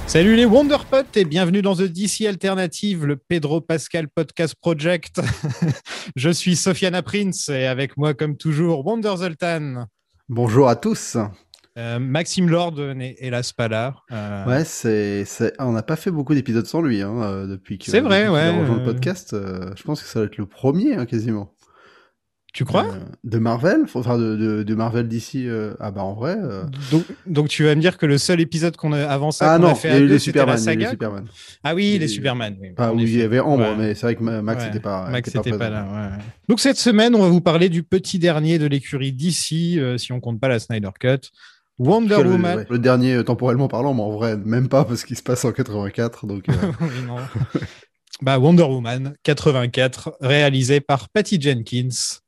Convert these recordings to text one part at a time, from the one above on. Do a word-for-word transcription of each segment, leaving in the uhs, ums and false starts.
Salut les Wonderpots et bienvenue dans The D C Alternative, le Pedro Pascal Podcast Project. Je suis Sofiana Prince et avec moi, comme toujours, Wonder Zoltan. Bonjour à tous. Euh, Maxime Lord n'est hélas pas là. Euh... Ouais, c'est, c'est... on n'a pas fait beaucoup d'épisodes sans lui hein, euh, depuis, que, C'est vrai, depuis qu'il ouais. a rejoint le euh... podcast. Euh, je pense que ça va être le premier, hein, quasiment. Tu crois euh, De Marvel, enfin de, de, de Marvel d'ici. Euh... Ah bah en vrai. Euh... donc, donc tu vas me dire que le seul épisode qu'on a avant ça Ah qu'on a non, fait il y a à eu deux, les c'était la Superman, il y a eu les saga. Superman. Ah oui, les Et... Superman. Oui, Pas en où il y effet. avait Ambre, Ouais. mais c'est vrai que Max n'était Ouais. pas, Max était pas n'était pas présent. là. Ouais. Donc cette semaine, on va vous parler du petit dernier de l'écurie D C, euh, si on compte pas la Snyder Cut. Wonder Le, Woman. ouais, le dernier euh, temporellement parlant, mais en vrai, même pas parce qu'il se passe en quatre-vingt-quatre. Donc, euh... oui, non. Bah, Wonder Woman quatre-vingt-quatre, réalisé par Patty Jenkins.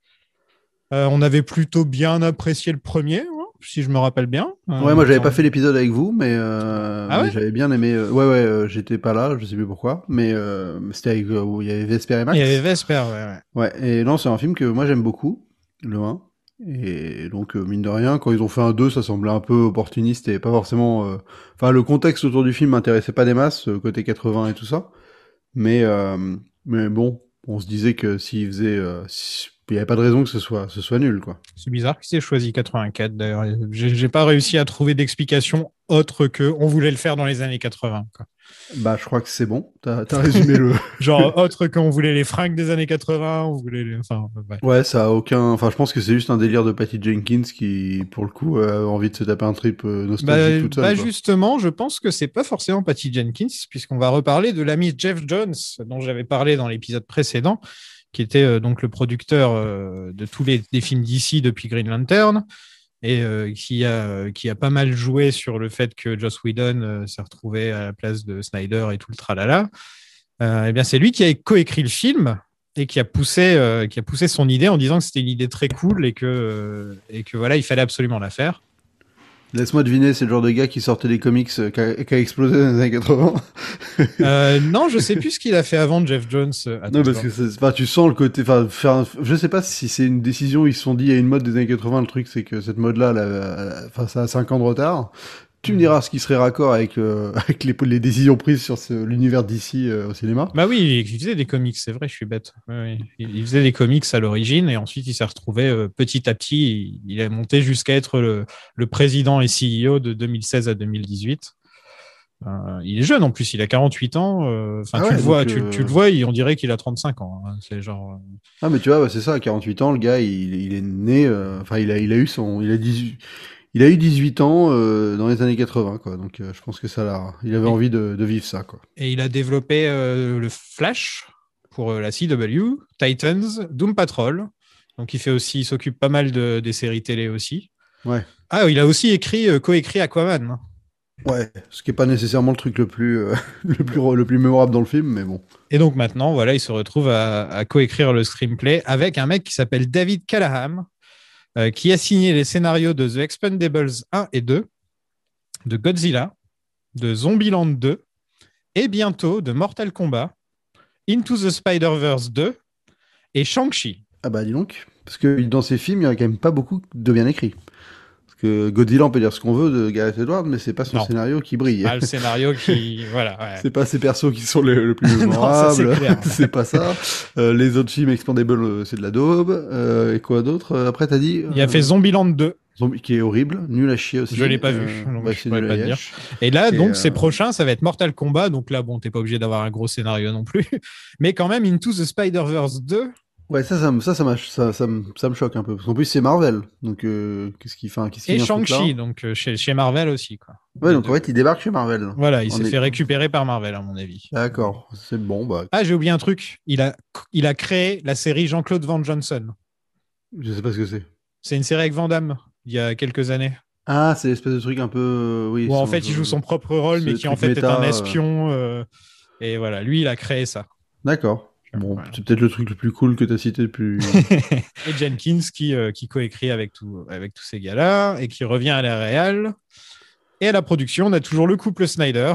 Euh, on avait plutôt bien apprécié le premier, hein, si je me rappelle bien. Euh, Ouais, moi j'avais en... pas fait l'épisode avec vous, mais, euh, Ah mais ouais j'avais bien aimé. Euh... Ouais, ouais, euh, j'étais pas là, je sais plus pourquoi, mais euh, c'était avec euh, où il y avait Vesper et Il y avait Max. Vesper, ouais, ouais. Ouais, et non, c'est un film que moi j'aime beaucoup, le un. Et donc, euh, mine de rien, quand ils ont fait un deux, ça semblait un peu opportuniste et pas forcément. euh, Enfin, le contexte autour du film m'intéressait pas des masses, euh, côté quatre-vingts et tout ça. Mais, euh, mais bon, on se disait que s'il faisait. euh, si- Il n'y avait pas de raison que ce soit, ce soit nul, quoi. C'est bizarre qu'il ait choisi quatre-vingt-quatre, d'ailleurs. J'ai, j'ai pas réussi à trouver d'explication autre que on voulait le faire dans les années quatre-vingts, quoi. Bah, je crois que c'est bon, t'as t'as résumé le. Genre, autre qu'on voulait les fringues des années quatre-vingts, on voulait les... Enfin, ouais. Ouais, ça a aucun. Enfin, je pense que c'est juste un délire de Patty Jenkins qui, pour le coup, a envie de se taper un trip euh, nostalgique Bah, toute seule, bah quoi. justement, je pense que c'est pas forcément Patty Jenkins, puisqu'on va reparler de l'ami Jeff Jones, dont j'avais parlé dans l'épisode précédent, qui était euh, donc le producteur euh, de tous les, les films D C depuis Green Lantern, et euh, qui, a, qui a pas mal joué sur le fait que Joss Whedon euh, s'est retrouvé à la place de Snyder et tout le tralala. Euh, et bien, c'est lui qui a coécrit le film et qui a poussé, euh, qui a poussé son idée en disant que c'était une idée très cool et que, euh, et que voilà, il fallait absolument la faire. Laisse-moi deviner, c'est le genre de gars qui sortait des comics euh, qui a, qui a explosé dans les années quatre-vingts. Euh, non, je sais plus ce qu'il a fait avant Jeff Jones. Attends, Non, parce que c'est, enfin, tu sens le côté. Enfin, faire un- je sais pas si c'est une décision, ils se sont dit, il y a une mode des années quatre-vingts, le truc, c'est que cette mode-là, elle a- elle a- enfin, ça a cinq ans de retard. Tu me diras ce qui serait raccord avec, euh, avec les, les décisions prises sur ce- l'univers d'ici euh, au cinéma. Bah oui, il faisait des comics, c'est vrai, je suis bête. Oui, oui. Il il faisait des comics à l'origine et ensuite il s'est retrouvé euh, petit à petit, il, il est monté jusqu'à être le, le président et C E O de deux mille seize à deux mille dix-huit. Euh, il est jeune en plus, il a quarante-huit ans. Enfin, Ah tu le ouais, vois, donc. tu, tu euh, le vois, il- on dirait qu'il a trente-cinq ans, hein. C'est genre. euh, Ah, mais tu vois, bah, c'est ça, à quarante-huit ans, le gars, il, il est né. euh, Enfin, il, a, il a eu son. Il a dix-huit, il a eu dix-huit ans euh, dans les années quatre-vingts, quoi. Donc, euh, je pense que ça l'a. Il avait Et, envie de, de vivre ça, quoi. et il a développé euh, le Flash pour euh, la C W, Titans, Doom Patrol. Donc il fait aussi, il s'occupe pas mal de, des séries télé aussi. Ouais. Ah, il a aussi écrit, euh, coécrit Aquaman. Ouais. Ce qui est pas nécessairement le truc le plus, euh, le plus, le plus mémorable dans le film, mais bon. Et donc maintenant, voilà, il se retrouve à, à coécrire le screenplay avec un mec qui s'appelle David Callahan, euh, qui a signé les scénarios de The Expendables un et deux, de Godzilla, de Zombieland deux, et bientôt de Mortal Kombat, Into the Spider-Verse deux et Shang-Chi. Ah bah, dis donc. Parce que dans ces films, il y a quand même pas beaucoup de bien écrits. Parce que Godzilla, on peut dire ce qu'on veut de Gareth Edwards, mais c'est pas son Non, scénario qui c'est brille. pas le scénario qui... Voilà, ouais. C'est pas ces persos qui sont les- le plus Non, ça c'est mémorables. clair. C'est pas ça. Euh, les autres films Expandables, euh, c'est de la daube. Euh, et quoi d'autre Euh, Après, t'as dit Il a fait euh, Zombieland deux. Zombie, qui est horrible, nul à chier aussi. Je l'ai pas Euh, vu, donc bah, je c'est pourrais nul pas à te dire. Yesh. Et là, Et, donc, euh, ces prochains, ça va être Mortal Kombat. Donc là, bon, t'es pas obligé d'avoir un gros scénario non plus. Mais quand même, Into the Spider-Verse deux. Ouais, ça, ça, me- ça, ça, m'a- ça, ça, me- ça me choque un peu. Parce qu'en plus, c'est Marvel. Donc, euh, qu'est-ce qu'il fait, qu'est-ce qu'il Et vient foutre là Shang-Chi, donc euh, chez, chez Marvel aussi, quoi. Ouais, Les donc en deux. fait, il débarque chez Marvel. Voilà, il On s'est est... fait récupérer par Marvel, à mon avis. D'accord, c'est bon, bah, Ah, j'ai oublié un truc. Il a, il a créé la série Jean-Claude Van Johnson. je sais pas ce que c'est. C'est une série avec Van Damme, il y a quelques années. Ah, c'est l'espèce de truc un peu, euh, oui, Où en son- fait, il joue son- son propre rôle, ce mais qui en truc fait est un méta. euh, espion. euh, et voilà, lui, il a créé ça. D'accord. Bon, Voilà. c'est peut-être le truc le plus cool que t'as cité depuis. Et Jenkins qui, euh, qui coécrit avec, tout, avec tous ces gars-là et qui revient à la réal. Et à la production, on a toujours le couple Snyder.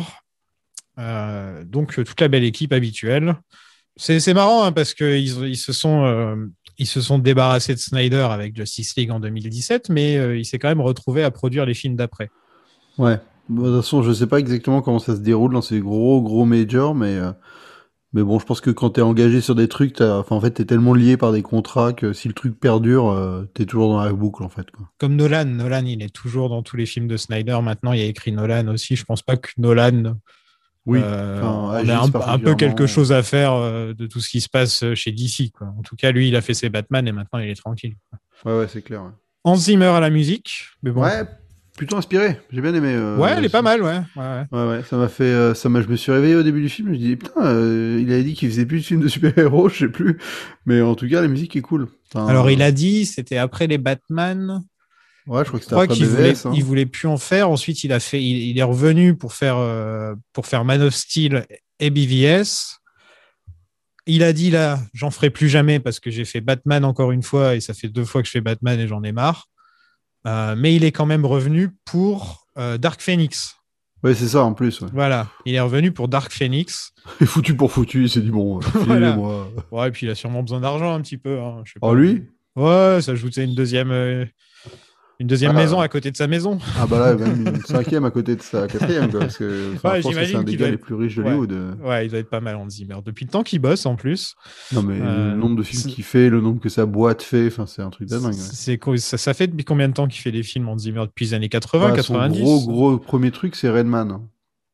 Euh, donc, euh, toute la belle équipe habituelle. C'est, c'est marrant hein, parce qu'ils ils se, sont, euh, ils se sont débarrassés de Snyder avec Justice League en deux mille dix-sept, mais euh, il s'est quand même retrouvé à produire les films d'après. Ouais. Bon, de toute façon, je sais pas exactement comment ça se déroule dans ces gros gros majors, mais euh, mais bon, je pense que quand t'es engagé sur des trucs, t'as, enfin en fait, t'es tellement lié par des contrats que si le truc perdure, euh, t'es toujours dans la boucle en fait, quoi. Comme Nolan, Nolan, il est toujours dans tous les films de Snyder. Maintenant, il y a écrit Nolan aussi. Je pense pas que Nolan Oui, euh, enfin on a un, agissent un peu quelque particulièrement. chose à faire euh, de tout ce qui se passe chez D C, quoi. En tout cas, lui, il a fait ses Batman et maintenant, il est tranquille. Ouais, ouais, c'est clair. Ouais. Hans Zimmer à la musique, mais bon. Ouais, plutôt inspiré. J'ai bien aimé. Ouais, elle Euh, est pas mal, ouais. ouais, ouais. Ouais, ouais, ça m'a fait, euh, ça m'a, je me suis réveillé au début du film, je me dis putain, euh, il avait dit qu'il faisait plus de films de super-héros, je sais plus, mais en tout cas la musique est cool. Alors, il Enfin, a dit, c'était après les Batman. ouais, je crois Je que c'était crois après qu'il voulait, B V S, il hein. voulait plus en faire. Ensuite, il a fait, il, il est revenu pour faire, euh, pour faire Man of Steel et B V S. Il a dit là, j'en ferai plus jamais parce que j'ai fait Batman encore une fois et ça fait deux fois que je fais Batman et j'en ai marre. Euh, mais il est quand même revenu pour euh, Dark Phoenix. Ouais, c'est ça en plus. Ouais. Voilà, il est revenu pour Dark Phoenix. Et foutu pour foutu, il s'est dit bon, euh, filez-les Voilà. moi. Ouais, et puis il a sûrement besoin d'argent un petit peu. Hein, je sais Oh pas. lui? Ouais, ça ajoutait une deuxième, euh, une deuxième maison Ah, à côté de sa maison. ah bah là, même une cinquième à côté de sa quatrième, quoi, parce que, enfin, je Ouais, pense que c'est un j'imagine des qu'il gars doit les être. plus riches Ouais. d'Hollywood. euh. Ouais, il doit être pas mal en Zimmer. Depuis le temps qu'il bosse en plus. Non mais le Euh, nombre de films c'est- qu'il fait, le nombre que sa boîte fait, enfin c'est un truc de dingue. Ouais. c'est, quoi- ça, ça fait depuis combien de temps qu'il fait des films en Zimmer? Depuis les années quatre-vingts, Bah son gros quatre-vingt-dix? gros premier truc c'est Redman. Hein.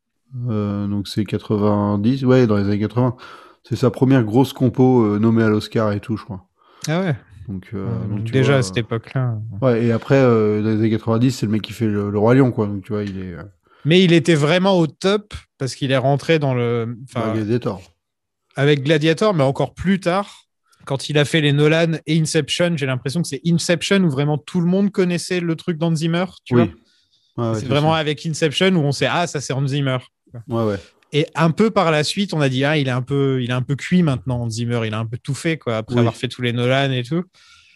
Euh, donc c'est quatre-vingt-dix, ouais, dans les années quatre-vingts. C'est sa première grosse compo euh, nommée à l'Oscar et tout, je crois. Ah ouais. Donc, Euh, euh, donc donc tu déjà à vois. cette époque-là. euh, Ouais, et après, euh, dans les années quatre-vingt-dix, c'est le mec qui fait le, le Roi Lion, quoi. Donc tu vois, il est. Euh, Mais il était vraiment au top parce qu'il est rentré dans le. bah, Enfin, Gladiator. avec Gladiator, mais encore plus tard, quand il a fait les Nolan et Inception, j'ai l'impression que c'est Inception où vraiment tout le monde connaissait le truc d'Hans Zimmer, tu vois. Oui. Ouais, ouais, C'est c'est vraiment sûr. avec Inception où on sait, ah, ça c'est Hans Zimmer. Ouais, ouais. Et un peu par la suite, on a dit, ah, il est un peu, il est un peu cuit maintenant, Hans Zimmer. Il a un peu tout fait, quoi, après Oui. avoir fait tous les Nolan et tout.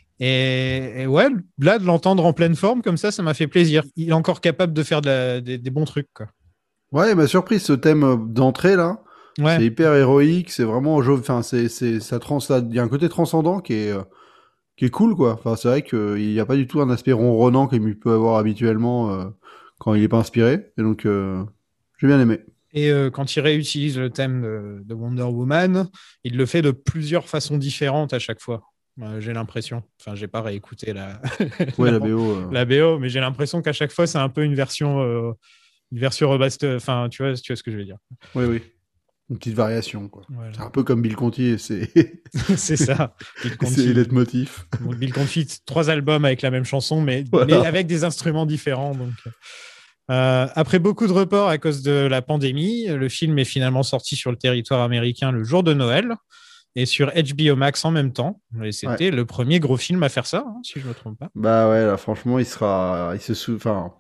Et, et ouais, là, de l'entendre en pleine forme comme ça, ça m'a fait plaisir. Il est encore capable de faire de la- des, des bons trucs, quoi. Ouais, il m'a surpris ce thème euh, d'entrée là. Ouais. C'est hyper héroïque, c'est vraiment jeu. Enfin, c'est, c'est, ça trans, ça- il y a un côté transcendant qui est, euh, qui est cool, quoi. Enfin, c'est vrai qu'il n'y a pas du tout un aspect ronronnant comme il peut avoir habituellement euh, quand il est pas inspiré. Et donc, euh, j'ai bien aimé. Et euh, quand il réutilise le thème de, de Wonder Woman, il le fait de plusieurs façons différentes à chaque fois. Euh, j'ai l'impression. Enfin, j'ai pas réécouté la, Ouais, la, la B O. euh, la B O, mais j'ai l'impression qu'à chaque fois, c'est un peu une version, euh, une version remaster. Enfin, tu vois, tu vois ce que je veux dire. Oui, oui. Une petite variation, quoi. Voilà. C'est un peu comme Bill Conti et ses, C'est ça. Bill et ses Conti. leitmotifs. Donc, Bill Conti, trois albums avec la même chanson, mais, mais Voilà. avec des instruments différents. Donc, euh, après beaucoup de reports à cause de la pandémie, le film est finalement sorti sur le territoire américain le jour de Noël et sur H B O Max en même temps. Et Ouais. c'était le premier gros film à faire ça, hein, si je ne me trompe pas. Bah ouais, là, franchement, il sera, il se sou... enfin,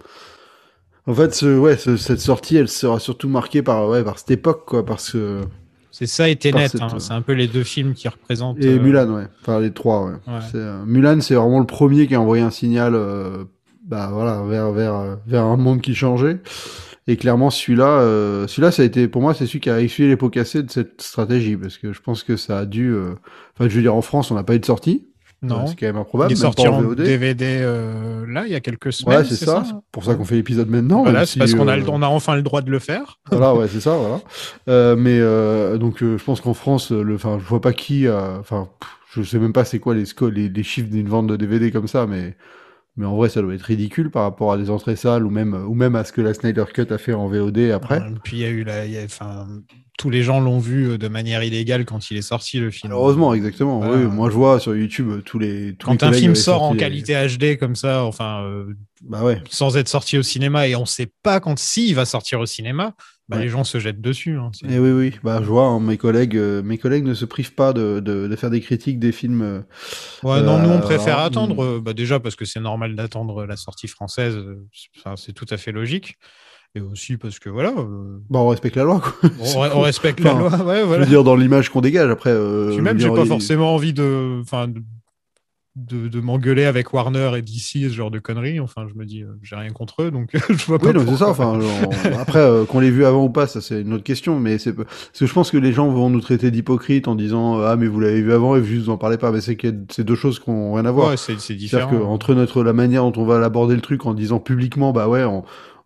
en fait, ce, ouais, ce- cette sortie, elle sera surtout marquée par, ouais, par cette époque, quoi, parce que, C'est ça et par Tenet, cette, hein. euh, C'est un peu les deux films qui représentent. et euh, Mulan, ouais, enfin les trois, ouais. ouais. C'est, euh, Mulan, c'est vraiment le premier qui a envoyé un signal, euh, bah voilà, vers vers euh, vers un monde qui changeait. Et clairement, celui-là, euh, celui-là, ça a été, pour moi, c'est celui qui a essuyé les pots cassés de cette stratégie, parce que je pense que ça a dû, euh, enfin, je veux dire, en France, on n'a pas eu de sortie, euh, c'est Non. quand même Il est improbable, même pas sorti en en V O D. D V D euh, là, il y a quelques Ouais, semaines, c'est c'est ça? ça. C'est pour ça Ouais. qu'on fait l'épisode maintenant, même Voilà, c'est si. parce qu'on a, le- euh, on a enfin le droit de le faire. Voilà, ouais, c'est ça, voilà. Euh, mais euh, donc, euh, je pense qu'en France, euh, le, enfin, je vois pas qui, a- enfin, pff, je sais même pas c'est quoi les, sco- les, les chiffres d'une vente de D V D comme ça, mais mais en vrai, ça doit être ridicule par rapport à des entrées salles ou même ou même à ce que la Snyder Cut a fait en V O D après. Euh, Puis il y a eu la, il y a- enfin, tous les gens l'ont vu euh, de manière illégale quand il est sorti le film. Malheureusement, exactement. Voilà. Oui, moi je vois sur YouTube euh, tous les tous mes Quand un collègues film avaient sort sorti en les- qualité H D comme ça, enfin, euh, Bah ouais. sans être sorti au cinéma et on sait pas quand si il va sortir au cinéma, bah, Ouais. les gens se jettent dessus. Hein, c'est- Et oui, oui, bah je vois, hein, mes collègues, euh, mes collègues ne se privent pas de, de, de faire des critiques des films. euh, Ouais, non, nous on euh, préfère voilà. attendre. euh, bah, déjà parce que c'est normal d'attendre la sortie française, euh, c'est enfin, c'est tout à fait logique. Et aussi parce que voilà, euh, Bah on respecte la loi, quoi. on, C'est on con. respecte Enfin, la loi. Ouais, Je voilà. veux dire, dans l'image qu'on dégage, après. Euh, Puis je veux même, j'ai dire, pas il- forcément envie de, enfin, de, de, de m'engueuler avec Warner et D C, ce genre de conneries. Enfin, je me dis, euh, j'ai rien contre eux, donc je vois Oui, pas non, c'est ça. pourquoi. Enfin, on- après, euh, qu'on l'ait vu avant ou pas, ça c'est une autre question. Mais c'est parce que je pense que les gens vont nous traiter d'hypocrites en disant ah mais vous l'avez vu avant et juste vous en parlez pas. Mais c'est que c'est deux choses qui ont rien à voir. Ouais, c'est c'est C'est-à-dire que différent. entre notre la manière dont on va l'aborder le truc en disant publiquement bah ouais on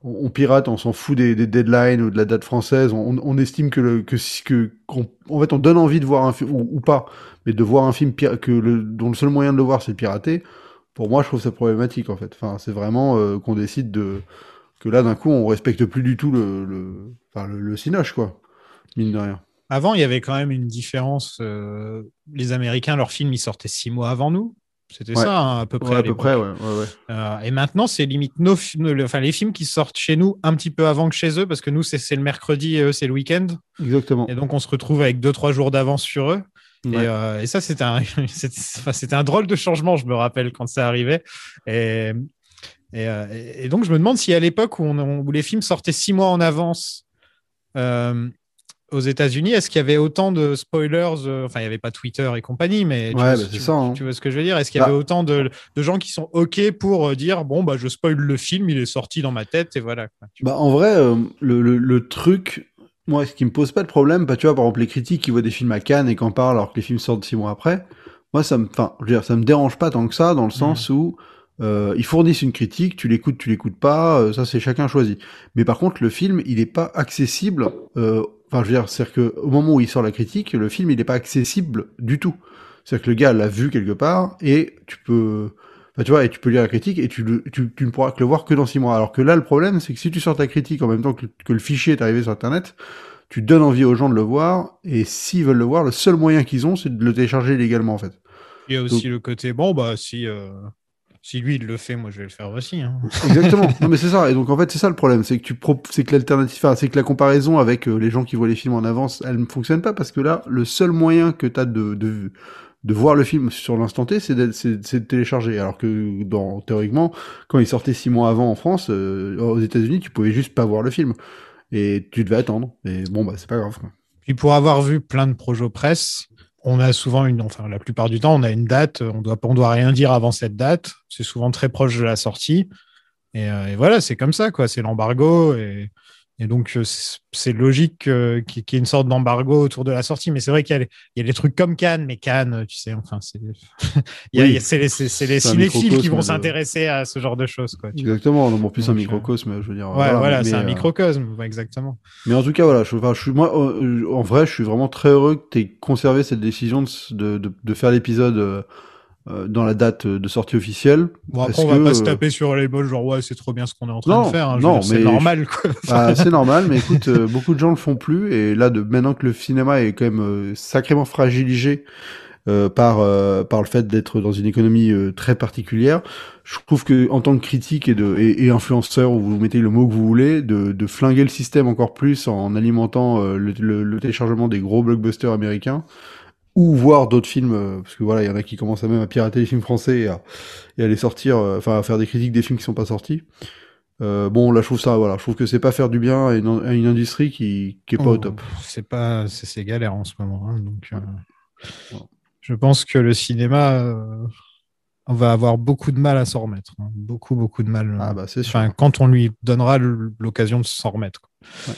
on, on pirate, on s'en fout des, des deadlines ou de la date française. On, on estime que le que que qu'on, en fait on donne envie de voir un film ou, ou pas, mais de voir un film pir- que le, dont le seul moyen de le voir c'est de pirater. Pour moi, je trouve ça problématique en fait. Enfin, c'est vraiment euh, qu'on décide de que là d'un coup on respecte plus du tout le le enfin le, le cinoche quoi, mine de rien. Avant, il y avait quand même une différence. euh, Les Américains, leurs films, ils sortaient six mois avant nous. C'était Ouais, ça, hein, à peu près ouais à à peu près, l'époque. ouais, ouais, ouais. Euh, et maintenant, c'est limite nos, fi- le- enfin, les films qui sortent chez nous un petit peu avant que chez eux, parce que nous, c'est c'est le mercredi et eux, c'est le week-end. Et Exactement. donc, on se retrouve avec deux, trois jours d'avance sur eux. Et, Ouais. euh, et ça, c'était un, c'était, enfin, c'était un drôle de changement, je me rappelle, quand ça arrivait. Et, et, euh, et donc, je me demande si à l'époque où, on, où les films sortaient six mois en avance, euh, aux États-Unis, est-ce qu'il y avait autant de spoilers euh, Enfin, il n'y avait pas Twitter et compagnie, mais tu vois, Ouais, bah c'est tu, ça. Hein. tu vois ce que je veux dire. Est-ce qu'il y avait Bah, autant de, de gens qui sont OK pour euh, dire bon, bah, je spoil le film, il est sorti dans ma tête et voilà. Quoi, tu bah en vrai, euh, le, le, le truc, moi, ce qui me pose pas de problème, bah, tu vois, par exemple, les critiques qui voient des films à Cannes et qui en parlent alors que les films sortent six mois après, moi, ça me, enfin, je veux dire, ça me dérange pas tant que ça, dans le vois. Hmm. sens où euh, ils fournissent une critique, tu l'écoutes, tu l'écoutes pas, euh, ça c'est chacun choisi. Mais par contre, le film, il est pas accessible. euh, Enfin, je veux dire, c'est-à-dire que au moment où il sort la critique, le film, il est pas accessible du tout. C'est-à-dire que le gars l'a vu quelque part et tu peux, enfin, tu vois, et tu peux lire la critique et tu, le- tu, tu ne pourras que le voir que dans six mois. Alors que là, le problème, c'est que si tu sors ta critique en même temps que, que le fichier est arrivé sur Internet, tu donnes envie aux gens de le voir, et s'ils veulent le voir, le seul moyen qu'ils ont, c'est de le télécharger légalement, en fait. Il y a Donc, aussi le côté bon, bah, si, euh, si lui, il le fait, moi, je vais le faire aussi. Hein. exactement. Non, mais c'est ça. Et donc, en fait, c'est ça le problème. C'est que tu pro- c'est que l'alternative, enfin, c'est que la comparaison avec euh, les gens qui voient les films en avance, elle ne fonctionne pas parce que là, le seul moyen que tu as de, de, de voir le film sur l'instant T, c'est de, c'est, c'est de télécharger. Alors que, dans, théoriquement, quand il sortait six mois avant en France, euh, aux États-Unis, tu pouvais juste pas voir le film. Et tu devais attendre. Et bon, bah, c'est pas grave, quoi. Puis pour avoir vu plein de projets presse, on a souvent une, enfin, la plupart du temps, on a une date, on doit, on doit rien dire avant cette date. C'est souvent très proche de la sortie. Et, euh, et voilà, c'est comme ça, quoi. C'est l'embargo. Et, et donc, euh, c'est c'est logique euh, qu'il y ait une sorte d'embargo autour de la sortie. Mais c'est vrai qu'il y a, les- il y a des trucs comme Cannes, mais Cannes, tu sais, enfin, c'est il y a- il y a- Oui, c'est les, c'est- c'est les c'est un cinéphiles qui vont microcosme de... s'intéresser à ce genre de choses, quoi, tu vois. Exactement, non, bon, plus un Donc, euh, microcosme, je veux dire, euh, ouais, voilà, mais, voilà, c'est mais, un euh, microcosme, ouais, exactement. mais en tout cas, voilà, je, enfin, je suis, moi, euh, en vrai, je suis vraiment très heureux que tu aies conservé cette décision de, s- de, de, de faire l'épisode euh, euh, dans la date de sortie officielle, Bon, après, parce on que, va pas se euh, taper sur les balles, genre, ouais, c'est trop bien ce qu'on est en train de non, faire. Hein. Je veux non, dire, c'est mais je- normal, quoi. bah, c'est normal, mais écoute, euh, beaucoup de gens le font plus, et là, de, maintenant que le cinéma est quand même euh, sacrément fragilisé euh, par euh, par le fait d'être dans une économie euh, très particulière. Je trouve que en tant que critique et de et, et influenceur, ou vous mettez le mot que vous voulez, de, de flinguer le système encore plus en alimentant euh, le, le, le téléchargement des gros blockbusters américains, ou voir d'autres films, euh, parce que voilà, il y en a qui commencent à même à pirater les films français et à, et à les sortir, euh, enfin à faire des critiques des films qui sont pas sortis. Euh, bon, là, je trouve ça, voilà, je trouve que c'est pas faire du bien à une, à une industrie qui, qui est pas au Oh, top. c'est pas, c'est c'est galère en ce moment. Hein, donc, euh, Ouais. Voilà. je pense que le cinéma, euh, on va avoir beaucoup de mal à s'en remettre. Hein. Beaucoup, beaucoup de mal. euh, Ah bah c'est sûr. Enfin, quand on lui donnera l'occasion de s'en remettre. Quoi. Ouais.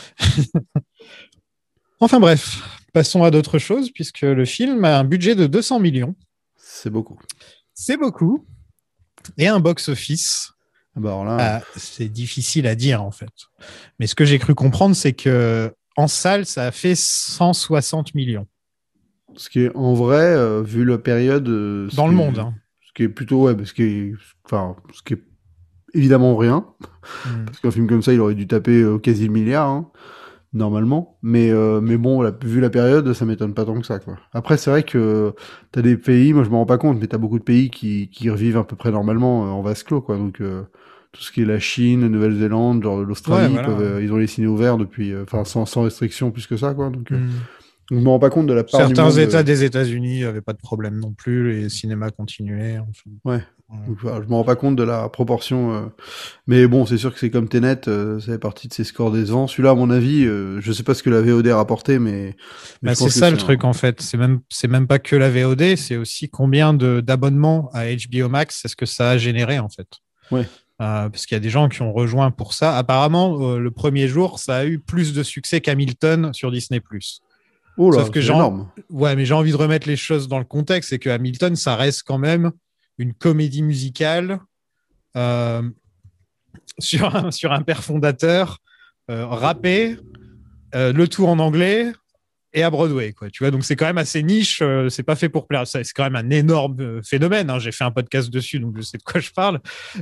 Enfin bref, passons à d'autres choses, puisque le film a un budget de deux cents millions. C'est beaucoup. C'est beaucoup. Et un box-office. Ah bah alors là, Ah, c'est difficile à dire, en fait. Mais ce que j'ai cru comprendre, c'est que en salle, ça a fait cent soixante millions. ce qui est en vrai, euh, vu la période, euh, ce Dans qui le est, monde. Hein. ce qui est plutôt, ouais, parce que, enfin, ce qui est évidemment rien, Mm. parce qu'un film comme ça, il aurait dû taper euh, quasi le milliard, hein, normalement. Mais, euh, mais bon, la- vu la période, ça m'étonne pas tant que ça, quoi. Après, c'est vrai que t'as des pays, moi je me rends pas compte, mais t'as beaucoup de pays qui, qui revivent à peu près normalement euh, en vase clos, quoi. Donc, euh, tout ce qui est la Chine, la Nouvelle-Zélande, genre Ouais, l'Australie, ils voilà. peuvent, euh, ils ont les ciné ouverts depuis, euh, enfin, sans, sans restriction plus que ça, quoi. Donc, euh, Mm. je me rends pas compte de la part du Certains monde. États euh, des États-Unis n'avaient pas de problème non plus, les cinémas continuaient. Enfin, Ouais. voilà. Donc, voilà, je me rends pas compte de la proportion. euh, Mais bon, c'est sûr que c'est comme Tenet, euh, ça fait partie de ces scores décevants. Celui-là, à mon avis, euh, je sais pas ce que la V O D a rapporté, mais, mais Bah, je c'est pense que ça c'est le un... truc en fait. C'est même, c'est même pas que la V O D, c'est aussi combien de, d'abonnements à H B O Max est-ce que ça a généré en fait. Ouais. Euh, parce qu'il y a des gens qui ont rejoint pour ça. Apparemment, euh, le premier jour, ça a eu plus de succès qu'Hamilton sur Disney+. Oh là, Sauf que c'est j'ai, énorme. ouais, mais j'ai envie de remettre les choses dans le contexte, c'est que Hamilton, ça reste quand même une comédie musicale. Euh, sur un, sur un père fondateur, euh, rappé, euh, le tout en anglais et à Broadway, quoi. Tu vois, donc c'est quand même assez niche. Euh, c'est pas fait pour plaire. C'est quand même un énorme euh, phénomène. Hein. J'ai fait un podcast dessus, donc je sais de quoi je parle.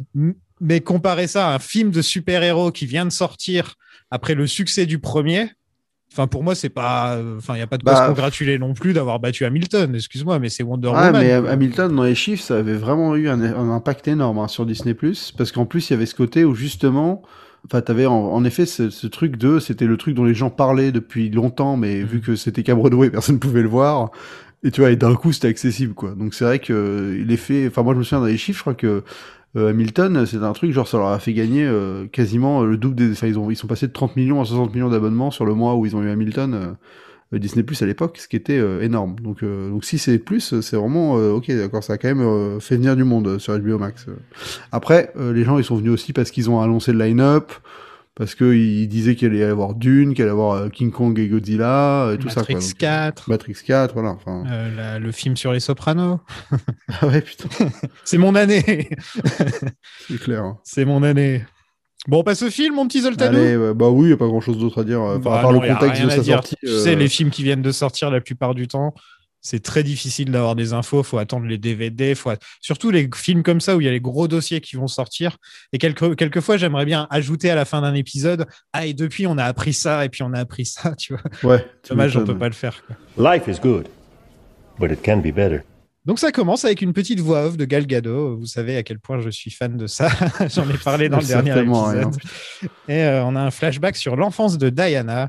Mais comparer ça à un film de super-héros qui vient de sortir après le succès du premier, enfin pour moi c'est pas, enfin il y a pas de quoi bah, se congratuler non plus d'avoir battu Hamilton. Excuse-moi, mais c'est Wonder ah, Woman. Mais quoi. Hamilton dans les chiffres, ça avait vraiment eu un, un impact énorme hein, sur Disney plus, parce qu'en plus il y avait ce côté où justement. Enfin, t'avais en, en effet ce, ce truc de, c'était le truc dont les gens parlaient depuis longtemps, mais mmh. vu que c'était qu'à Broadway, personne ne pouvait le voir. Et tu vois, et d'un coup, c'était accessible, quoi. Donc c'est vrai que l'effet, enfin moi je me souviens dans les chiffres, je crois que euh, Hamilton, c'est un truc genre ça leur a fait gagner euh, quasiment le double des, enfin ils ont, ils sont passés de trente millions à soixante millions d'abonnements sur le mois où ils ont eu Hamilton. Euh, Disney Plus à l'époque, ce qui était euh, énorme. Donc, euh, donc si c'est plus, c'est vraiment euh, ok, d'accord, ça a quand même euh, fait venir du monde euh, sur H B O Max. Après, euh, les gens ils sont venus aussi parce qu'ils ont annoncé le line-up, parce que ils disaient qu'il allait y avoir Dune, qu'il allait y avoir euh, King Kong et Godzilla, et tout Matrix ça. Quoi. Donc, quatre. Euh, Matrix quatre, voilà. Enfin. Euh, la, le film sur les Sopranos. Ah ouais, putain. C'est mon année. C'est clair. Hein. C'est mon année. Bon, on passe au film, mon petit Zoltano. Allez, bah, bah oui, il n'y a pas grand-chose d'autre à dire. Enfin, bah à part non, le contexte de sa dire. sortie. Tu euh... sais, les films qui viennent de sortir la plupart du temps, c'est très difficile d'avoir des infos. Il faut attendre les D V D. Faut... Surtout les films comme ça où il y a les gros dossiers qui vont sortir. Et quelques... quelquefois, j'aimerais bien ajouter à la fin d'un épisode « Ah, et depuis, on a appris ça, et puis on a appris ça. » Tu vois. Ouais. Dommage, on ne peut pas le faire. Quoi. Life is good, but it can be better. Donc ça commence avec une petite voix off de Gal Gadot. Vous savez à quel point je suis fan de ça. J'en ai parlé dans le dernier épisode. Rien. Et euh, on a un flashback sur l'enfance de Diana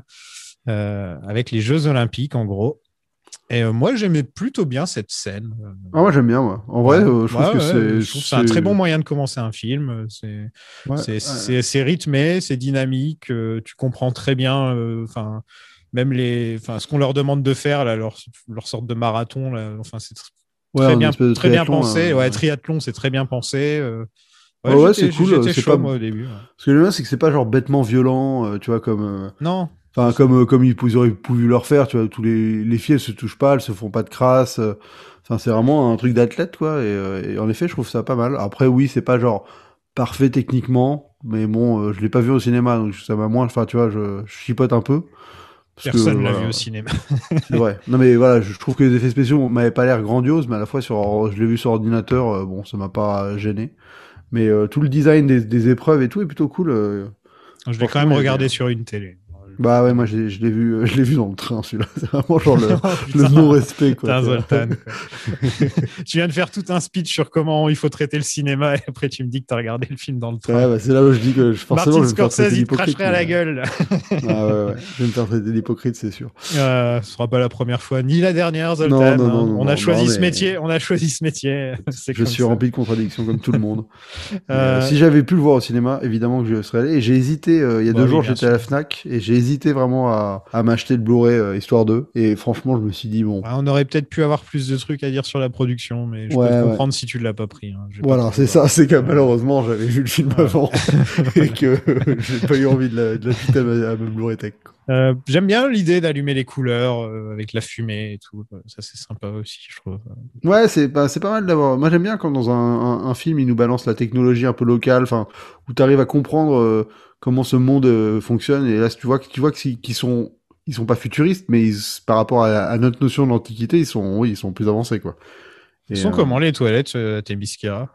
euh, avec les Jeux Olympiques en gros. Et euh, moi j'aimais plutôt bien cette scène. Ah moi j'aime bien moi. En vrai, euh, je ouais, trouve ouais, que c'est. Je trouve c'est un très bon moyen de commencer un film. C'est ouais, c'est, ouais. c'est, c'est rythmé, c'est dynamique. Euh, tu comprends très bien. Enfin. Euh, même les, enfin, ce qu'on leur demande de faire, là, leur, leur sorte de marathon, là, enfin, c'est ouais, très bien, très bien pensé. Euh, ouais, triathlon, c'est très bien pensé. Euh, ouais, ouais c'est cool. J'étais c'est chaud, pas... moi, au début. Ouais. Ce que j'aime bien, c'est que c'est pas genre bêtement violent, euh, tu vois, comme. Euh... Non. Enfin, comme euh, comme ils, ils auraient pu leur faire, tu vois, tous les les filles, elles se touchent pas, elles se font pas de crasse. Euh... Enfin, c'est vraiment un truc d'athlète, quoi. Et, euh, et en effet, je trouve ça pas mal. Après, oui, c'est pas genre parfait techniquement, mais bon, euh, je l'ai pas vu au cinéma, donc ça m'a moins. Enfin, tu vois, je, je chipote un peu. Personne ne l'a voilà. vu au cinéma. C'est vrai. Non mais voilà, je trouve que les effets spéciaux m'avaient pas l'air grandioses, mais à la fois sur, je l'ai vu sur ordinateur, euh, bon, ça m'a pas gêné. Mais euh, tout le design des, des épreuves et tout est plutôt cool. Euh, je l'ai quand même regardé sur une télé. Bah ouais, moi je l'ai vu, euh, je l'ai vu dans le train celui-là. C'est vraiment genre le, oh, le non-respect quoi. Zoltan, quoi. Tu viens de faire tout un speech sur comment il faut traiter le cinéma et après tu me dis que t'as regardé le film dans le train. Ouais, bah c'est là où je dis que je, forcément Martin je vais me faire traiter il te cracherait à la gueule. Ah ouais, ouais, je vais me faire traiter d'hypocrite, c'est sûr. Euh, ce sera pas la première fois, ni la dernière, Zoltan. Non, non, non, hein. non, on a non, choisi non, ce mais... métier, on a choisi ce métier. C'est je suis ça. rempli de contradictions comme tout le monde. euh... Si j'avais pu le voir au cinéma, évidemment que je serais allé. Et j'ai hésité. Euh, il y a bah, deux oui, jours, j'étais sûr. à la Fnac et j'ai hésité vraiment à, à m'acheter le Blu-ray euh, Histoire deux. Et franchement, je me suis dit bon. Ouais, on aurait peut-être pu avoir plus de trucs à dire sur la production, mais je ouais, peux te comprendre ouais. si tu l'as pas pris. Hein. Voilà, c'est ça. C'est que malheureusement, j'avais vu le film ouais. avant et que j'ai pas eu envie de la, de la jeter à ma, à ma Blu-ray Tech. Euh, j'aime bien l'idée d'allumer les couleurs euh, avec la fumée et tout. Ça, c'est sympa aussi, je trouve. Ouais, c'est pas, c'est pas mal d'avoir. Moi, j'aime bien quand dans un, un, un film, il nous balance la technologie un peu locale, enfin, où tu arrives à comprendre euh, comment ce monde euh, fonctionne. Et là, tu vois, tu vois qu'ils sont, ils sont pas futuristes, mais ils, par rapport à, à notre notion de l'Antiquité, ils sont, oui, ils sont plus avancés, quoi. Ils sont euh... comment les toilettes à Themyscira?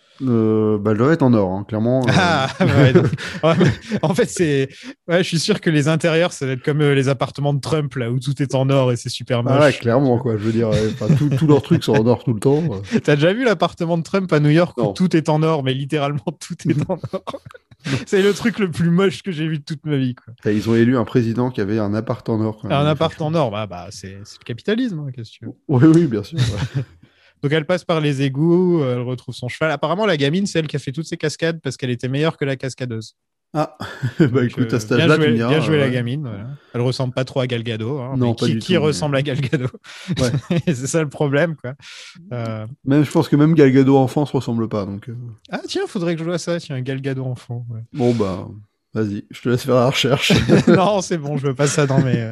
Euh, bah, elle doit être en or, hein, clairement. Euh... Ah, ouais, donc, en fait, c'est, ouais, je suis sûr que les intérieurs, ça va être comme euh, les appartements de Trump, là, où tout est en or et c'est super moche. Ah ouais, clairement, quoi. Je veux dire, tous leurs trucs sont en or tout le temps. T'as déjà vu l'appartement de Trump à New York non. où tout est en or, mais littéralement tout est en or. C'est le truc le plus moche que j'ai vu de toute ma vie, quoi. Ils ont élu un président qui avait un appart en or. Quand même, un appart en or, bah, bah c'est, c'est le capitalisme, hein, qu'est-ce que tu veux. Oui, oui, bien sûr. Ouais. Donc elle passe par les égouts, elle retrouve son cheval. Apparemment, la gamine, c'est elle qui a fait toutes ses cascades parce qu'elle était meilleure que la cascadeuse. Ah, bah Donc, écoute, à cet âge-là, tu me diras. Bien joué euh, la ouais. gamine. Voilà. Elle ressemble pas trop à Gal Gadot. Hein, non, mais pas qui, du qui tout, ressemble mais... à Gal Gadot ouais. C'est ça le problème, quoi. Euh... Même, je pense que même Gal Gadot enfant se ressemble pas. Donc. Euh... Ah tiens, faudrait que je vois ça. Tiens, Gal Gadot enfant. Ouais. Bon bah. Vas-y, je te laisse faire la recherche. Non, c'est bon, je veux pas ça dans mes...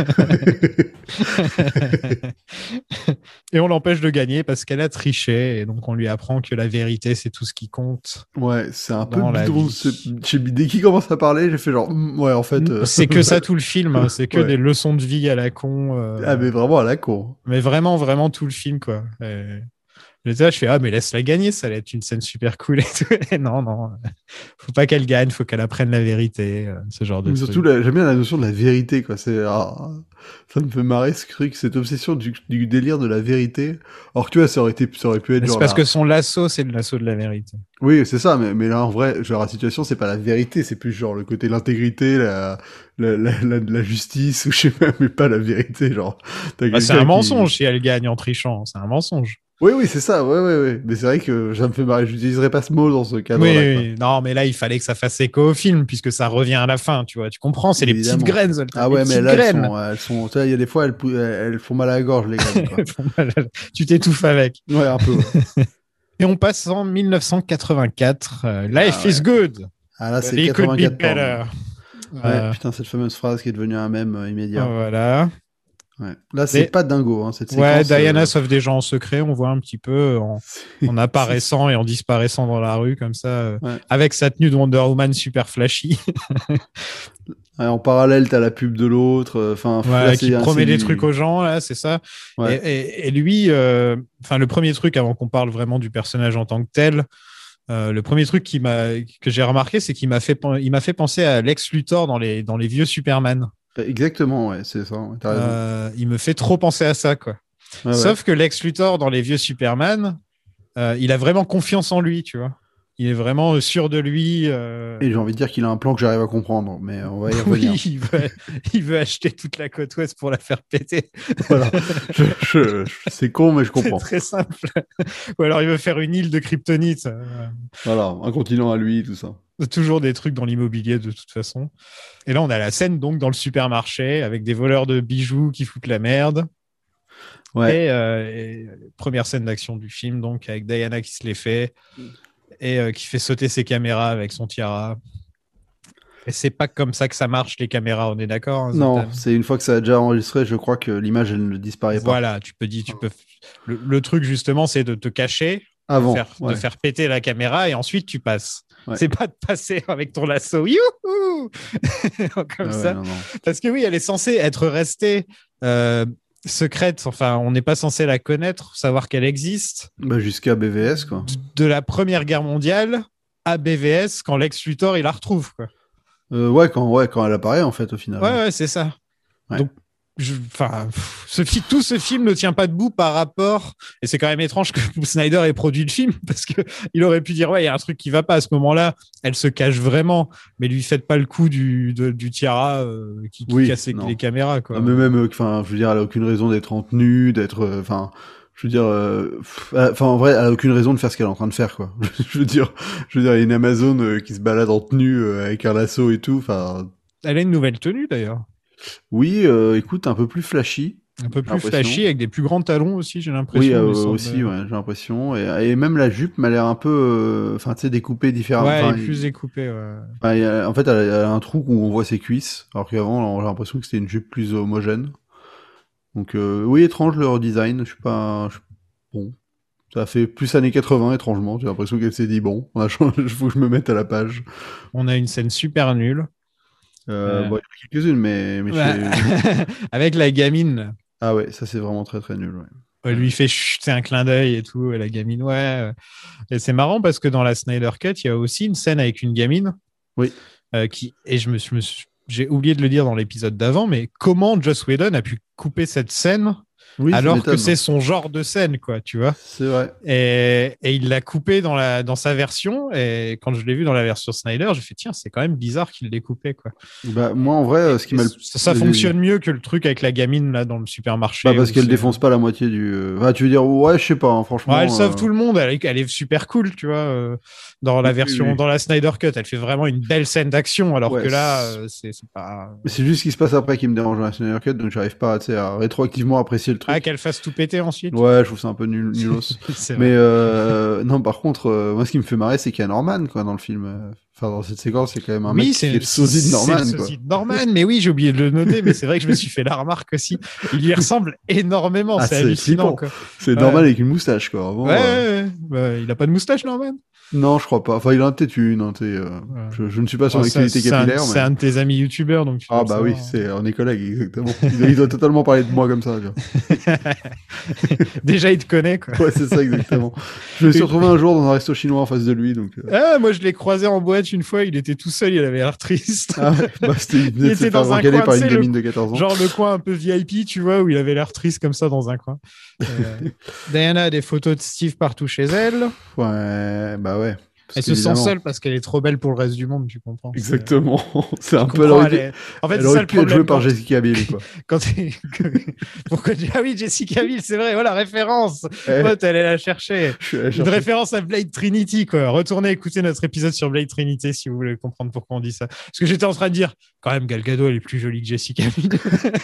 Et on l'empêche de gagner parce qu'elle a triché, et donc on lui apprend que la vérité, c'est tout ce qui compte. Ouais, c'est un peu Dans la bidon. vie. c'est- j'ai- Dès qu'il commence à parler, j'ai fait genre, mm, ouais, en fait... euh, C'est que ça tout le film, hein. C'est que Ouais. des leçons de vie à la con. euh, Ah, mais vraiment à la con. Mais vraiment, vraiment tout le film, quoi. Et... Là, je fais, ah, mais laisse-la gagner, ça allait être une scène super cool et tout. Et non, non, faut pas qu'elle gagne, faut qu'elle apprenne la vérité, euh, ce genre de Mais truc. surtout, la- j'aime bien la notion de la vérité, quoi. C'est, ah, ça me fait marrer ce truc, cette obsession du, du délire de la vérité. Alors que tu vois, ça aurait été, ça aurait pu être Mais genre. c'est parce la- que son lasso, c'est le lasso de la vérité. Oui, c'est ça, mais, mais là, en vrai, genre, la situation, c'est pas la vérité, c'est plus genre le côté de l'intégrité, la, la, la, la, la justice, ou je sais pas, mais pas la vérité, genre. T'as Bah, c'est quelqu'un un qui- mensonge si elle gagne en trichant, c'est un mensonge. Oui, oui, c'est ça, ouais, ouais, ouais. Mais c'est vrai que ça me fait marrer, j'utiliserais pas ce mot dans ce cadre-là, Oui, quoi. oui, non, mais là, il fallait que ça fasse écho au film, puisque ça revient à la fin, tu vois. Tu comprends, c'est les petites Évidemment. graines, Zoltan, Ah les ouais, mais petites là, elles graines. sont, elles sont, tu vois, il y a des fois, elles, pou- elles, elles font mal à la gorge, les graines, quoi. Elles font mal à la- Tu t'étouffes avec. Ouais, un peu. Ouais. Et on passe en mille neuf cent quatre-vingt-quatre. euh, Life Ah ouais. is good. Ah là, c'est It could be quatre-vingt-quatre better. pardon. Euh, Ouais, putain, cette fameuse phrase qui est devenue un mème euh, immédiat. Voilà. Ouais. Là, c'est Mais- pas dingo, hein, cette Ouais, séquence. Diana euh, sauve des gens en secret, on voit un petit peu en, c'est- en apparaissant et en disparaissant dans la rue comme ça, euh, Ouais. avec sa tenue de Wonder Woman super flashy, Ouais, en parallèle, t'as la pub de l'autre. euh, Enfin, voilà, là, qui c'est- promet c'est des du- trucs aux gens, là, c'est ça. Ouais. Et, et- et lui, euh, enfin, le premier truc, avant qu'on parle vraiment du personnage en tant que tel, euh, le premier truc qui m'a, que j'ai remarqué, c'est qu'il m'a fait, pen- il m'a fait penser à Lex Luthor dans les, dans les vieux Superman. Exactement, ouais, c'est ça. Ouais, t'as raison. Euh, il me fait trop penser à ça, quoi. Ouais, ouais. Sauf que Lex Luthor, dans les vieux Superman, euh, il a vraiment confiance en lui, tu vois. Il est vraiment euh, sûr de lui. euh, Et j'ai envie de dire qu'il a un plan que j'arrive à comprendre, mais on va y Oui, revenir. il veut, il veut acheter toute la côte ouest pour la faire péter. Voilà. Je- je- je- c'est con, mais je C'est comprends. très simple. Ou alors il veut faire une île de kryptonite. Euh, Voilà, un continent à lui, tout ça. toujours des trucs dans l'immobilier de toute façon. Et là, on a la scène donc dans le supermarché avec des voleurs de bijoux qui foutent la merde. Ouais. Et, euh, et, euh, première scène d'action du film, donc avec Diana qui se les fait et euh, qui fait sauter ses caméras avec son tiara. Et c'est pas comme ça que ça marche, les caméras, on est d'accord, hein, Non, Zoltan c'est une fois que ça a déjà enregistré, je crois que l'image, elle ne disparaît pas. Voilà, tu peux dire, tu peux. Le, le truc justement, c'est de te cacher, Avant. de, faire, ouais. de faire péter la caméra et ensuite tu passes. Ouais. C'est pas de passer avec ton lasso, youhou comme Ah ouais, ça. non, non. Parce que oui, elle est censée être restée euh, secrète. Enfin, on n'est pas censé la connaître, savoir qu'elle existe. Bah, jusqu'à B V S, quoi. De la Première Guerre mondiale à B V S, quand Lex Luthor il la retrouve, quoi. Euh, ouais, quand, ouais, quand elle apparaît, en fait, au final. Ouais, ouais, c'est ça. Ouais. Donc, je, enfin, pff, ce fi- tout ce film ne tient pas debout par rapport. Et c'est quand même étrange que Snyder ait produit le film parce que il aurait pu dire ouais, il y a un truc qui va pas à ce moment-là. Elle se cache vraiment, mais lui faites pas le coup du de- du tiara euh, qui, qui Oui, casse les, non. les caméras, quoi. Ah, mais même, enfin, je veux dire, elle a aucune raison d'être en tenue, d'être, enfin, je veux dire, euh, enfin, en vrai, elle a aucune raison de faire ce qu'elle est en train de faire, quoi. je veux dire, je veux dire, il y a une Amazon euh, qui se balade en tenue euh, avec un lasso et tout, enfin. Elle a une nouvelle tenue d'ailleurs, Oui, euh, écoute, un peu plus flashy. un peu plus l'impression. flashy avec des plus grands talons aussi, j'ai l'impression. Oui, euh, il semble- aussi, ouais, j'ai l'impression. Et, et même la jupe m'a l'air un peu, euh, enfin, tu sais, découpée différemment. Ouais, Enfin, elle est plus il- découpée. Ouais. enfin, il y a- en fait, elle a, elle a un trou où on voit ses cuisses, alors qu'avant, j'ai l'impression que c'était une jupe plus homogène. Donc, euh, oui, étrange le redesign. Je suis pas, je- bon, ça fait plus années quatre-vingts, étrangement. J'ai l'impression qu'elle s'est dit bon, il faut que je me mette à la page. On a une scène super nulle Euh, Euh. Bon, il y en a quelques-unes, mais, mais Ouais. chez- avec la gamine. là. ah ouais, ça c'est vraiment très très nul. Ouais. Elle lui fait chut, c'est un clin d'œil et tout, et la gamine, ouais. Et c'est marrant parce que dans la Snyder Cut, il y a aussi une scène avec une gamine. Oui. euh, qui, et je me, suis- je me suis- j'ai oublié de le dire dans l'épisode d'avant, mais comment Joss Whedon a pu couper cette scène Oui, ça alors que m'étonne. c'est son genre de scène, quoi, tu vois. C'est vrai. Et, et il l'a coupé dans, la, dans sa version. Et quand je l'ai vu dans la version Snyder, j'ai fait tiens, c'est quand même bizarre qu'il l'ait coupé, quoi. Bah, moi, en vrai, euh, ce qui Et m'a le- ça, ça fonctionne mieux que le truc avec la gamine là dans le supermarché. Bah, parce où qu'elle c'est- défonce pas la moitié du. euh, Enfin, tu veux dire, ouais, je sais pas, hein, franchement. Ouais, elle sauve euh, tout le monde, elle est, elle est super cool, tu vois. euh, dans la Oui, version, oui. dans la Snyder Cut, elle fait vraiment une belle scène d'action, alors Ouais, que là, c'est- euh, c'est c'est pas. Mais c'est juste ce qui se passe après qui me dérange dans la Snyder Cut, donc j'arrive pas tu sais, à rétroactivement apprécier le truc. Ah, qu'elle fasse tout péter ensuite. Ouais, je trouve ça un peu nul, nulos. C'est Mais vrai. euh, non, par contre, euh, moi, ce qui me fait marrer, c'est qu'il y a Norman, quoi, dans le film. Euh, Enfin, dans cette séquence, c'est quand même un Oui, mec c'est qui est le sosie de Norman, c'est le quoi. sosie de Norman, mais oui, j'ai oublié de le noter, mais c'est vrai que je me suis fait la remarque aussi. Il lui ressemble énormément, Ah, c'est c'est hallucinant, flippant. quoi. C'est Ouais. Norman avec une moustache, quoi. Vraiment, Ouais, euh, ouais, ouais. Ouais, il a pas de moustache, Norman? Non, je crois pas. Enfin, il en a peut-être une, hein, t'sais, euh, Ouais. je, je ne suis pas son Bon, ça, actualité c'est un, capillaire, c'est mais... un de tes amis youtubeurs, donc tu dois Ah le bah oui, savoir. c'est on est collègues, exactement. Il doit, il doit totalement parler de moi comme ça, tu vois. Déjà, il te connaît, quoi. Ouais, c'est ça, exactement. Je me suis retrouvé un jour dans un resto chinois en face de lui, donc... euh, Ah, moi, je l'ai croisé en boîte une fois, il était tout seul, il avait l'air triste. Ah ouais, bah c'était... Il Il venait de se était faire dans un recaler coin, par tu une sais, le- gamine de quatorze ans. Genre le coin un peu V I P, tu vois, où il avait l'air triste comme ça dans un coin. Euh, Diana a des photos de Steve partout chez elle. Ouais, bah ouais. Parce Elle se sent qu'évidemment- seule parce qu'elle est trop belle pour le reste du monde, tu comprends. C'est- Exactement. C'est un Tu peu... Elle comprends, aurait, elle été- est- En fait, elle c'est aurait ça le pu être jouée problème. par Quand, Jessica Biel, quoi. quand t'es- Pourquoi Ah oui, Jessica Biel, c'est vrai, voilà, référence. Eh, Pote, elle est la chercher. je suis allé Une chercher. référence à Blade Trinity, quoi. Retournez écouter notre épisode sur Blade Trinity si vous voulez comprendre pourquoi on dit ça. Parce que j'étais en train de dire, quand même, Gal Gadot, elle est plus jolie que Jessica Biel.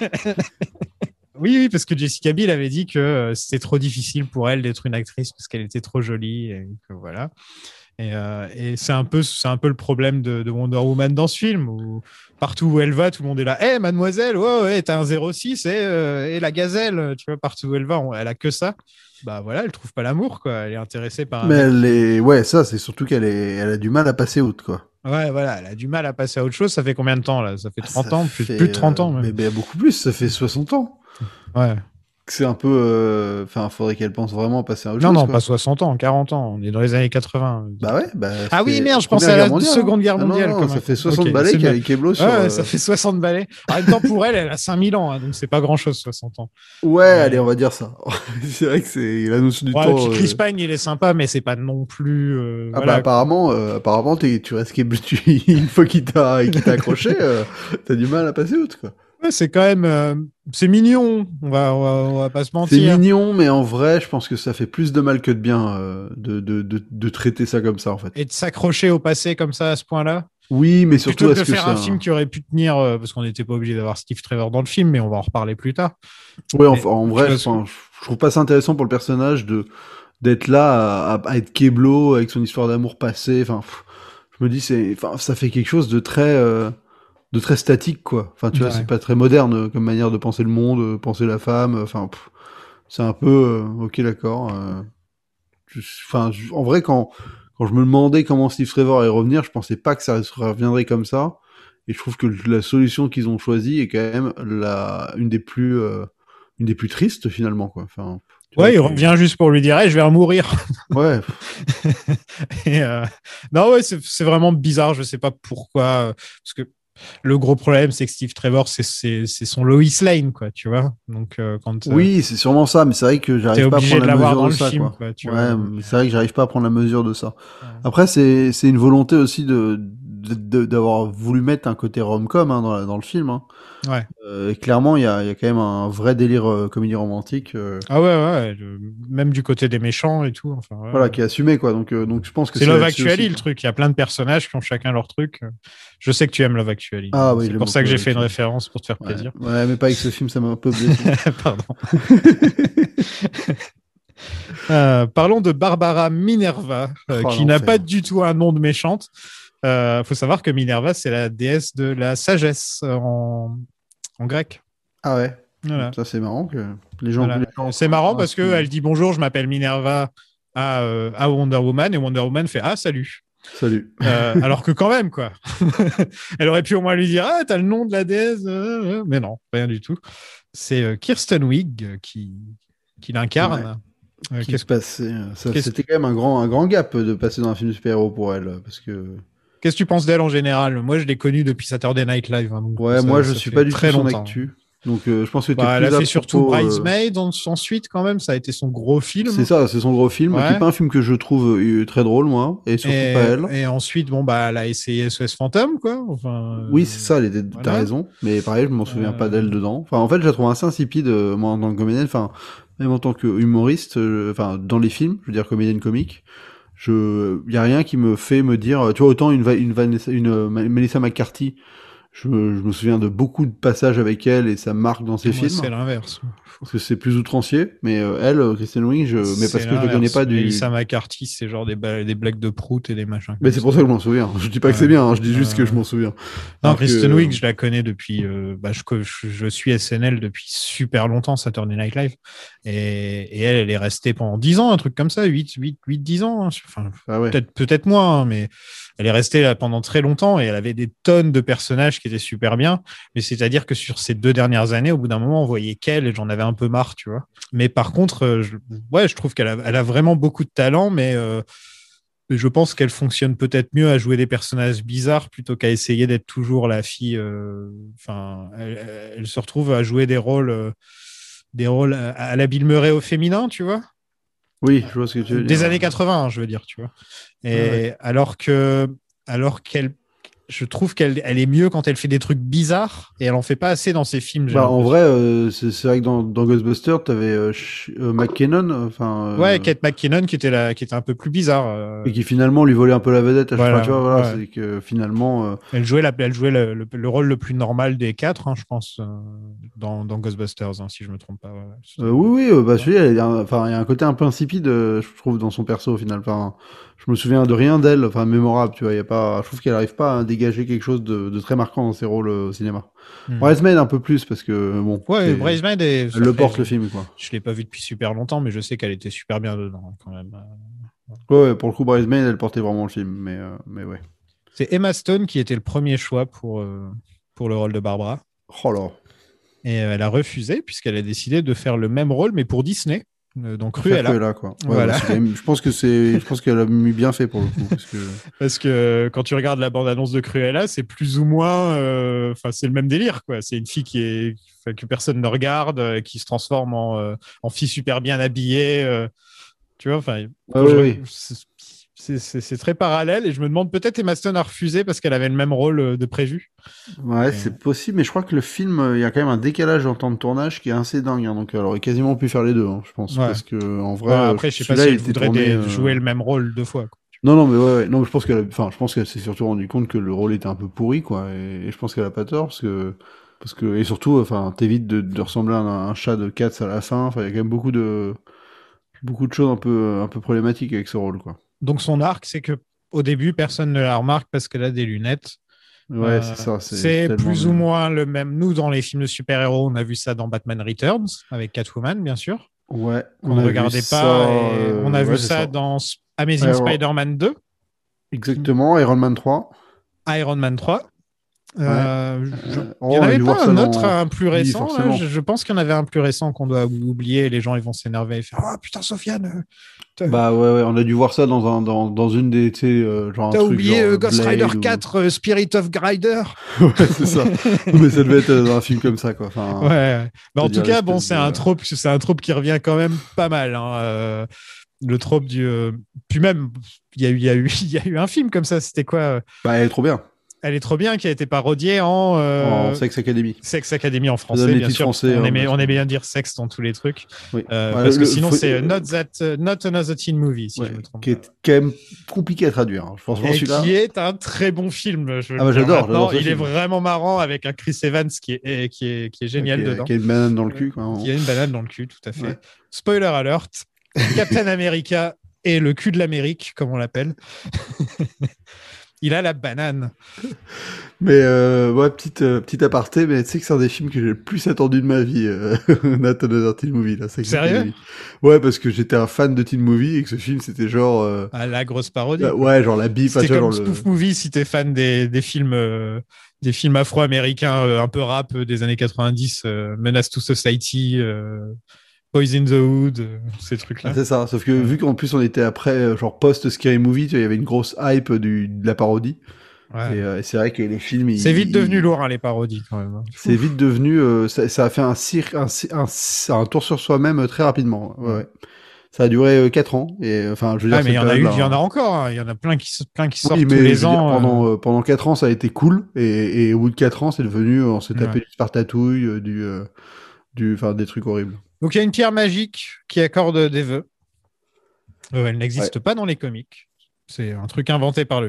Oui, oui, parce que Jessica Biel avait dit que euh, c'était trop difficile pour elle d'être une actrice parce qu'elle était trop jolie. Et que, voilà. Et, euh, et c'est un peu, c'est un peu le problème de, de Wonder Woman dans ce film où partout où elle va, tout le monde est là. Hé, hey, mademoiselle, oh, ouais, t'as un zéro six et, euh, et la gazelle, tu vois, partout où elle va, on- elle a que ça. Bah voilà, elle trouve pas l'amour, quoi. Elle est intéressée par un Mais mec elle qui- est... Ouais, ça, c'est surtout qu'elle est... elle a du mal à passer outre, quoi. Ouais, voilà, elle a du mal à passer à autre chose. Ça fait combien de temps, là? Ça fait trente Ça ans, plus, fait, plus de trente euh, ans, même. Mais, mais beaucoup plus, ça fait soixante ans. Ouais. C'est un peu... euh, Enfin, faudrait qu'elle pense vraiment à passer à autre Non, chose, non, quoi. pas soixante ans, quarante ans. On est dans les années quatre-vingts. Bah ouais, bah... Ah oui, c'était merde, je Première pensais à la Guerre mondiale, Seconde hein. Guerre Ah non, mondiale, non, quand ça même. fait soixante Ok, balais c'est qu'elle bien. est Keblo sur... Ouais, euh, ça fait soixante balais. En même temps, pour elle, elle a cinq mille ans, hein, donc c'est pas grand chose, soixante ans. Ouais, Mais- allez, on va dire ça. C'est vrai que c'est la notion du Ouais, temps... puis Chris euh, Pine, il est sympa, mais c'est pas non plus. euh, Ah voilà, bah apparemment, euh, apparemment t'es- tu restes Keblo, tu... une fois qu'il t'a qu'il t'a accroché, euh, t'as du mal à passer outre, quoi. Ouais, c'est quand même. euh, c'est mignon, on va, on va, on va pas se C'est mentir. mignon, mais en vrai, je pense que ça fait plus de mal que de bien euh, de, de, de, de traiter ça comme ça, en fait. Et de s'accrocher au passé comme ça, à ce point-là. Oui, mais surtout, Plutôt que de est-ce que faire c'est un film qui aurait pu tenir, euh, parce qu'on n'était pas obligé d'avoir Steve Trevor dans le film, mais on va en reparler plus tard. Ouais, en, Mais en tu vrai, vois je, ce que- enfin, je trouve pas ça intéressant pour le personnage de d'être là à, à, à être Keblo avec son histoire d'amour passé. Enfin, pff, je me dis, c'est, enfin, ça fait quelque chose de très, euh, de très statique, quoi. Enfin, tu vois, Ouais. c'est pas très moderne euh, comme manière de penser le monde, euh, penser la femme. euh, Enfin, pff, c'est un peu, euh, ok, d'accord. euh, je- Enfin, je- en vrai, quand quand je me demandais comment Steve Trevor allait revenir, je pensais pas que ça reviendrait comme ça. Et je trouve que la solution qu'ils ont choisie est quand même la une des plus euh, une des plus tristes finalement, quoi. Enfin, tu Ouais, il vois, tu- revient juste pour lui dire, hey, je vais mourir. Ouais, Et, euh, Non, ouais, c'est c'est vraiment bizarre. Je sais pas pourquoi. euh, Parce que le gros problème, c'est que Steve Trevor, c'est c'est c'est son Lois Lane, quoi, tu vois. Donc, euh, quand euh, oui, c'est sûrement ça, mais c'est vrai que t'es j'arrive pas à obligé prendre de la l'avoir mesure dans de le ça, film, quoi. quoi, tu Ouais, vois. mais c'est vrai que j'arrive pas à prendre la mesure de ça. Ouais. Après, c'est c'est une volonté aussi de de- de- d'avoir voulu mettre un côté rom-com hein, dans la- dans le film. Hein. Ouais. Euh, et clairement, il y a il y a quand même un vrai délire euh, comédie romantique. euh, Ah ouais, ouais, le- même du côté des méchants et tout. Enfin, ouais. Voilà, qui est assumé, quoi. Donc, euh, donc je pense que C'est c'est Love là-dessus Actually, aussi, le quoi. truc. Il y a plein de personnages qui ont chacun leur truc. Je sais que tu aimes Love Actually. Ah oui, c'est j'aime pour ça que beaucoup j'ai Love fait une Actually. référence pour te faire Ouais. plaisir. Ouais, mais pas avec ce film, ça m'a un peu blessé. Pardon. Euh, parlons de Barbara Minerva, euh, Oh, qui n'a l'enfer. pas du tout un nom de méchante. Il euh, faut savoir que Minerva, c'est la déesse de la sagesse euh, en, en grec. Ah ouais. Voilà. Ça, c'est marrant que les gens. Voilà. les gens- C'est marrant parce Ah, qu'elle dit bonjour, je m'appelle Minerva à, euh, à Wonder Woman, et Wonder Woman fait ah, salut. Salut. Euh, alors que quand même, quoi. Elle aurait pu au moins lui dire ah, t'as le nom de la déesse. euh, euh. Mais non, rien du tout. C'est euh, Kirsten Wiig euh, qui, qui l'incarne. Euh, Qui qu'est-ce se passait euh, ça- qu'est-ce- C'était quand même un grand, un grand gap de passer dans un film de super-héros pour elle, parce que. Qu'est-ce que tu penses d'elle en général? Moi, je l'ai connue depuis Saturday Night Live. Hein, donc Ouais, ça- moi, je ça suis fait pas du tout très son longtemps. actu. Donc, euh, je pense que t'es Bah, elle plus a à fait surtout propos, euh, Bridesmaid en- ensuite, quand même. Ça a été son gros film. C'est ça, c'est son gros film, Ouais. qui est pas un film que je trouve euh, très drôle, moi, et surtout Et, pas elle. et ensuite, bon, bah, elle a essayé S O S Phantom, quoi. Enfin, Oui, euh, c'est ça, elle était... voilà. t'as raison. Mais pareil, je m'en souviens Euh, pas d'elle dedans. Enfin, en fait, je la trouve assez insipide, euh, moi, en tant que comédienne. Enfin, même en tant que humoriste, euh, enfin, dans les films, je veux dire comédienne comique, je, y a rien qui me fait me dire, tu vois, autant une, Va- une Vanessa, une euh, Melissa McCarthy, Je, me- je me souviens de beaucoup de passages avec elle et ça marque dans ses Moi, films. c'est l'inverse. Parce que c'est plus outrancier. Mais euh, elle, euh, Kristen Wiig, je... mais C'est parce que je la connais l'inverse. pas du. Melissa McCarthy, c'est genre des, ba- des blagues de prout et des machins Mais comme c'est ça. pour ça que je m'en souviens. Je dis pas que Ouais. c'est bien, hein, je dis juste Euh, que je m'en souviens. Non, Alors Kristen que- Wiig, je la connais depuis. euh, bah, je, je, je suis S N L depuis super longtemps, Saturday Night Live. Et, et elle, elle est restée pendant dix ans, un truc comme ça, huit, huit, huit, dix ans. Hein. Enfin, Ah ouais. peut-être, peut-être moins, hein, mais elle est restée là pendant très longtemps et elle avait des tonnes de personnages qui étaient super bien. Mais c'est-à-dire que sur ces deux dernières années, au bout d'un moment, on voyait qu'elle et j'en avais un peu marre, tu vois. Mais par contre, euh, je, ouais, je trouve qu'elle a, elle a vraiment beaucoup de talent, mais euh, je pense qu'elle fonctionne peut-être mieux à jouer des personnages bizarres plutôt qu'à essayer d'être toujours la fille. euh, Enfin, elle, elle se retrouve à jouer des rôles, euh, des rôles à, à la Bill Murray au féminin, tu vois, Oui, je vois ce que tu veux dire. des années quatre-vingts, hein, je veux dire, tu vois. Et Ouais, ouais. alors que, alors qu'elle, je trouve qu'elle elle est mieux quand elle fait des trucs bizarres et elle en fait pas assez dans ses films, j'ai Bah, en l'impression. vrai, euh, c'est c'est vrai que dans, dans Ghostbusters, t'avais euh, Sh- euh, McKinnon, enfin, Ouais, euh, Kate McKinnon qui était là, qui était un peu plus bizarre. euh, et qui finalement lui volait un peu la vedette. Enfin, tu voilà, vois, voilà, ouais. c'est que finalement, euh, Elle jouait, la, elle jouait le, le, le rôle le plus normal des quatre, hein, je pense, euh, dans, dans Ghostbusters, hein, si je me trompe pas. Ouais. euh, C'était- oui, oui, euh, bah, celui-là, il y a un- enfin, il y a un côté un peu insipide, euh, je trouve, dans son perso au final. Enfin, je me souviens de rien d'elle, enfin, mémorable, tu vois. Il y a pas, je trouve qu'elle arrive pas à dégager quelque chose de, de très marquant dans ses rôles euh, au cinéma. Hmm. Bridesmaid un peu plus parce que bon, Ouais, c'est, Bridesmaid, est, elle le après, porte je, le film, quoi. je l'ai pas vu depuis super longtemps, mais je sais qu'elle était super bien dedans, hein, quand même. Ouais, ouais, pour le coup, Bridesmaid, elle portait vraiment le film, mais, euh, mais ouais. C'est Emma Stone qui était le premier choix pour, euh, pour le rôle de Barbara. Oh là. Et euh, elle a refusé, puisqu'elle a décidé de faire le même rôle, mais pour Disney. Euh, donc Pour faire Cruella. Cruella, quoi. Ouais, Voilà. bah, c'est quand même, je pense que c'est, je pense qu'elle a mis bien fait pour le coup, parce que, Parce que quand tu regardes la bande-annonce de Cruella, c'est plus ou moins, euh, enfin, c'est le même délire, quoi. C'est une fille qui est, enfin, que personne ne regarde, euh, qui se transforme en, euh, en fille super bien habillée. euh, tu vois, enfin, ah quand oui, je, oui. c'est, c'est, c'est très parallèle et je me demande peut-être Emma Stone a refusé parce qu'elle avait le même rôle euh, de prévu. Ouais, Mais, c'est possible, mais je crois que le film, euh, il y a quand même un décalage en temps de tournage qui est assez dingue, hein, donc elle aurait quasiment pu faire les deux, hein, je pense, ouais. parce que en vrai, Bon, euh, après, je sais pas celui-là, si il elle était voudrait tourné. des- euh, jouer le même rôle deux fois, quoi. Non, non, mais ouais, ouais. Non, je pense qu'elle, a- enfin, je pense qu'elle s'est surtout rendu compte que le rôle était un peu pourri, quoi, et, et je pense qu'elle a pas tort, parce que, parce que, et surtout, enfin, t'évites de, de ressembler à un, un chat de Katz à la fin, enfin, il y a quand même beaucoup de, beaucoup de choses un peu, un peu problématiques avec ce rôle, quoi. Donc son arc, c'est que au début, personne ne la remarque parce qu'elle a des lunettes. Ouais, Euh, c'est ça, c'est c'est tellement plus ou de... moins le même. Nous, dans les films de super-héros, on a vu ça dans Batman Returns avec Catwoman, bien sûr, Ouais, qu'on on ne a vu regardait ça, pas. Et on a euh, vu ouais, c'est ça ça. dans S- Amazing Iron- Spider-Man deux, Exactement, Iron Man trois. Iron Man trois. Ouais. Euh, je- Euh, Il n'y oh, en on a avait dû voir pas ça un autre, dans... un plus Oui, récent là forcément. je, je pense qu'il y en avait un plus récent qu'on doit oublier. Et les gens ils vont s'énerver et faire ah putain Sofiane, euh, t'as Bah ouais, ouais, on a dû voir ça dans un, dans, dans une des, tu sais, euh, genre un t'as truc oublié genre euh, euh, Ghost Rider Blade ou... quatre, euh, Spirit of Grider. Ouais, c'est ça. Mais ça devait être euh, dans un film comme ça, quoi. Enfin, Ouais. Bah, en tout c'est-à-dire cas, bon, l'espèce c'est de... un trope, c'est un trope qui revient quand même pas mal. Hein. Euh, le trope du. euh, Puis même, il y a eu, il y a eu, il y a eu un film comme ça. C'était quoi euh, Bah, elle est trop bien. Elle est trop bien, qui a été parodiée en En euh, Sex Academy. Sex Academy en Je te donne français, les bien titres sûr, parce français, qu'on hein, aimait, parce on que... aimait bien dire sexe dans tous les trucs. Oui. Euh, Bah, parce que le- sinon, faut- c'est euh, euh, not that, euh, not another teen movie, si ouais, je me trompe qui pas. est quand même compliqué à traduire, hein. Franchement, Et celui-là... qui est un très bon film, je veux Ah le bah dire j'adore, maintenant. j'adore ce Il est film. vraiment marrant avec un Chris Evans qui est, qui est, qui est Ouais, génial qui, a, dedans. qui a une banane dans le cul, quoi. Qui Vraiment. a une banane dans le cul, tout à fait. Ouais. Spoiler alert, Captain America est le cul de l'Amérique, comme on l'appelle. Il a la banane. Mais euh, ouais, petite, euh, petite aparté, mais tu sais que c'est un des films que j'ai le plus attendu de ma vie, euh, Not Another Teen Movie, là. Sex Sérieux Academy. Ouais, parce que j'étais un fan de Teen Movie et que ce film, c'était genre... euh, Ah, la grosse parodie. euh, Quoi. ouais, genre la bip, C'était tu vois, comme genre le... Spoof Movie si t'es fan des, des films, euh, des films afro-américains euh, un peu rap euh, des années quatre-vingt-dix, euh, Menace to Society, euh, Boys in the Hood, euh, ces Ah, trucs-là. c'est ça, sauf que Ouais. vu qu'en plus on était après, euh, genre post-Scary Movie, tu vois, il y avait une grosse hype du, de la parodie. Ouais. Et, euh, et c'est vrai que les films, ils- C'est vite devenu ils- lourd, hein, les parodies, quand même. Hein. c'est vite devenu, euh, ça, ça a fait un, cirque, un, ci- un, un tour sur soi-même euh, très rapidement. Ouais, Ouais. ouais. Ça a duré euh, quatre ans, et euh, enfin, je veux dire, Ah, mais il y cette en a eu, période-là, il y en a hein. encore. Hein. Il y en a plein qui, s- plein qui sortent Oui, tous mais les je veux dire, ans. pendant, euh. euh, pendant quatre ans, ça a été cool, et, et au bout de quatre ans, c'est devenu, on s'est tapé Ouais. du Spartatouille, euh, du, euh, du, enfin, des trucs horribles. Donc, il y a une pierre magique qui accorde des vœux. Euh, elle Ouais. n'existe pas dans les comics. C'est un truc inventé par le film.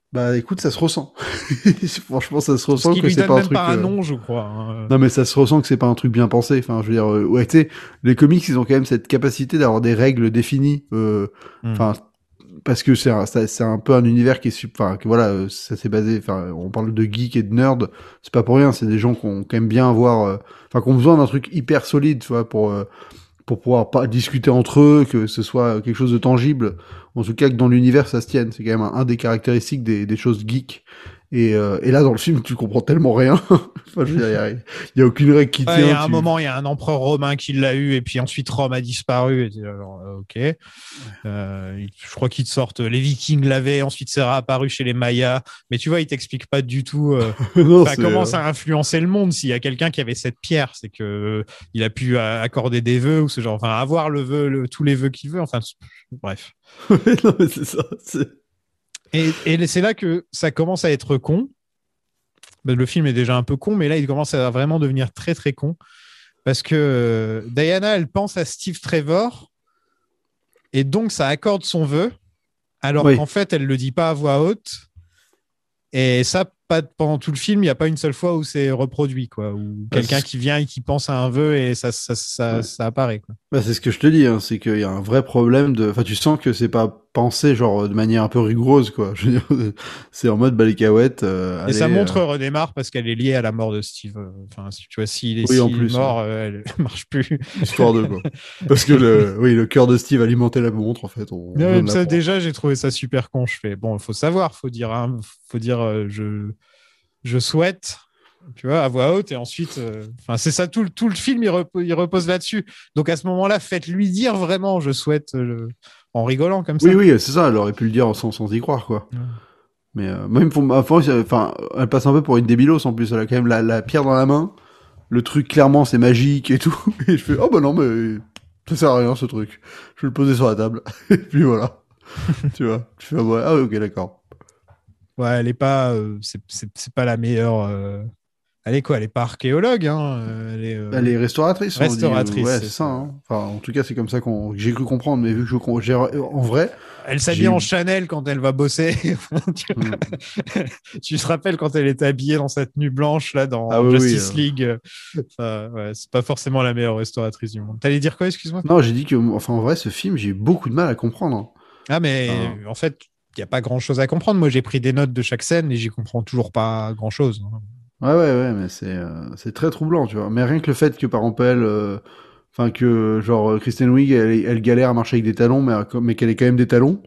Bah écoute, ça se ressent. Franchement, ça se Parce ressent qu'il que lui c'est donne pas un même truc. pas un euh, nom, je crois. hein. Non, mais ça se ressent que c'est pas un truc bien pensé. Enfin, je veux dire, euh, ouais, tu sais, les comics, ils ont quand même cette capacité d'avoir des règles définies. euh, Hmm. Enfin, parce que c'est un, ça- c'est un peu un univers qui est, sup- enfin, que voilà, euh, ça s'est basé. Enfin, on parle de geek et de nerd, c'est pas pour rien. C'est des gens qui ont quand même bien avoir, euh, enfin, qui ont besoin d'un truc hyper solide, tu vois, pour euh, pour pouvoir pas discuter entre eux, que ce soit quelque chose de tangible. En tout cas, que dans l'univers, ça se tienne. C'est quand même un, un des caractéristiques des, des choses geeks. Et, euh, et là, dans le film, tu comprends tellement rien. Enfin, je veux dire, il y a, y a aucune règle qui Ouais, il y tient. a un Tu... moment, il y a un empereur romain qui l'a eu, et puis ensuite Rome a disparu. Et, alors, euh, ok. Euh, je crois qu'ils te sortent. Les Vikings l'avaient, ensuite c'est réapparu chez les Mayas. Mais tu vois, ils t'expliquent pas du tout. Euh, non, Enfin, c'est. comment euh, ça a influencé le monde? S'il y a quelqu'un qui avait cette pierre, c'est que euh, il a pu euh, accorder des vœux ou ce genre. Enfin, avoir le vœu, le- tous les vœux qu'il veut. Enfin, bref. non, mais c'est ça. C'est... Et, et c'est là que ça commence à être con. Le film est déjà un peu con, mais là, il commence à vraiment devenir très très con parce que euh, Diana, elle pense à Steve Trevor et donc ça accorde son vœu, alors Oui. qu'en fait, elle le dit pas à voix haute. Et ça, pas pendant tout le film, il n'y a pas une seule fois où c'est reproduit, quoi, ou Bah, c'est quelqu'un ce... qui vient et qui pense à un vœu et ça, ça, ça, ouais. ça apparaît, quoi. Bah, c'est ce que je te dis, hein, c'est qu'il y a un vrai problème de. Enfin, tu sens que c'est pas pensé genre de manière un peu rigoureuse, quoi. Je veux dire, c'est en mode bah les cahuètes. Euh, Et allez, ça euh, montre René Mare parce qu'elle est liée à la mort de Steve. Enfin, si tu vois, s'il est, Oui, en s'il est plus, ouais. mort, euh, elle marche plus. Histoire de quoi. Parce que le, oui, le cœur de Steve alimentait la montre, en fait. On, on Non, vient même de ça, l'apprendre. déjà, j'ai trouvé ça super con. Je fais, bon, il faut savoir, faut dire, hein, faut dire, euh, je, je souhaite, tu vois, à voix haute, et ensuite, euh, enfin, c'est ça, tout, le- tout le film, il, repo- il repose là-dessus. Donc, à ce moment-là, faites-lui dire vraiment, je souhaite, euh, en rigolant comme Oui, ça. oui, c'est ça. Elle aurait pu le dire sans, sans y croire, quoi. Ouais. Mais euh, moi, ils me font. Enfin, c'est- enfin, elle passe un peu pour une débilos en plus. Elle a quand même la, la pierre dans la main. Le truc, clairement, c'est magique et tout. Et je fais, oh bah non, mais ça sert à rien ce truc. Je vais le poser sur la table. Et puis voilà. Tu vois. Tu fais, ouais, ah ok, d'accord. Ouais, elle est pas, euh, c'est, c'est, c'est pas la meilleure. euh, Elle est quoi? Elle est pas archéologue, hein. euh, Elle est euh, Elle est restauratrice, on dit. euh, restauratrice, Ouais, c'est c'est ça. ça. Hein. Enfin, en tout cas, c'est comme ça qu'on, que j'ai cru comprendre. Mais vu que je, com- j'ai, en vrai, Elle j'ai s'habille en eu. Chanel quand elle va bosser. tu, Hmm. tu te rappelles quand elle était habillée dans sa tenue blanche là Ah dans oui, oui. Justice euh, League. euh, Enfin, ouais, c'est pas forcément la meilleure restauratrice du monde. T'allais dire quoi, excuse-moi? Non, j'ai dit que, enfin, en vrai, ce film, j'ai eu beaucoup de mal à comprendre. Hein. Ah, mais Enfin, en fait, il n'y a pas grand-chose à comprendre. Moi, j'ai pris des notes de chaque scène et j'y comprends toujours pas grand-chose. ouais, ouais, ouais, mais c'est, euh, c'est très troublant, tu vois. Mais rien que le fait que, par exemple, elle, euh, enfin, que, genre, euh, Kristen Wiig, elle, elle galère à marcher avec des talons, mais, euh, mais qu'elle ait quand même des talons.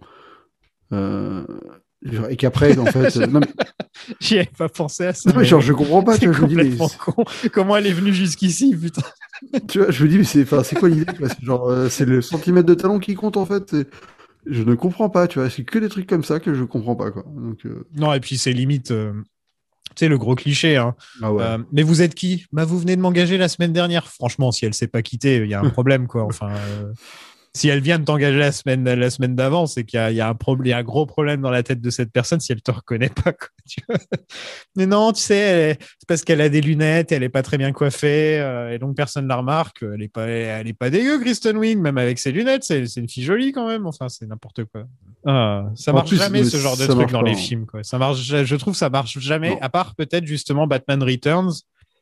Euh, genre, et qu'après, en fait, euh, non, mais, J'y avais pas pensé à non, ça, mais mais genre, ouais. je comprends pas, tu C'est vois. Je me dis, mais, complètement c'est- con. Comment elle est venue jusqu'ici, putain? tu vois, je me dis, mais c'est, enfin, c'est quoi l'idée, quoi. C'est genre, euh, c'est le centimètre de talon qui compte, en fait. C'est- Je ne comprends pas, tu vois. C'est que des trucs comme ça que je comprends pas, quoi. Donc, euh, Non, et puis c'est limite. euh, Tu sais, le gros cliché. Hein. ah ouais. Euh, mais vous êtes qui? Bah, vous venez de m'engager la semaine dernière. Franchement, si elle s'est pas quittée, il y a un problème, quoi. Enfin, euh, si elle vient de t'engager la semaine, la semaine d'avant, c'est qu'il y a, il y a un problème, il y a un gros problème dans la tête de cette personne si elle te reconnaît pas, quoi, tu vois. Mais non, tu sais, elle est- c'est parce qu'elle a des lunettes, elle est pas très bien coiffée, euh, et donc personne la remarque. Elle est pas, elle est pas dégueu, Kristen Wiig, même avec ses lunettes, c'est, c'est une fille jolie quand même. Enfin, c'est n'importe quoi. Ah, ça En marche plus, jamais mais ce genre de ça truc marche dans pas. les Hein. films, quoi. Ça marche, je trouve, ça marche jamais, Non. à part peut-être justement Batman Returns,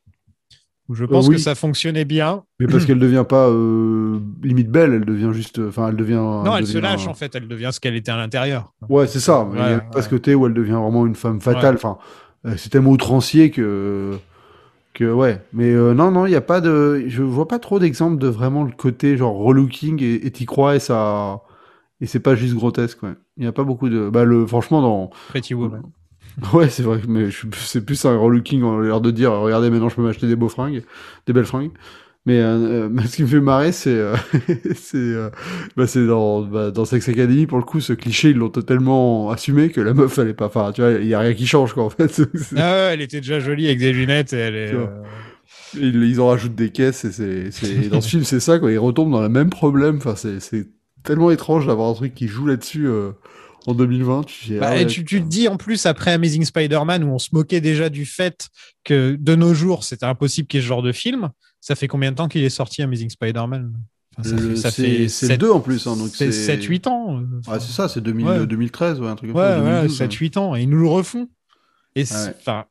où je Euh, pense que oui, ça fonctionnait bien. mais parce qu'elle devient pas euh, limite belle, elle devient juste, enfin, elle devient, Non, elle elle se lâche devient. en fait, elle devient ce qu'elle était à l'intérieur. Ouais, c'est ça. Mais il y a Voilà, pas ce voilà. côté où elle devient vraiment une femme Ouais. fatale. Enfin, euh, c'est tellement outrancier que que ouais. Mais euh, non, non, il y a pas de, je vois pas trop d'exemples de vraiment le côté genre relooking et et t'y crois et ça et c'est pas juste grotesque. Ouais. Il y a pas beaucoup de, bah le, franchement dans, Pretty Woman. ouais, c'est vrai, mais je- c'est plus un relooking en l'air de dire, regardez, maintenant je peux m'acheter des beaux fringues, des belles fringues. Mais euh, euh, ce qui me fait marrer, c'est euh, c'est euh, bah, c'est dans, bah, dans Sex Academy, pour le coup, ce cliché, ils l'ont totalement assumé que la meuf, elle est pas. Enfin, tu vois, il y a rien qui change, quoi, en fait. C'est- c'est- Ah ouais, elle était déjà jolie avec des lunettes et elle est. tu vois. euh, Ils, ils en rajoutent des caisses, et c'est. c'est- et dans ce film, c'est ça, quoi. Ils retombent dans le même problème. Enfin, c'est c'est tellement étrange d'avoir un truc qui joue là-dessus euh, en deux mille vingt. Tu dis, ah Bah, et ouais, tu, tu te putain. dis en plus après Amazing Spider-Man où on se moquait déjà du fait que de nos jours c'était impossible qu'il y ait ce genre de film. Ça fait combien de temps qu'il est sorti Amazing Spider-Man? Enfin, ça Le- fait, ça c'est fait c'est le sept- deux en plus, hein, donc c'est c'est sept huit ans. euh, Ouais, enfin, c'est ça, c'est deux mille, Ouais. deux mille treize, ouais, un truc comme ouais, ça, ouais, deux mille douze. sept huit ans. Et ils nous le refont. Et c'est- Ah ouais. enfin,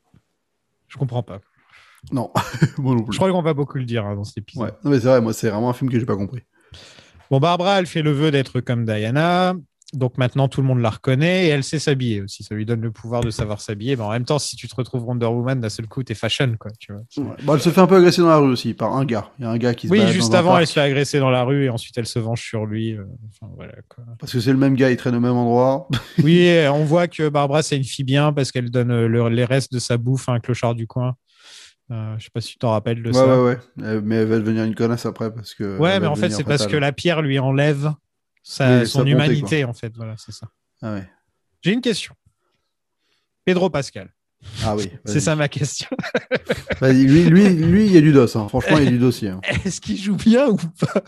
je comprends pas. Non, moi non Je plus. crois qu'on va beaucoup le dire hein, dans cet épisode. Ouais, non, mais c'est vrai, moi, c'est vraiment un film que j'ai pas compris. Bon, Barbara, elle fait le vœu d'être comme Diana. Donc maintenant, tout le monde la reconnaît et elle sait s'habiller aussi. Ça lui donne le pouvoir de savoir s'habiller. Mais en même temps, si tu te retrouves Wonder Woman, d'un seul coup, t'es fashion, quoi. Tu vois. Ouais. Bon, elle se fait un peu agresser dans la rue aussi par un gars. Il y a un gars qui se Oui, balade juste dans un avant, parc. elle se fait agresser dans la rue et ensuite elle se venge sur lui. euh, Enfin, voilà, quoi. Parce que c'est le même gars, il traîne au même endroit. Oui, on voit que Barbara, c'est une fille bien parce qu'elle donne euh, le- les restes de sa bouffe à un clochard du coin. Euh, je sais pas si tu t'en rappelles de Ouais, ça. ouais, ouais. Euh, Mais elle va devenir une connasse après parce que. Ouais, elle mais va en fait, devenir c'est parce fatale. que la pierre lui enlève sa, Oui, son sa bonté, humanité, en fait. Voilà, c'est ça. Ah ouais. J'ai une question. Pedro Pascal. Ah oui. C'est vas-y. ça ma question. Vas-y, lui, lui, lui, il y a du dos. Hein. Franchement, il y a du dossier. Hein. Est-ce qu'il joue bien ou pas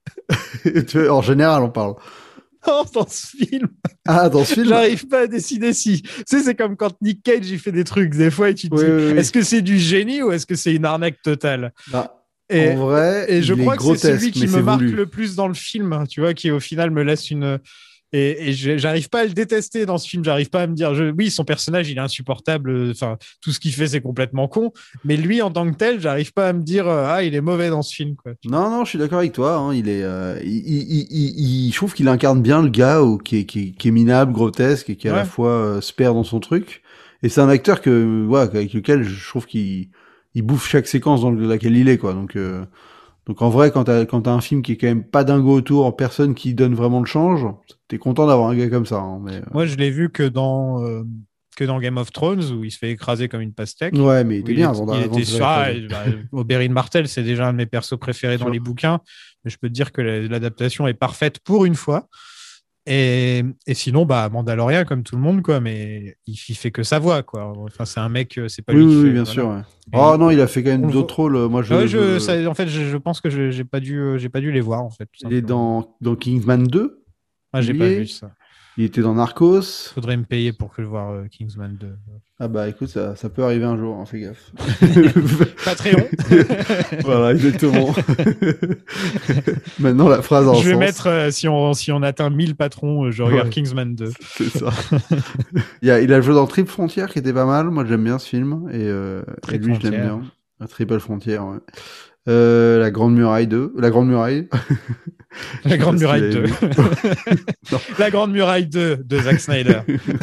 Tu vois, en général, on parle. Non, dans ce film, Ah, dans ce film. j'arrive pas à décider si. Tu sais, c'est comme quand Nick Cage il fait des trucs des fois et tu te Oui, dis, oui, oui. est-ce que c'est du génie ou est-ce que c'est une arnaque totale? Bah, Et, en vrai, et je il crois est que c'est celui grotesque, qui mais me c'est marque voulu. le plus dans le film, tu vois, qui au final me laisse une. Et, et je- j'arrive pas à le détester dans ce film. J'arrive pas à me dire, je... oui, son personnage, il est insupportable. Enfin, tout ce qu'il fait, c'est complètement con. Mais lui, en tant que tel, j'arrive pas à me dire, euh, ah, il est mauvais dans ce film, quoi. Non, non, je suis d'accord avec toi. Hein, il est, euh, il, il, il, il- je trouve qu'il incarne bien le gars au- qui, est, qui, est, qui est minable, grotesque et qui à Ouais. la fois euh, se perd dans son truc. Et c'est un acteur que, ouais, avec lequel je trouve qu'il il bouffe chaque séquence dans laquelle il est, quoi. Donc, euh, donc en vrai, quand t'as quand t'as un film qui est quand même pas dingo autour, personne qui donne vraiment le change, t'es content d'avoir un gars comme ça. Hein, mais, euh, Moi, je l'ai vu que dans, euh, que dans Game of Thrones, où il se fait écraser comme une pastèque. ouais, mais il Où était il, bien est- avant, il avant de était se sur. faire Ah, écraser. bah, Oberyn Martell, c'est déjà un de mes persos préférés dans Sûr. les bouquins. Mais je peux te dire que la- l'adaptation est parfaite pour une fois. Et, et sinon, bah, Mandalorian, comme tout le monde, quoi. Mais il, il fait que sa voix, quoi. Enfin, c'est un mec, euh, c'est pas Oui, lui oui, qui oui, fait, bien voilà. sûr. Ouais. Et Oh il- non, il a fait quand on même le d'autres rôles. Moi, je, Ah ouais, je, je- ça- en fait, je, je pense que je- j'ai pas dû, euh, j'ai pas dû les voir, en fait. tout il est simplement. dans, dans Kingsman deux. Ah, j'ai il pas y est. vu ça. Il était dans Narcos. Faudrait me payer pour que je voir euh, Kingsman deux. Ah bah écoute, ça, ça peut arriver un jour, hein, fais gaffe. Patreon. Voilà, exactement. Maintenant, la phrase en Je vais sens, mettre, euh, si, on, si on atteint mille patrons, euh, je regarde Ouais. Kingsman deux. c'est ça. il, a, il a joué dans Triple Frontier, qui était pas mal. Moi, j'aime bien ce film. Et, euh, et Triple lui, je l'aime Frontier. bien. La Triple Frontière, ouais. Euh, la Grande Muraille deux. La Grande Muraille. La Grande Je sais pas Muraille si deux. tu l'avais Non. La Grande Muraille deux de Zack Snyder.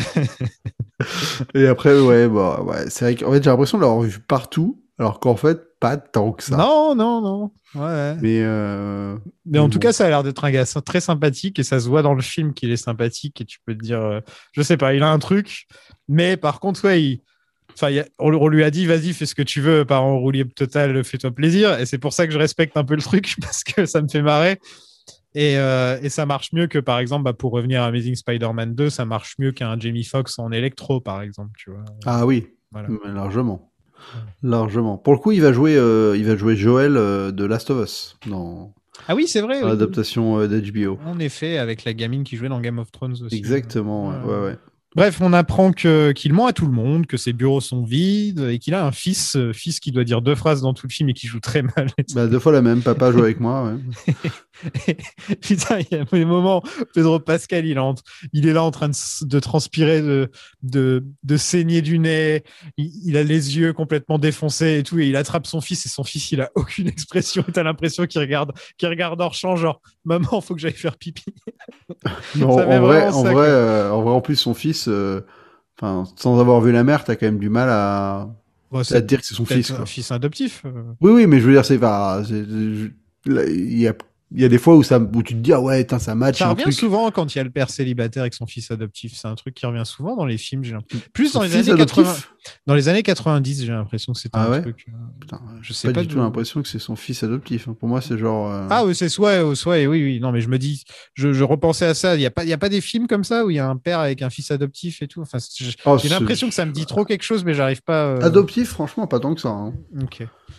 Et après, ouais, bah, ouais. C'est vrai qu'en fait, j'ai l'impression de l'avoir vu partout. Alors qu'en fait, pas tant que ça. Non, non, non. Ouais. Mais, euh... Mais en mais tout bon. cas, ça a l'air d'être un gars très sympathique et ça se voit dans le film qu'il est sympathique et tu peux te dire, euh, je sais pas, il a un truc. Mais par contre, ouais, il... enfin, il y a- on, on lui a dit, vas-y, fais ce que tu veux, par en roulier total, fais-toi plaisir. Et c'est pour ça que je respecte un peu le truc parce que ça me fait marrer. Et, euh, et ça marche mieux que, par exemple, bah, pour revenir à Amazing Spider-Man deux, ça marche mieux qu'un Jamie Foxx en électro, par exemple. Tu vois. Ah oui, Voilà. mais largement. Largement. Pour le coup, il va jouer, euh, il va jouer Joel euh, de Last of Us dans, Ah oui, c'est vrai. dans Oui. l'adaptation euh, d'H B O. En effet, avec la gamine qui jouait dans Game of Thrones aussi. Exactement, ouais, ouais, ouais. Bref, on apprend que, qu'il ment à tout le monde, que ses bureaux sont vides et qu'il a un fils, euh, fils qui doit dire deux phrases dans tout le film et qui joue très mal. Bah, deux fois la même, papa joue avec moi, ouais. Putain, il y a des moments, Pedro Pascal, il est, en- il est là en train de, s- de transpirer, de, de, de saigner du nez, il, il a les yeux complètement défoncés et tout, et il attrape son fils et son fils, il a aucune expression, et t'as l'impression qu'il regarde, qu'il regarde hors champ, genre, maman, faut que j'aille faire pipi. Non, Ça fait en vrai, vraiment en ça, vrai, quoi. euh, en vrai, en plus, son fils, euh, enfin, sans avoir vu la mère, t'as quand même du mal à, Bon, à c'est te dire que c'est son peut-être fils, un quoi. fils adoptif. euh. Oui, oui, mais je veux dire, c'est pas, c'est- je- là, il y a, il y a des fois où ça, où tu te dis, ah ouais, tain, ça match Ça un revient truc. souvent quand il y a le père célibataire avec son fils adoptif. C'est un truc qui revient souvent dans les films. J'ai l'impression. Plus Son dans les fils années adoptif quatre-vingts. Dans les années quatre-vingt-dix, j'ai l'impression que c'était Ah un ouais truc. euh, Putain, Je j'ai sais pas, pas du d'où- tout l'impression que c'est son fils adoptif. hein. Pour moi, c'est genre. euh, Ah, oui, c'est soit, euh, soit, oui, oui. Non, mais je me dis, je, je repensais à ça. Il n'y a pas, il y a pas des films comme ça où il y a un père avec un fils adoptif et tout. Enfin, c'est- j'ai oh, j'ai c'est- l'impression que ça me dit trop quelque chose, mais j'arrive pas. euh, Adoptif, franchement, pas tant que ça. hein. Ok.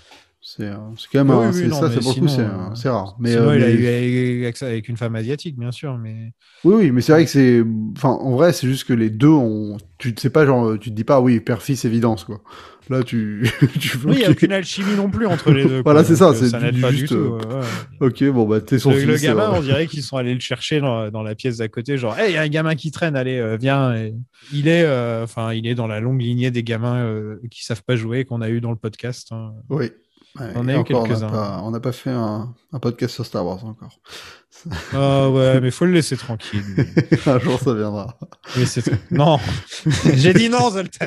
C'est, euh, c'est quand même Oui, un, oui, c'est, non, ça, mais c'est pour le coup, c'est, sinon, un- euh, c'est rare. Mais, Sinon, euh, il a mais- eu avec, ça- avec une femme asiatique, bien sûr, mais oui, oui, mais c'est vrai que c'est, enfin, en vrai, c'est juste que les deux ont, tu te sais pas, genre, tu te dis pas, oui, père-fils, évidence, quoi. Là, tu, tu fais, oui, il n'y a ok. aucune alchimie non plus entre les deux. Voilà, Quoi, c'est donc, ça, euh, c'est ça du- n'aide du pas juste, du tout. euh, euh, ouais. Ok, bon, bah, t'es son Le, le fils. gamin, euh, on dirait qu'ils sont allés le chercher dans, dans la pièce d'à côté, genre, hey, il y a un gamin qui traîne, allez, euh, viens. Et il est, euh, enfin, il est dans la longue lignée des gamins euh, qui savent pas jouer qu'on a eu dans le podcast. Hein. Oui. Ouais, On et a eu encore, on n'a quelques-uns. pas, on n'a pas fait un, un podcast sur Star Wars encore. Ah ouais, mais faut le laisser tranquille. lui. Un jour, ça viendra. Mais c'est tra- non, j'ai dit non, Zoltan.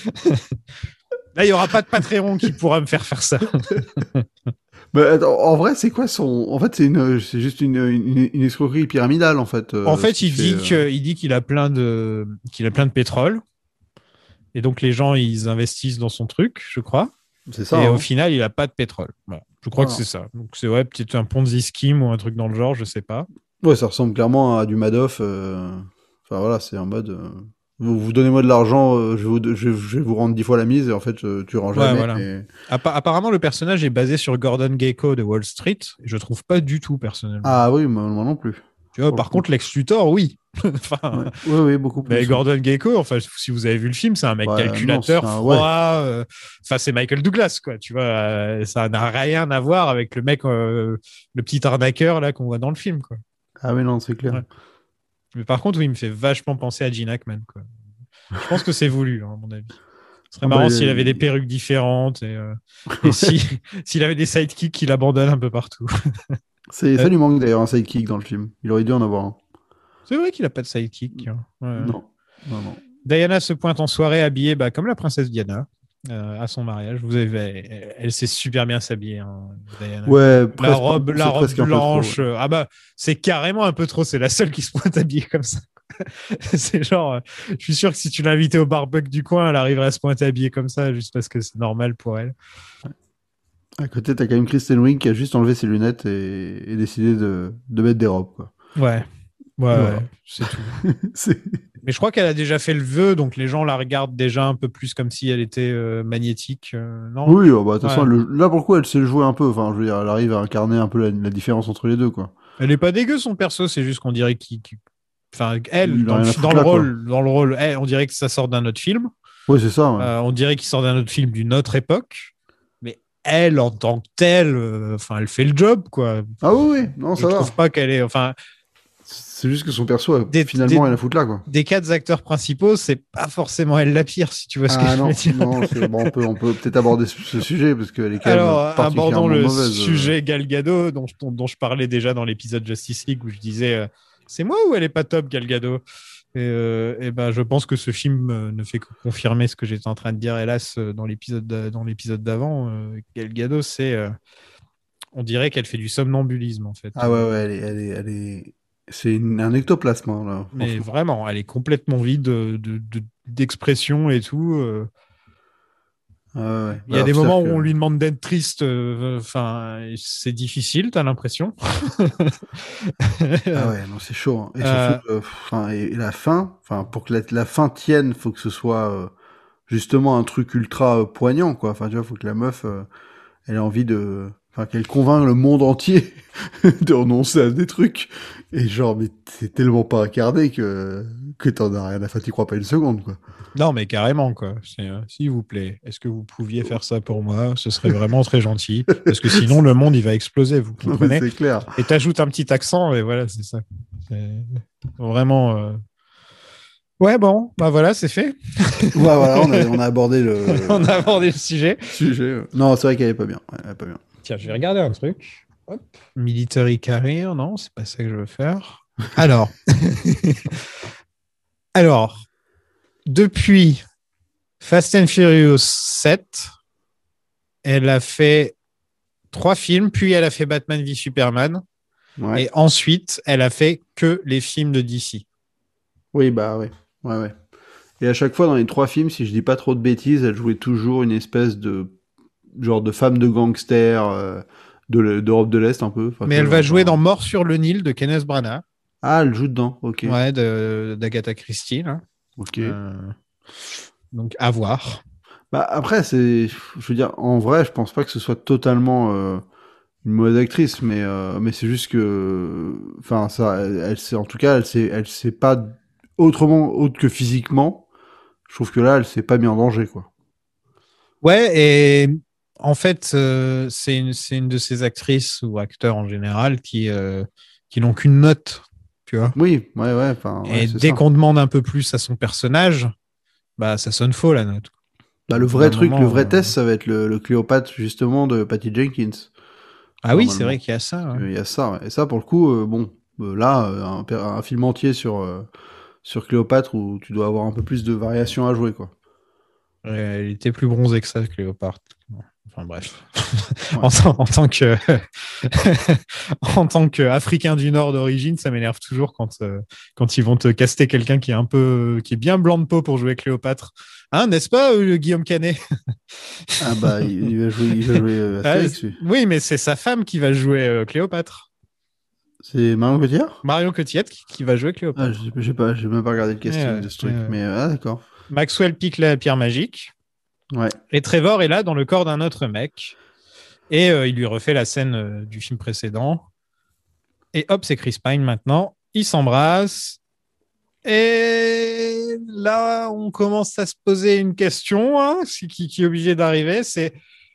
Là, il y aura pas de Patreon qui pourra me faire faire ça. Mais attends, en vrai, c'est quoi son... En fait, c'est une, c'est juste une, une, une escroquerie pyramidale, en fait. euh, En ce fait, qu'il il dit fait, euh. que, il dit qu'il a plein de, qu'il a plein de pétrole. Et donc, les gens, ils investissent dans son truc, je crois. C'est ça. Et hein. au final, il a pas de pétrole. Voilà. Je crois Voilà. que c'est ça. Donc, c'est ouais, peut-être un Ponzi scheme ou un truc dans le genre, je sais pas. Ouais, ça ressemble clairement à du Madoff. euh. Enfin, voilà, c'est en mode... euh, Vous, vous donnez-moi de l'argent, euh, je, vais vous, je, je vais vous rendre dix fois la mise, et en fait, euh, tu rends Ouais, jamais. voilà. et- Appa- apparemment, le personnage est basé sur Gordon Gekko de Wall Street. Et je trouve pas du tout, personnellement. Ah oui, moi, moi non plus. Tu vois, pour par le coup. contre, Lex Luthor, oui. enfin, Ouais, oui, oui, beaucoup plus. mais Gordon Gekko, enfin, si vous avez vu le film, c'est un mec Ouais, calculateur, non, c'est un- froid. euh, Enfin, c'est Michael Douglas, quoi. Tu vois, euh, ça n'a rien à voir avec le mec, euh, le petit arnaqueur là qu'on voit dans le film, quoi. Ah oui, non, c'est clair. Ouais. Mais par contre, oui, il me fait vachement penser à Gene Hackman, quoi. Je pense que c'est voulu, hein, à mon avis. Ce serait Ah bah, marrant il- s'il avait des perruques différentes et, euh, et si, s'il avait des sidekicks qu'il abandonne un peu partout. C'est, ça Euh, lui manque d'ailleurs un sidekick dans le film. Il aurait dû en avoir un. C'est vrai qu'il a pas de sidekick. Hein. Ouais. Non, non, non. Diana se pointe en soirée habillée bah, comme la princesse Diana euh, à son mariage. Vous avez, elle sait super bien s'habiller, hein, Diana. Ouais, La presque, robe, c'est la robe presque un peu trop, blanche. ouais. euh, ah bah, c'est carrément un peu trop. C'est la seule qui se pointe habillée comme ça. c'est genre, euh, je suis sûr que si tu l'invitais au barbecue du coin, elle arriverait à se pointer habillée comme ça, juste parce que c'est normal pour elle. À côté, t'as quand même Kristen Wiig qui a juste enlevé ses lunettes et, et décidé de, de mettre des robes, quoi. Ouais, ouais, Voilà. ouais, c'est tout. C'est... Mais je crois qu'elle a déjà fait le vœu, donc les gens la regardent déjà un peu plus comme si elle était euh, magnétique. euh, non Oui, oh, bah, de toute façon, Ouais. le- là, pour le coup, elle sait le jouer un peu. Enfin, je veux dire, elle arrive à incarner un peu la, la différence entre les deux, quoi. Elle est pas dégueu son perso, c'est juste qu'on dirait qu'il, qu'il- enfin elle Il a dans, le, rien à dans foutre le là, quoi. rôle, dans le rôle, elle, on dirait que ça sort d'un autre film. Ouais, c'est ça, ouais. Euh, on dirait qu'il sort d'un autre film d'une autre époque. Mais elle, en tant que telle, euh, enfin, elle fait le job, quoi. Ah oui, oui, non, Je ça va. trouve pas qu'elle est, enfin, C'est juste que son perso a Des- finalement des- rien à foutre là, quoi. des quatre acteurs principaux, c'est pas forcément elle la pire, si tu vois ce que Ah je non, veux dire. non, c'est... Bon, on peut, on peut peut-être aborder ce, ce sujet parce qu'elle est quand Alors, même particulièrement abordons le mauvaise. euh. sujet Gal Gadot dont, dont, dont je parlais déjà dans l'épisode Justice League où je disais euh, c'est moi ou elle est pas top Gal Gadot et, euh, et ben je pense que ce film euh, ne fait que confirmer ce que j'étais en train de dire hélas euh, dans l'épisode d'a- dans l'épisode d'avant. Euh, Gal Gadot c'est euh, on dirait qu'elle fait du somnambulisme en fait. Ah ouais, ouais, elle est, elle est, elle est... C'est une- un ectoplasme, hein, là. Mais franchement. vraiment, elle est complètement vide de, de- de- d'expression et tout. euh. Ah ouais, ouais. Il y a Bah, des c'est-à-dire moments que- où on lui demande d'être triste. Enfin, c'est difficile, t'as l'impression. Ah ouais, non, c'est chaud. hein. Et Euh, surtout, euh, enfin, et, et la fin, enfin, pour que la, la fin tienne, faut que ce soit euh, justement un truc ultra euh, poignant, quoi. Enfin, tu vois, faut que la meuf, euh, elle ait envie de, enfin, qu'elle convainc le monde entier de renoncer à des trucs. Et genre, mais c'est tellement pas incarné que que t'en as rien à faire, t'y crois pas une seconde, quoi. Non, mais carrément, quoi. C'est, euh, s'il vous plaît, est-ce que vous pouviez faire ça pour moi? Ce serait vraiment très gentil. Parce que sinon, le monde, il va exploser, vous Non, mais comprenez? c'est clair. Et t'ajoutes un petit accent, et voilà, c'est ça. C'est vraiment. euh, Ouais, bon, bah voilà, c'est fait. Ouais, voilà, on a, on a abordé le On a abordé le sujet. sujet. Non, c'est vrai qu'elle est pas bien. Ouais, elle est pas bien. Tiens, je vais regarder un truc. Hop. Military Career, non, c'est pas ça que je veux faire. Alors. Alors, depuis Fast and Furious sept, elle a fait trois films, puis elle a fait Batman v Superman, Ouais. et ensuite, elle a fait que les films de D C. Oui, bah ouais. Ouais, ouais. Et à chaque fois, dans les trois films, si je dis pas trop de bêtises, elle jouait toujours une espèce de genre de femme de gangster euh, de l'E- d'Europe de l'Est un peu. Enfin, Mais tu elle vois, va jouer genre- dans Mort sur le Nil de Kenneth Branagh, Ah, elle joue dedans. Ok. ouais, de, d'Agatha Christie. Là. Ok. Euh, donc, à voir. Bah, après, c'est, je veux dire, en vrai, je pense pas que ce soit totalement euh, une mauvaise actrice, mais euh, mais c'est juste que, enfin, ça, elle, elle sait, en tout cas, elle sait, elle sait pas autrement autre que physiquement. Je trouve que là, elle s'est pas mis en danger, quoi. Ouais, et en fait, euh, c'est une, c'est une de ces actrices ou acteurs en général qui, euh, qui n'ont qu'une note, tu vois. Oui, ouais, ouais, enfin, ouais, Et c'est dès ça. qu'on demande un peu plus à son personnage, bah ça sonne faux la note. Bah, Au le bout vrai d'un truc, le moment. vrai euh, test, ça va être le, le Cléopâtre, justement, de Patty Jenkins, Ah oui, c'est vrai normalement. qu'il y a ça. Parce Ouais. qu'il y a ça, ouais. Et ça, pour le coup, euh, bon, euh, là, euh, un, per- un film entier sur, euh, sur Cléopâtre où tu dois avoir un peu plus de variation à jouer, quoi. Euh, Elle était plus bronzée que ça, Cléopâtre. Enfin bref. Ouais. en, tant, en tant que en tant qu'Africain du Nord d'origine, ça m'énerve toujours quand euh, quand ils vont te caster quelqu'un qui est un peu qui est bien blanc de peau pour jouer Cléopâtre. Hein, n'est-ce pas, euh, Guillaume Canet? Ah bah, il, il va jouer, il va jouer euh, Ah, Astérix, lui. oui, mais c'est sa femme qui va jouer euh, Cléopâtre. C'est Marion Cotillard? Marion Cotillard qui, qui va jouer Ah, Cléopâtre. j'ai j'ai pas, j'ai même pas regardé le Ouais, casting ouais, de ce truc, ouais. mais euh, ah d'accord. Maxwell pique la pierre magique Ouais. et Trevor est là dans le corps d'un autre mec et euh, il lui refait la scène euh, du film précédent. Et hop, c'est Chris Pine maintenant. Ils s'embrassent. Et là, on commence à se poser une question hein, qui, qui est obligée d'arriver. C'est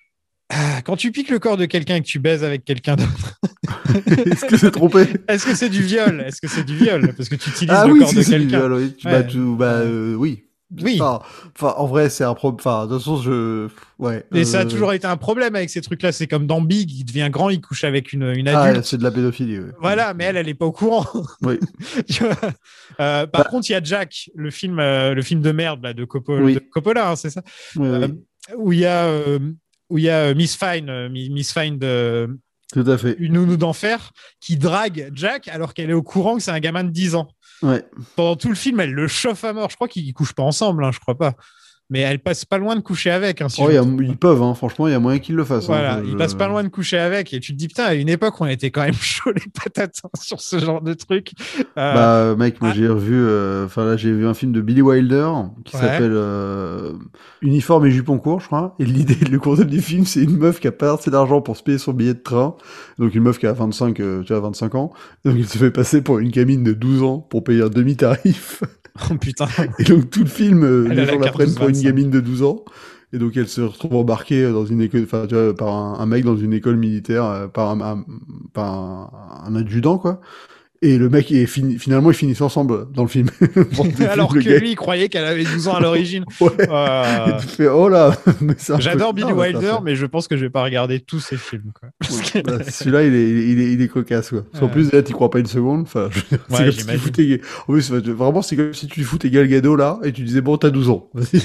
ah, quand tu piques le corps de quelqu'un et que tu baises avec quelqu'un d'autre, Est-ce que c'est trompé? est-ce que c'est du viol? Est-ce que c'est du viol? Parce que tu utilises Ah le oui, corps de si c'est du quelqu'un. viol, oui. Tu- Bah, Ouais. tu, bah, Euh, euh, oui. oui. Enfin, enfin, en vrai, c'est un problème. Enfin, de toute façon, je, ouais. Et ça a Euh... toujours été un problème avec ces trucs-là. C'est comme dans Big, il devient grand, il couche avec une, une Ah, adulte. c'est de la pédophilie, oui. Voilà, mais elle, elle n'est pas au courant. Oui. Tu vois. Euh, par Bah, contre, il y a Jack, le film, euh, le film de merde là, de, Coppola, de oui. Coppola, hein, c'est ça, Oui, euh, oui. où il y a euh, où il y a euh, Miss Fine, euh, Miss Fine de Tout à fait. Une nounou d'enfer qui drague Jack alors qu'elle est au courant que c'est un gamin de dix ans. Ouais. Pendant tout le film, elle le chauffe à mort. Je crois qu'ils couchent pas ensemble, hein, je crois pas. Mais elle passe pas loin de coucher avec, hein, si Oh, je y me a- trompe pas. ils peuvent, hein. Franchement, il y a moyen qu'ils le fassent, hein. Voilà, Je- il passe pas je- loin de coucher avec et tu te dis putain, à une époque on était quand même chaud les patates hein, sur ce genre de truc. Euh, Bah, mec, moi ah, j'ai revu, euh, enfin là j'ai vu un film de Billy Wilder qui ouais. s'appelle euh, Uniforme et jupon court, je crois. Et l'idée, le concept du film, c'est une meuf qui a pas assez d'argent pour se payer son billet de train. Donc une meuf qui a vingt-cinq, euh, tu vois, vingt-cinq ans. Donc elle se fait passer pour une gamine de douze ans pour payer un demi-tarif. Oh putain, Et donc tout le film, euh, elle les a la gens la carte prennent pour une douze vingt-cinq. gamine de douze ans. Et donc elle se retrouve embarquée dans une école, enfin tu vois, par un, un mec dans une école militaire, euh, par un, un- par un, un adjudant quoi. Et le mec, est fini, finalement, ils finissent ensemble dans le film. Pour le film, Alors le que gars, lui, il croyait qu'elle avait douze ans à l'origine. ouais. Et Euh, tu fais, oh là, mais c'est un peu J'adore Billy bizarre, là, Wilder, ça. mais je pense que je vais pas regarder tous ses films. Quoi. Parce Ouais. que- Bah, celui-là, il est, il est, il est cocasse, quoi. Parce qu'en Ouais. plus, là, t'y crois pas une seconde. Enfin, je veux dire, c'est Ouais, comme si tu j'imagine. foutais, en plus, vraiment, c'est comme si tu foutais Gal Gadot, là, et tu disais, bon, t'as douze ans. Vas-y.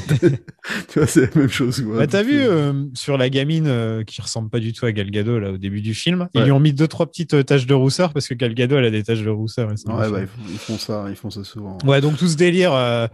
Tu vois, c'est la même chose, quoi. Bah, t'as Donc, vu euh, euh, sur la gamine euh, qui ressemble pas du tout à Gal Gadot là au début du film, ils Ouais. lui ont mis deux trois petites euh, taches de rousseur parce que Gal Gadot elle a des taches de rousseur. Ouais, c'est Ouais, méchant. bah, ils font, ils font ça, ils font ça souvent. Ouais, donc tout ce délire, euh,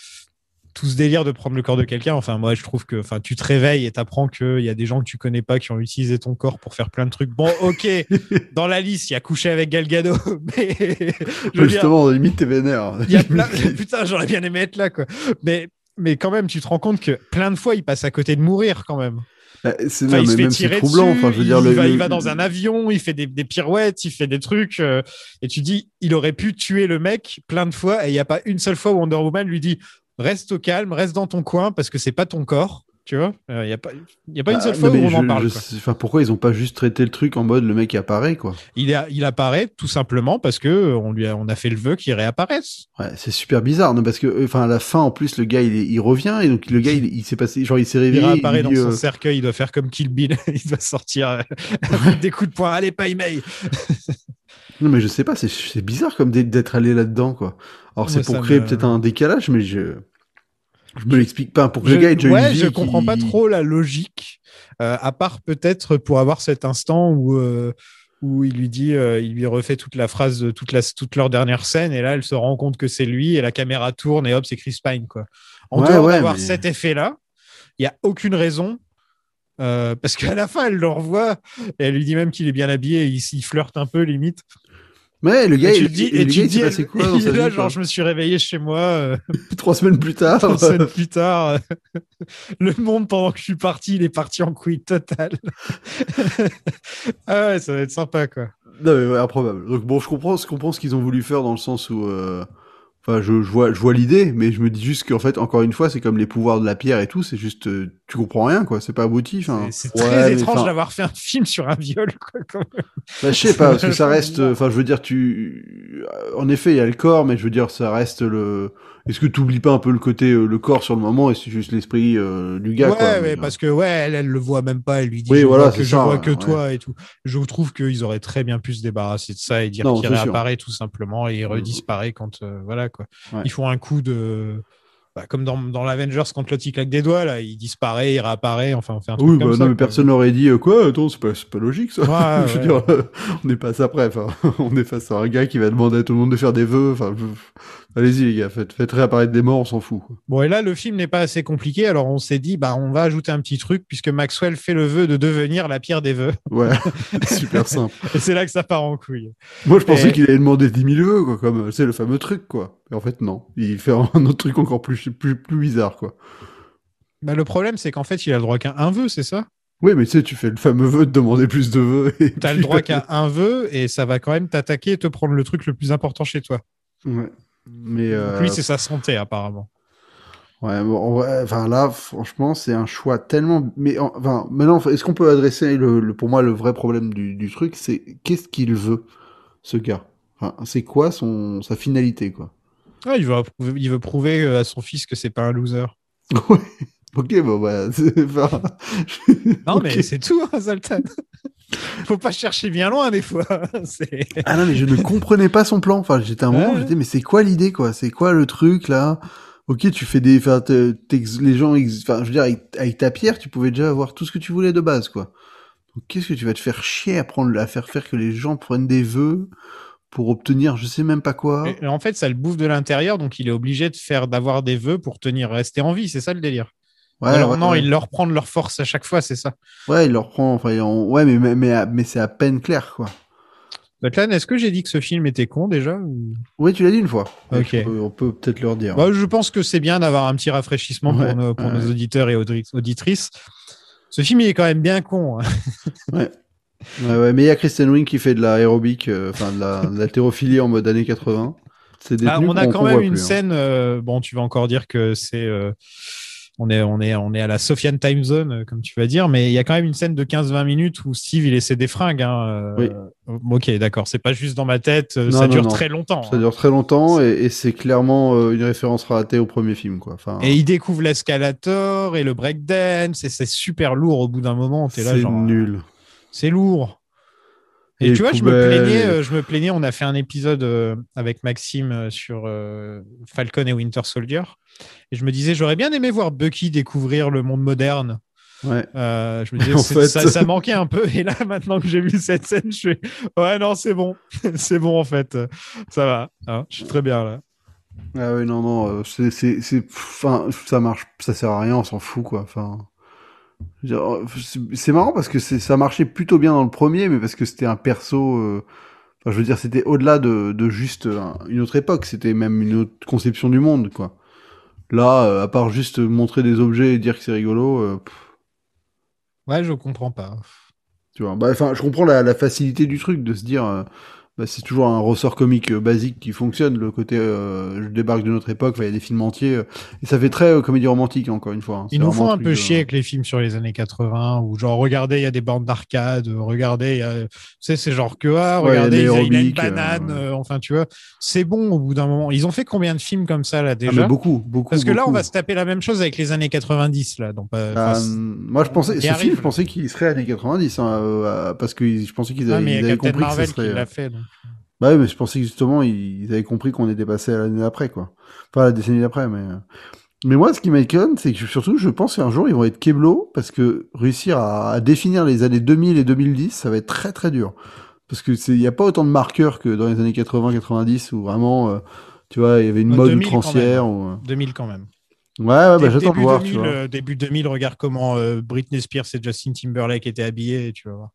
tout ce délire de prendre le corps de quelqu'un. Enfin, moi, je trouve que, enfin, tu te réveilles et t'apprends qu'il y a des gens que tu connais pas qui ont utilisé ton corps pour faire plein de trucs. Bon, ok, dans la liste, il y a couché avec Gal Gadot, mais je veux dire, Justement, limite, t'es vénère. il y a plein. Putain, j'aurais bien aimé être là, quoi. Mais, mais quand même, tu te rends compte que plein de fois, il passe à côté de mourir, quand même. Bah, c'est, Enfin, non, il mais se fait même c'est tirer troublant. dessus, Enfin, je veux il, dire, le, va, le- il va dans un avion, il fait des, des pirouettes, il fait des trucs, euh, et tu dis, il aurait pu tuer le mec plein de fois, et il n'y a pas une seule fois où Wonder Woman lui dit, reste au calme, reste dans ton coin, parce que c'est pas ton corps, tu vois. Il n'y a pas, il y a pas une Bah, seule non, fois où mais on je, en parle. je Quoi. sais- enfin, pourquoi ils ont pas juste traité le truc en mode le mec apparaît, quoi. Il, a, il apparaît tout simplement parce que euh, on lui a, on a fait le vœu qu'il réapparaisse. Ouais, c'est super bizarre, non, parce que, enfin, à la fin, en plus, le gars, il, est- il revient, et donc le gars, il, il s'est passé, genre, il s'est Il réveillé, il réapparaît lui dans dit, son euh, cercueil, il doit faire comme Kill Bill, il doit sortir euh, avec des coups de poing. Allez, pas email. non, mais je sais pas, c'est, c'est bizarre comme d'être d'être allé là-dedans, quoi. Alors, c'est Moi, pour ça créer me... peut-être un décalage, mais je, je me l'explique pas. Pour que Je, le gars ait déjà ouais, une vie je et qu'il- comprends pas trop la logique, euh, à part peut-être pour avoir cet instant où, euh, où il lui dit, euh, il lui refait toute la phrase, de toute, la, toute leur dernière scène, et là, elle se rend compte que c'est lui, et la caméra tourne, et hop, c'est Chris Pine, quoi. En Ouais, dehors ouais, d'avoir mais- cet effet-là, il n'y a aucune raison. Euh, parce qu'à la fin, elle le revoit, et elle lui dit même qu'il est bien habillé, et il, il flirte un peu, limite. Ouais, le gars, et tu il, te dis, et et le tu gars, te il s'est dis, passé quoi elle- dans il sa est là, vie, genre, quoi. je me suis réveillé chez moi euh, Trois semaines plus tard. trois semaines plus tard. euh, le monde, pendant que je suis parti, il est parti en couille totale. Ah ouais, ça va être sympa, quoi. Non, mais ouais, improbable. Donc bon, je comprends, je comprends ce qu'ils ont voulu faire dans le sens où, euh, enfin, je, je vois, je vois l'idée, mais je me dis juste qu'en fait, encore une fois, c'est comme les pouvoirs de la pierre et tout, c'est juste, euh, tu comprends rien, quoi. C'est pas abouti, C'est enfin. c'est très Ouais, mais étrange enfin, d'avoir fait un film sur un viol, quoi, quand même. bah, je sais C'est pas, parce que ça vachement reste, bizarre. enfin, je veux dire, tu, euh, en effet, il y a le corps, mais je veux dire, ça reste le. Est-ce que tu oublies pas un peu le côté, euh, le corps sur le moment, et c'est juste l'esprit euh, du gars, quoi. Ouais, Mais, ouais, euh, parce que ouais, elle, elle le voit même pas. Elle lui dit, oui, je vois voilà, c'est que je vois ça. que Ouais. toi et tout. Je trouve qu'ils auraient très bien pu se débarrasser de ça et dire Non, qu'il c'est sûr. réapparaît tout simplement et il Euh, redisparaît quand euh, voilà quoi. Ouais. Ils font un coup de bah, comme dans, dans l'Avengers quand l'autre il claque des doigts là, il disparaît, il réapparaît. Enfin, on fait un truc Oui, comme bah ça. non, mais Quoi. personne n'aurait dit euh, quoi. Attends, c'est pas, c'est pas logique ça. Ouais, Je veux ouais. dire, euh, on n'est pas ça après. Enfin, on est face à un gars qui va demander à tout le monde de faire des vœux. Enfin, je- allez-y les gars, faites, faites réapparaître des morts, on s'en fout. Quoi. Bon, et là, le film n'est pas assez compliqué, alors on s'est dit, bah, on va ajouter un petit truc, puisque Maxwell fait le vœu de devenir la pierre des vœux. Ouais, super simple. Et c'est là que ça part en couille. Moi, je pensais Et- qu'il allait demander dix mille vœux, quoi, comme c'est le fameux truc, quoi. Et en fait, non. Il fait un autre truc encore plus, plus, plus bizarre, quoi. Bah, le problème, c'est qu'en fait, il a le droit qu'à un vœu, c'est ça? Oui, mais tu sais, tu fais le fameux vœu de demander plus de vœux. Et T'as le puis, droit qu'à un vœu, et ça va quand même t'attaquer et te prendre le truc le plus important chez toi. Ouais. Mais Donc euh, lui, c'est sa santé, apparemment. ouais, bon, en vrai, enfin là, franchement, c'est un choix tellement. Mais en- enfin, maintenant, est-ce qu'on peut adresser le, le- pour moi, le vrai problème du, du truc, c'est qu'est-ce qu'il veut, ce gars. Enfin, c'est quoi son sa finalité, quoi. Ah, il veut, il veut prouver euh, à son fils que c'est pas un loser. Ouais. Ok, bon bah, c'est- enfin, Non, ok. mais c'est tout, hein, Zoltan. Faut pas chercher bien loin, des fois. C'est... Ah non, mais je ne comprenais pas son plan. Enfin, j'étais un moment, Ouais. j'étais, mais c'est quoi l'idée, quoi? C'est quoi le truc, là? Ok, tu fais des, enfin, t'es- t'ex- les gens, ex- enfin, je veux dire, avec, avec ta pierre, tu pouvais déjà avoir tout ce que tu voulais de base, quoi. Donc, qu'est-ce que tu vas te faire chier à prendre, à faire faire que les gens prennent des vœux pour obtenir, je sais même pas quoi. Et en fait, ça le bouffe de l'intérieur, donc il est obligé de faire, d'avoir des vœux pour tenir, rester en vie. C'est ça le délire. Ou Ouais, alors ouais, non, ouais. il leur prend de leur force à chaque fois, c'est ça. Ouais, il leur prend, enfin, il en- ouais, mais, mais, mais, mais c'est à peine clair, quoi. Zoltan, est-ce que j'ai dit que ce film était con déjà ou... Oui, tu l'as dit une fois. Mais Ok. je peux- on peut peut-être leur dire. Bah, je pense que c'est bien d'avoir un petit rafraîchissement Ouais, pour, nos, pour ouais. nos auditeurs et audri- auditrices. Ce film, il est quand même bien con. Hein. Ouais. Ouais, ouais, mais il y a Kristen Wiig qui fait de l'aérobic, euh, enfin de la, de l'haltérophilie en mode années quatre-vingts. C'est des Ah, tenues on a qu'on quand qu'on même voit une plus. Hein. scène. euh, bon, tu vas encore dire que c'est. euh, on, est, on, est, on est à la Sofiane Time Zone, euh, comme tu vas dire, mais il y a quand même une scène de quinze vingt minutes où Steve, il essaie des fringues. Hein, euh, Oui. Ok, d'accord. C'est pas juste dans ma tête. euh, Non, ça non, dure non. très longtemps. Ça hein. dure très longtemps et, et c'est clairement euh, une référence ratée au premier film, quoi. Enfin, Et il découvre l'escalator et le breakdance, et c'est super lourd au bout d'un moment. T'es là, c'est genre. euh, nul. C'est lourd. Et, Et tu les vois, je me poubelles, plaignais, et- euh, je me plaignais. On a fait un épisode euh, avec Maxime euh, sur euh, Falcon et Winter Soldier, et je me disais, j'aurais bien aimé voir Bucky découvrir le monde moderne. Ouais. Euh, je me disais, En c'est- fait- ça, ça manquait un peu. Et là, maintenant que j'ai vu cette scène, je fais, ouais, non, c'est bon, c'est bon en fait, ça va. Hein, je suis très bien là. Ah oui, non, non, euh, c'est, c'est, c'est, enfin, ça marche, ça sert à rien, on s'en fout, quoi. Enfin, je veux dire, euh, c'est c'est marrant parce que c'est, ça marchait plutôt bien dans le premier, mais parce que c'était un perso. euh, Enfin, je veux dire, c'était au-delà de, de juste un- une autre époque, c'était même une autre conception du monde, quoi. Là, euh, à part juste montrer des objets et dire que c'est rigolo, euh, pff, Ouais, je comprends pas. tu vois. Bah, enfin, je comprends la, la facilité du truc de se dire, euh, bah, c'est toujours un ressort comique euh, basique qui fonctionne. Le côté, euh, je débarque de notre époque, enfin, il y a des films entiers, euh, et ça fait très euh, comédie romantique, encore une fois. Hein. Ils C'est nous vraiment font un truc peu de- chier avec les films sur les années quatre-vingts, où genre, regardez, il y a des bandes d'arcade, euh, regardez, il y a... tu sais, c'est genre que, ah, Ouais, il y a regardez, de il y a, il a une l'aérobic, banane, euh, ouais. euh, enfin, tu vois, c'est bon au bout d'un moment. Ils ont fait combien de films comme ça, là, Ah, déjà? mais beaucoup, beaucoup, Parce que là, on beaucoup. va se taper la même chose avec les années quatre-vingt-dix, là. Donc, euh, Bah, enfin, c'est- moi, je pensais, on y ce arrive, film, je là. pensais qu'il serait années quatre-vingt-dix, hein, euh, parce que je pensais qu'ils Ah, avaient, mais il y ils a avaient Captain compris Marvel que ça qui serait. l'a fait, donc. Bah oui, mais je pensais que justement, ils, ils avaient compris qu'on était passé à l'année d'après, quoi. Enfin, la décennie d'après, mais... euh. Mais moi, ce qui m'étonne, c'est que surtout, je pense qu'un jour, ils vont être keblo, parce que réussir à, à définir les années deux mille et deux mille dix, ça va être très très dur. Parce que c'est, il n'y a pas autant de marqueurs que dans les années quatre-vingts quatre-vingt-dix, où vraiment, euh, tu vois, il y avait une Euh, mode deux mille quand même. outrancière, ou... euh, deux mille quand même. Ouais, ouais, bah, j'attends de début, voir, deux mille, tu vois. euh, début deux mille, regarde comment euh, Britney Spears et Justin Timberlake étaient habillés, tu vas voir.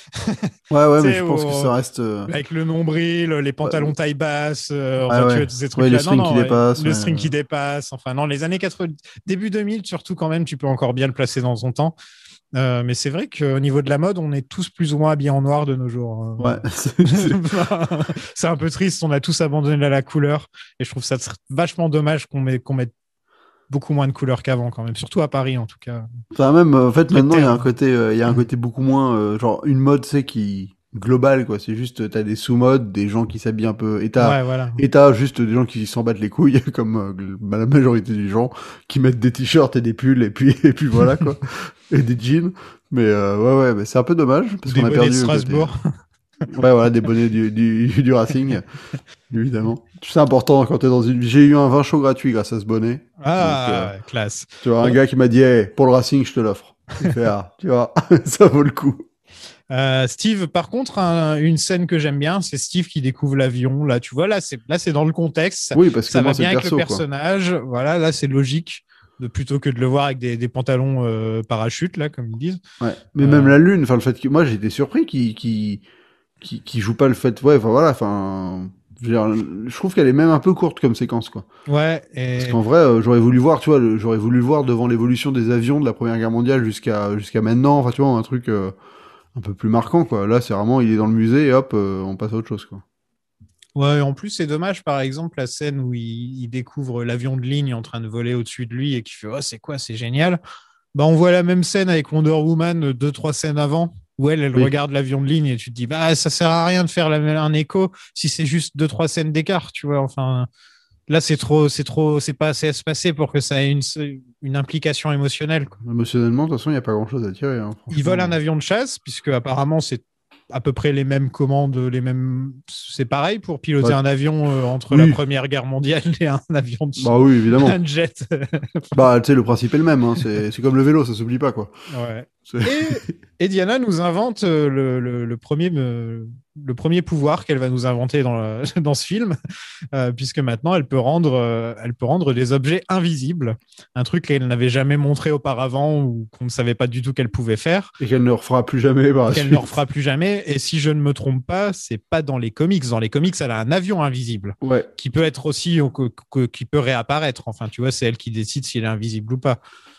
Ouais, ouais, Tu mais sais, je pense que au- ça reste. euh, avec le nombril, les Ouais, pantalons taille basse, euh, ouais, enfin, tu ouais. vois, tous ces Ouais, les trucs-là. Non, strings qui non, ouais, dépassent. le Ouais. string qui dépasse. Enfin, non, les années quatre-vingts, début deux mille, surtout quand même, tu peux encore bien le placer dans son temps. Euh, mais c'est vrai qu'au niveau de la mode, on est tous plus ou moins habillés en noir de nos jours. Ouais, c'est- c'est- C'est un peu triste, on a tous abandonné la couleur. Et je trouve ça vachement dommage qu'on mette, qu'on mette beaucoup moins de couleurs qu'avant, quand même. Surtout à Paris, en tout cas. Enfin, même, euh, en fait, Les maintenant, il y a un termes. côté, euh, il y a un côté beaucoup moins, euh, genre, une mode, tu sais, qui, global, quoi. C'est juste, t'as des sous-modes, des gens qui s'habillent un peu, et t'as, Ouais, voilà. et t'as juste des gens qui s'en battent les couilles, comme euh, gl- la majorité des gens, qui mettent des t-shirts et des pulls, et puis, et puis voilà, quoi. Et des jeans. Mais, euh, ouais, ouais, mais c'est un peu dommage, Ou parce des qu'on a bonnets de perdu le côté. Strasbourg. Ouais, voilà, des bonnets du, du, du Racing, évidemment. C'est important quand t'es dans une, j'ai eu un vin chaud gratuit grâce à ce bonnet. Donc, euh, Ah, classe. tu vois, un Bon, gars qui m'a dit, hey, pour le Racing, je te l'offre. J'ai fait, ah, tu vois, ça vaut le coup. Euh, Steve, par contre, un- une scène que j'aime bien, c'est Steve qui découvre l'avion. Là, tu vois, là, c'est là, c'est dans le contexte. Ça, Oui, parce que ça va moi, c'est bien le avec le perso, quoi. personnage. Voilà, là, c'est logique. De, plutôt que de le voir avec des, des pantalons euh, parachutes, là, comme ils disent. Ouais. Mais même Euh, la lune, enfin, le fait que, moi, j'ai été surpris qu'il, qu'il, qu'il, qu'il joue pas le fait, ouais, enfin, voilà, enfin, je veux dire, je trouve qu'elle est même un peu courte comme séquence, quoi. ouais, Parce et qu'en vrai, euh, j'aurais voulu voir, tu vois, le- j'aurais voulu le voir devant l'évolution des avions de la Première Guerre mondiale jusqu'à, jusqu'à maintenant, enfin, tu vois, un truc, euh, un peu plus marquant, quoi. Là, c'est vraiment, il est dans le musée et hop, euh, on passe à autre chose, quoi. ouais, en plus, c'est dommage, par exemple, la scène où il, il découvre l'avion de ligne en train de voler au-dessus de lui et qui fait oh, c'est quoi, c'est génial. Bah, on voit la même scène avec Wonder Woman euh, deux, trois scènes avant, où elle, elle Oui. regarde l'avion de ligne et tu te dis bah, ça sert à rien de faire la- un écho si c'est juste deux, trois scènes d'écart, tu vois. Enfin, là, c'est trop, c'est trop, c'est pas assez espacé pour que ça ait une, une implication émotionnelle, quoi. Émotionnellement, de toute façon, il n'y a pas grand-chose à tirer, hein, Ils volent un franchement. avion de chasse, puisque apparemment c'est à peu près les mêmes commandes, les mêmes. C'est pareil pour piloter Bah, un avion euh, entre la oui, Première Guerre mondiale et un avion de bah oui, évidemment. un jet. Bah, tu sais, le principe est le même, hein, c'est, c'est comme le vélo, ça s'oublie pas, quoi. Ouais. C'est- Et, et Diana nous invente euh, le, le, le premier, euh, le premier pouvoir qu'elle va nous inventer dans, le- dans ce film, euh, puisque maintenant elle peut, rendre, euh, elle peut rendre des objets invisibles, un truc qu'elle n'avait jamais montré auparavant ou qu'on ne savait pas du tout qu'elle pouvait faire. Et qu'elle ne refera plus jamais par Et la qu'elle ne suite. refera plus jamais. Et si je ne me trompe pas, c'est pas dans les comics. Dans les comics, elle a un avion invisible Ouais. qui peut être aussi, que- que- qui peut réapparaître. Enfin, tu vois, c'est elle qui décide s'il est invisible ou pas.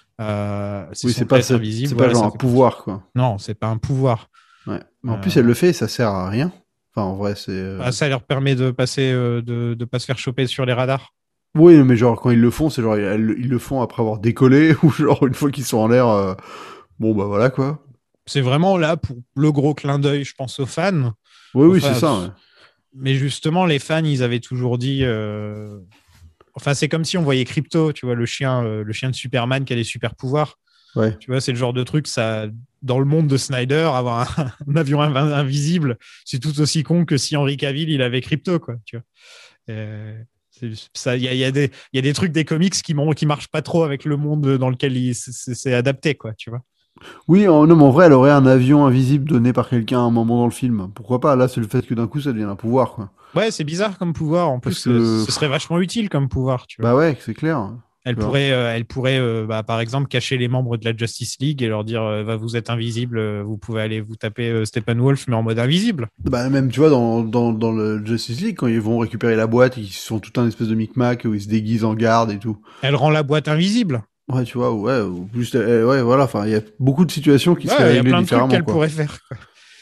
Euh, c'est Oui, son c'est pas, tête c'est, invisible. c'est pas Voilà, genre ça un fait partie. pouvoir, quoi. Non, c'est pas un pouvoir. Ouais. Mais en plus, Euh, elle le fait, ça sert à rien. Enfin, en vrai, c'est. euh, bah, ça leur permet de passer, euh, de, de pas se faire choper sur les radars. Oui, mais genre, quand ils le font, c'est genre, elles- ils le font après avoir décollé, ou genre, une fois qu'ils sont en l'air, euh, bon, bah voilà, quoi. C'est vraiment là pour le gros clin d'œil, je pense, aux fans. Oui, oui, c'est Enfin, ça, ouais. mais justement, les fans, ils avaient toujours dit. euh, Enfin, c'est comme si on voyait Crypto, tu vois, le chien, euh, le chien de Superman qui a des super pouvoirs. Ouais. Tu vois, c'est le genre de truc, ça, dans le monde de Snyder, avoir un, un avion inv- invisible, c'est tout aussi con que si Henry Cavill, il avait Crypto, quoi, tu vois. Euh, c'est- ça, il y a, il y a des, il y a des trucs des comics qui, m'ont- qui marchent pas trop avec le monde dans lequel il- c'est c'est- c'est adapté, quoi, tu vois. Oui, en, non, mais en vrai, elle aurait un avion invisible donné par quelqu'un à un moment dans le film. Pourquoi pas? Là, c'est le fait que d'un coup, ça devienne un pouvoir, quoi. Ouais, c'est bizarre comme pouvoir. En Parce plus, euh, que, ce serait vachement utile comme pouvoir, tu vois. bah ouais, c'est clair. Elle Tu vois. pourrait, euh, elle pourrait euh, bah, par exemple, cacher les membres de la Justice League et leur dire euh, bah, vous êtes invisible, euh, vous pouvez aller vous taper euh, Steppenwolf, mais en mode invisible. Bah, même, tu vois, dans, dans, dans le Justice League, quand ils vont récupérer la boîte, ils sont tout un espèce de micmac où ils se déguisent en garde et tout. Elle rend la boîte invisible. Ouais, tu vois, ouais, ou juste, eh, ouais, voilà, enfin, il y a beaucoup de situations qui Ouais, seraient il y a réglées plein de trucs différemment, qu'elle quoi. pourrait faire, quoi.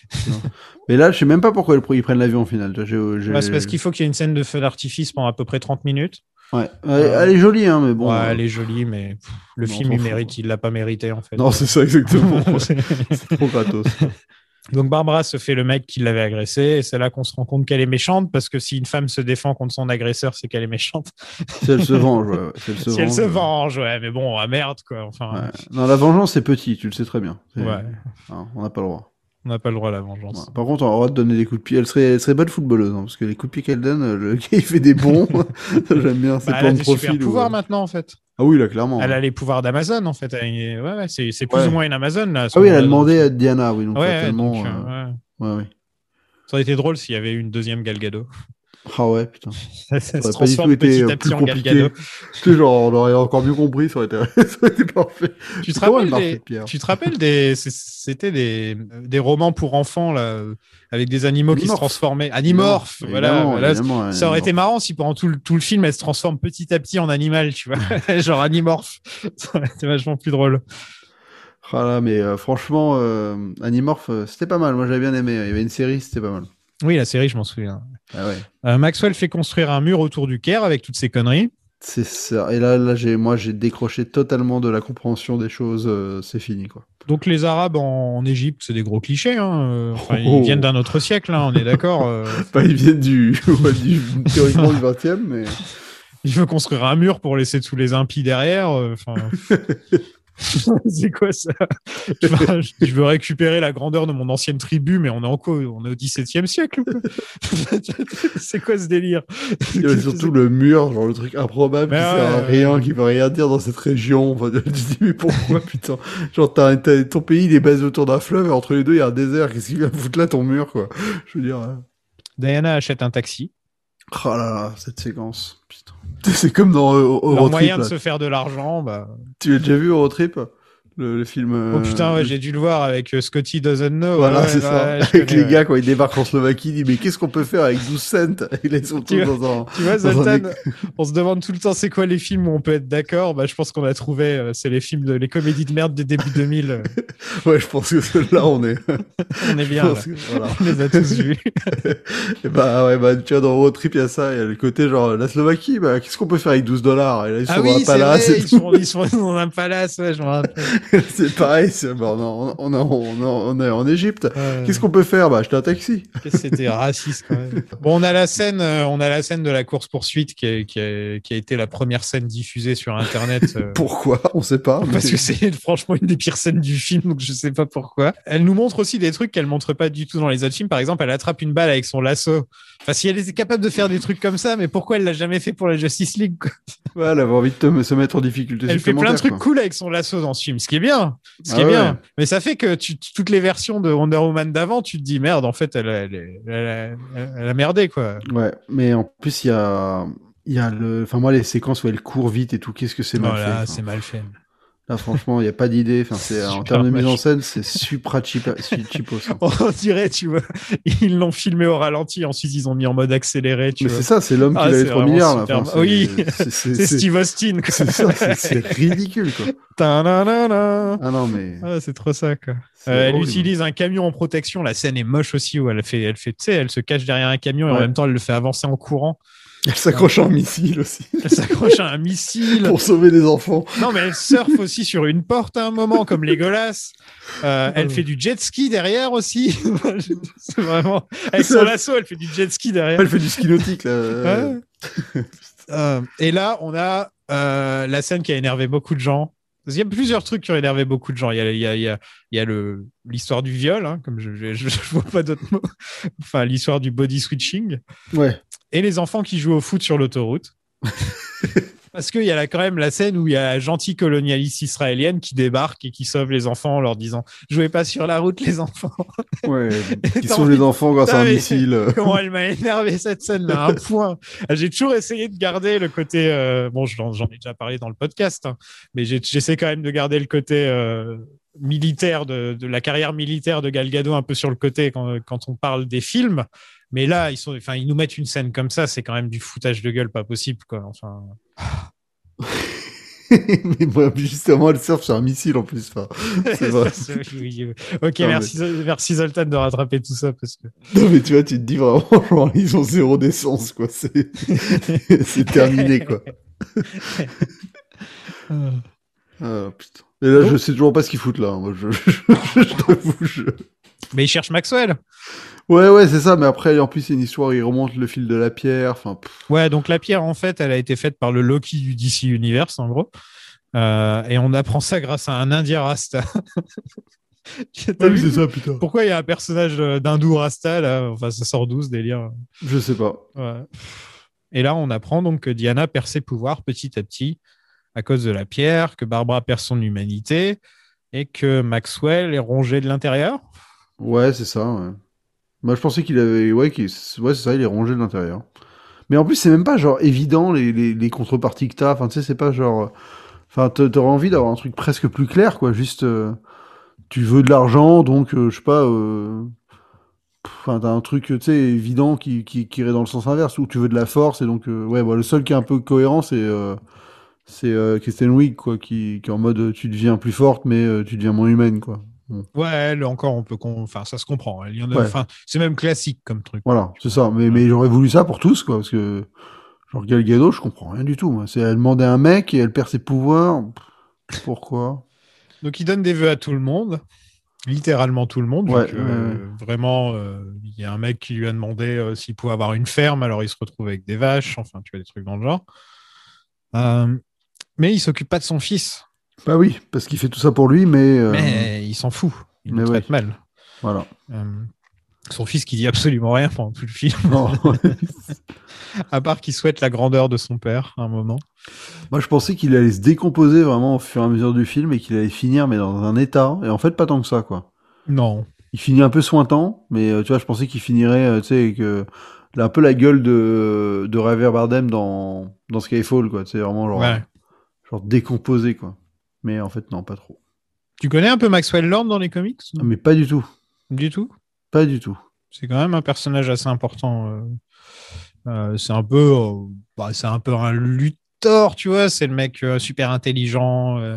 Mais là, je sais même pas pourquoi ils ils prennent l'avion au final. Tu vois, j'ai- j'ai- Bah, c'est parce qu'il faut qu'il y ait une scène de feu d'artifice pendant à peu près trente minutes. Ouais, elle, Euh, elle est jolie, hein, mais bon. ouais, euh, elle est jolie, mais pff, le non, on film, s'en il fout, mérite, quoi. il l'a pas mérité, en fait. Non, c'est ça exactement. C'est- C'est trop gratos. quoi. Donc Barbara se fait le mec qui l'avait agressé, et c'est là qu'on se rend compte qu'elle est méchante, parce que si une femme se défend contre son agresseur, c'est qu'elle est méchante. Si elle se venge, ouais, ouais, si elle se Si elle venge. se euh, venge, ouais, mais bon, ah merde, quoi. Enfin, ouais. Non, la vengeance, c'est petit, tu le sais très bien. C'est- ouais, hein, on n'a pas le droit. on n'a pas le droit à la Ouais. vengeance. Par contre, on a le droit de donner des coups de pied. Elle serait, elle serait bonne footballeuse, hein, parce que les coups de pied qu'elle donne, euh, le gars, il fait des bons. J'aime bien ses Bah, elle plans a de des super profil. ou, pouvoirs euh, maintenant, en fait. Ah oui, là, clairement. Elle ouais. a les pouvoirs d'Amazon, en fait. Elle a une- Ouais, ouais, c'est c'est plus Ouais. ou moins une Amazon, là. à ce Ah oui, elle a moment-là, dans le demandé film. à Diana, oui, donc Ouais, fatalement. donc, euh, euh, ouais. Ouais, ouais. Ça aurait été drôle s'il y avait eu une deuxième Gal Gadot. Ah ouais, putain. Ça, ça se aurait pas du tout transforme été petit euh, à plus petit en compliqué. Galgado. Tu sais, genre, on aurait encore mieux compris, ça aurait été, ça aurait été parfait. Tu te Mais comment rappelles elle marche, des, cette pierre tu te rappelles des, c'est- c'était des, des romans pour enfants là, euh, avec des animaux qui se Animorphes. transformaient. Animorphes, Évidemment, voilà. évidemment, voilà. évidemment, Ça aurait été Animorphes. marrant si pendant tout le, tout le film elle se transforme petit à petit en animal, tu vois, genre Animorph. Ça aurait été vachement plus drôle. Ah là, mais euh, franchement, euh, Animorph, euh, c'était pas mal. Moi, j'avais bien aimé. Il y avait une série, c'était pas mal. Oui, la série, je m'en souviens. Ah ouais. Euh, Maxwell fait construire un mur autour du Caire avec toutes ces conneries. C'est ça. Et là, là, j'ai, moi, j'ai décroché totalement de la compréhension des choses. euh, c'est fini, quoi. Donc les Arabes en, en Égypte, c'est des gros clichés. Hein. euh, Enfin, Oh. ils viennent d'un autre siècle, hein, on est d'accord. euh. Bah, ils viennent du, ouais, du théoriquement du vingtième, mais. Il veut construire un mur pour laisser tous les impies derrière. euh, Enfin, c'est quoi ça? Enfin, je veux récupérer la grandeur de mon ancienne tribu, mais on est en quoi? On est au dix-septième siècle ou quoi? C'est quoi ce délire? Il y avait surtout le mur, genre le truc improbable Mais qui ouais, sert à ouais. rien, qui veut rien dire dans cette région. Enfin, tu te dis, mais pourquoi, putain? Genre, t'as, t'as- ton pays, il est basé autour d'un fleuve, et entre les deux, il y a un désert. Qu'est-ce qu'il vient foutre là, ton mur, quoi? Je veux dire. euh, Diana achète un taxi. Oh là là, cette séquence. Putain. C'est comme dans euh, Leur Eurotrip, moyen de là. se faire de l'argent, bah. Tu l'as déjà vu, Eurotrip? Le, le film. euh, Oh putain, ouais, le- j'ai dû le voir avec euh, Scotty Doesn't Know. Voilà, ouais, c'est ouais, ça. ouais, je Avec connais, les ouais. gars, quand ils débarquent en Slovaquie, ils disent, mais qu'est-ce qu'on peut faire avec douze cents? Et là, ils sont tous Tu dans un. Tu vois, dans un Zoltan, éc- on se demande tout le temps c'est quoi les films où on peut être d'accord. Bah, je pense qu'on a trouvé, euh, c'est les films de les comédies de merde des débuts deux mille. euh, Ouais, je pense que ceux-là, on est. on est Je bien. Là. pense que- voilà. On les a tous vus. Et bah ouais, bah tu vois, dans Eurotrip, il y a ça, il y a le côté genre, la Slovaquie, bah qu'est-ce qu'on peut faire avec douze dollars? Et là, ils sont Ah dans oui, un c'est palace vrai, et ils tout. sont, ils sont dans un palace, ouais, je me rappelle. C'est pareil, c'est, bah, on, est- on, est- on, est- on est en Égypte. Euh, Qu'est-ce qu'on peut faire? Bah acheter un taxi. qu'est-ce que c'était raciste quand même. Bon, on a la scène, euh, on a la scène de la course poursuite qui, est- qui, a, qui a été la première scène diffusée sur Internet. euh, Pourquoi? On sait pas. Parce mais- que c'est franchement une des pires scènes du film, donc je sais pas pourquoi. Elle nous montre aussi des trucs qu'elle montre pas du tout dans les autres films. Par exemple, elle attrape une balle avec son lasso. Enfin, si elle était capable de faire des trucs comme ça, mais pourquoi elle l'a jamais fait pour la Justice League, quoi? Ouais, elle avait envie de te- se mettre en difficulté Elle fait plein de supplémentaire, trucs quoi. cool avec son lasso dans ce film, ce qui est bien. Ce qui Ah est ouais. bien. Mais ça fait que tu, toutes les versions de Wonder Woman d'avant, tu te dis merde, en fait, elle, a- elle, est- elle, a- elle a merdé, quoi. Ouais, mais en plus, il y a, il y a le, enfin moi, les séquences où elle court vite et tout, qu'est-ce que c'est mal Voilà, fait. Enfin, c'est mal fait. là, franchement, il y a pas d'idée. Enfin, c'est, en Super termes de mise en moche. scène, c'est supra cheap, cheapos. hein. On dirait, tu vois, ils l'ont filmé au ralenti, ensuite ils ont mis en mode accéléré, tu Mais vois. c'est ça, c'est l'homme qui Ah, avait c'est trois vraiment milliards, là. super Enfin, ma- oui. c'est, c'est, C'est c'est- Steve Austin, quoi. c'est ça, c'est, c'est ridicule, quoi. Ta-na-na-na. Ah non, mais. Ah, c'est trop ça, quoi. c'est Euh, elle horrible. utilise un camion en protection. La scène est moche aussi où elle fait, elle fait, tu sais, elle se cache derrière un camion et en Ouais. même temps elle le fait avancer en courant. Elle s'accroche à un missile aussi. Elle s'accroche à un missile. Pour sauver des enfants. Non, mais elle surfe aussi sur une porte à un moment, comme Legolas. Euh, elle fait du jet ski derrière aussi. C'est vraiment. Avec son lasso, elle fait du jet ski derrière. Elle fait du ski nautique, là. Ouais. Euh, et là, on a euh, la scène qui a énervé beaucoup de gens. Il y a plusieurs trucs qui ont énervé beaucoup de gens. Il y a, il y a, il y a, il y a le, l'histoire du viol, hein, comme je, je, je, je vois pas d'autres mots. Enfin, l'histoire du body switching. Ouais. Et les enfants qui jouent au foot sur l'autoroute. Parce qu'il y a là quand même la scène où il y a la gentille colonialiste israélienne qui débarque et qui sauve les enfants en leur disant « Jouez pas sur la route, les enfants !» Ouais. Qui T'as sauve envie- les enfants grâce à Putain, un mais- missile. euh. Comment elle m'a énervé cette scène à un point. J'ai toujours essayé de garder le côté. euh, bon, j'en, j'en ai déjà parlé dans le podcast, hein, mais j'ai- j'essaie quand même de garder le côté euh, militaire de, de la carrière militaire de Gal Gadot un peu sur le côté quand, quand on parle des films. Mais là, ils sont, enfin, ils nous mettent une scène comme ça, c'est quand même du foutage de gueule pas possible, quoi. Enfin, Mais bon, justement, elle surfe sur un missile en plus. Enfin, c'est vrai. Ça, c'est- oui, oui. Ok, Non, merci, merci Zoltan de rattraper tout ça parce que. Non, mais tu vois, tu te dis vraiment, genre, ils ont zéro décence, quoi. C'est, c'est terminé, quoi. Ah, putain. Et là, je sais toujours pas ce qu'ils foutent là. hein. Moi, je, je, je, je t'avoue, je- Mais il cherche Maxwell. Ouais, ouais, c'est ça. Mais après, en plus, c'est une histoire, il remonte le fil de la pierre. Enfin, pff. Ouais, donc la pierre, en fait, elle a été faite par le Loki du D C Universe, en gros. Euh, et on apprend ça grâce à un Indien Rasta. T'as Ah oui, vu c'est ça, putain. Pourquoi il y a un personnage euh, d'hindou Rasta, là? Enfin, ça sort d'où, ce délire? Je sais pas. Ouais. Et là, on apprend donc que Diana perd ses pouvoirs petit à petit à cause de la pierre, que Barbara perd son humanité et que Maxwell est rongé de l'intérieur. Ouais, c'est ça, ouais. Moi, je pensais qu'il avait, ouais, qu'il... ouais, c'est ça, il est rongé de l'intérieur. Mais en plus, c'est même pas genre évident les, les, les contreparties que t'as. Enfin, tu sais, c'est pas genre. Enfin, t'a- t'aurais envie d'avoir un truc presque plus clair, quoi. Juste, euh, tu veux de l'argent, donc, euh, je sais pas. euh, Enfin, t'as un truc, tu sais, évident qui, qui, qui irait dans le sens inverse, ou tu veux de la force, et donc, euh, ouais, bah, le seul qui est un peu cohérent, c'est euh, c'est euh, Kristen Wiig, quoi, qui, qui est en mode, euh, tu deviens plus forte, mais euh, tu deviens moins humaine, quoi. Bon. Ouais, là encore, on peut, con- enfin, ça se comprend. Il y en a, Ouais, enfin, c'est même classique comme truc, quoi, voilà, tu c'est vois. ça. Mais, Ouais. mais j'aurais voulu ça pour tous, quoi, parce que, genre, Gal Gadot, je comprends rien du tout, moi. C'est, elle demandait un mec, et elle perd ses pouvoirs. Pff, pourquoi? Donc, il donne des vœux à tout le monde, littéralement tout le monde, vu Ouais, que ouais, ouais. euh, vraiment, euh, il y a un mec qui lui a demandé euh, s'il pouvait avoir une ferme, alors il se retrouve avec des vaches, enfin, tu vois, des trucs dans le genre. Euh, mais il s'occupe pas de son fils. Bah oui, parce qu'il fait tout ça pour lui, mais, euh, Mais il s'en fout. Il mais le oui, traite mal. voilà. Euh, son fils qui dit absolument rien pendant tout le film, Non. à part qu'il souhaite la grandeur de son père à un moment. Moi, je pensais qu'il allait se décomposer vraiment au fur et à mesure du film et qu'il allait finir, mais dans un état. Et en fait, pas tant que ça, quoi. Non. Il finit un peu sointant, mais euh, tu vois, je pensais qu'il finirait, euh, tu sais, que il a un peu la gueule de de Javier Bardem dans dans Skyfall, quoi. C'est vraiment genre Ouais. euh, genre décomposé, quoi. Mais en fait, non, pas trop. Tu connais un peu Maxwell Lord dans les comics? Ah, mais pas du tout, Du tout. pas du tout. C'est quand même un personnage assez important. euh. Euh, c'est un peu, euh, bah, c'est un peu un Luthor, tu vois. C'est le mec euh, super intelligent, euh,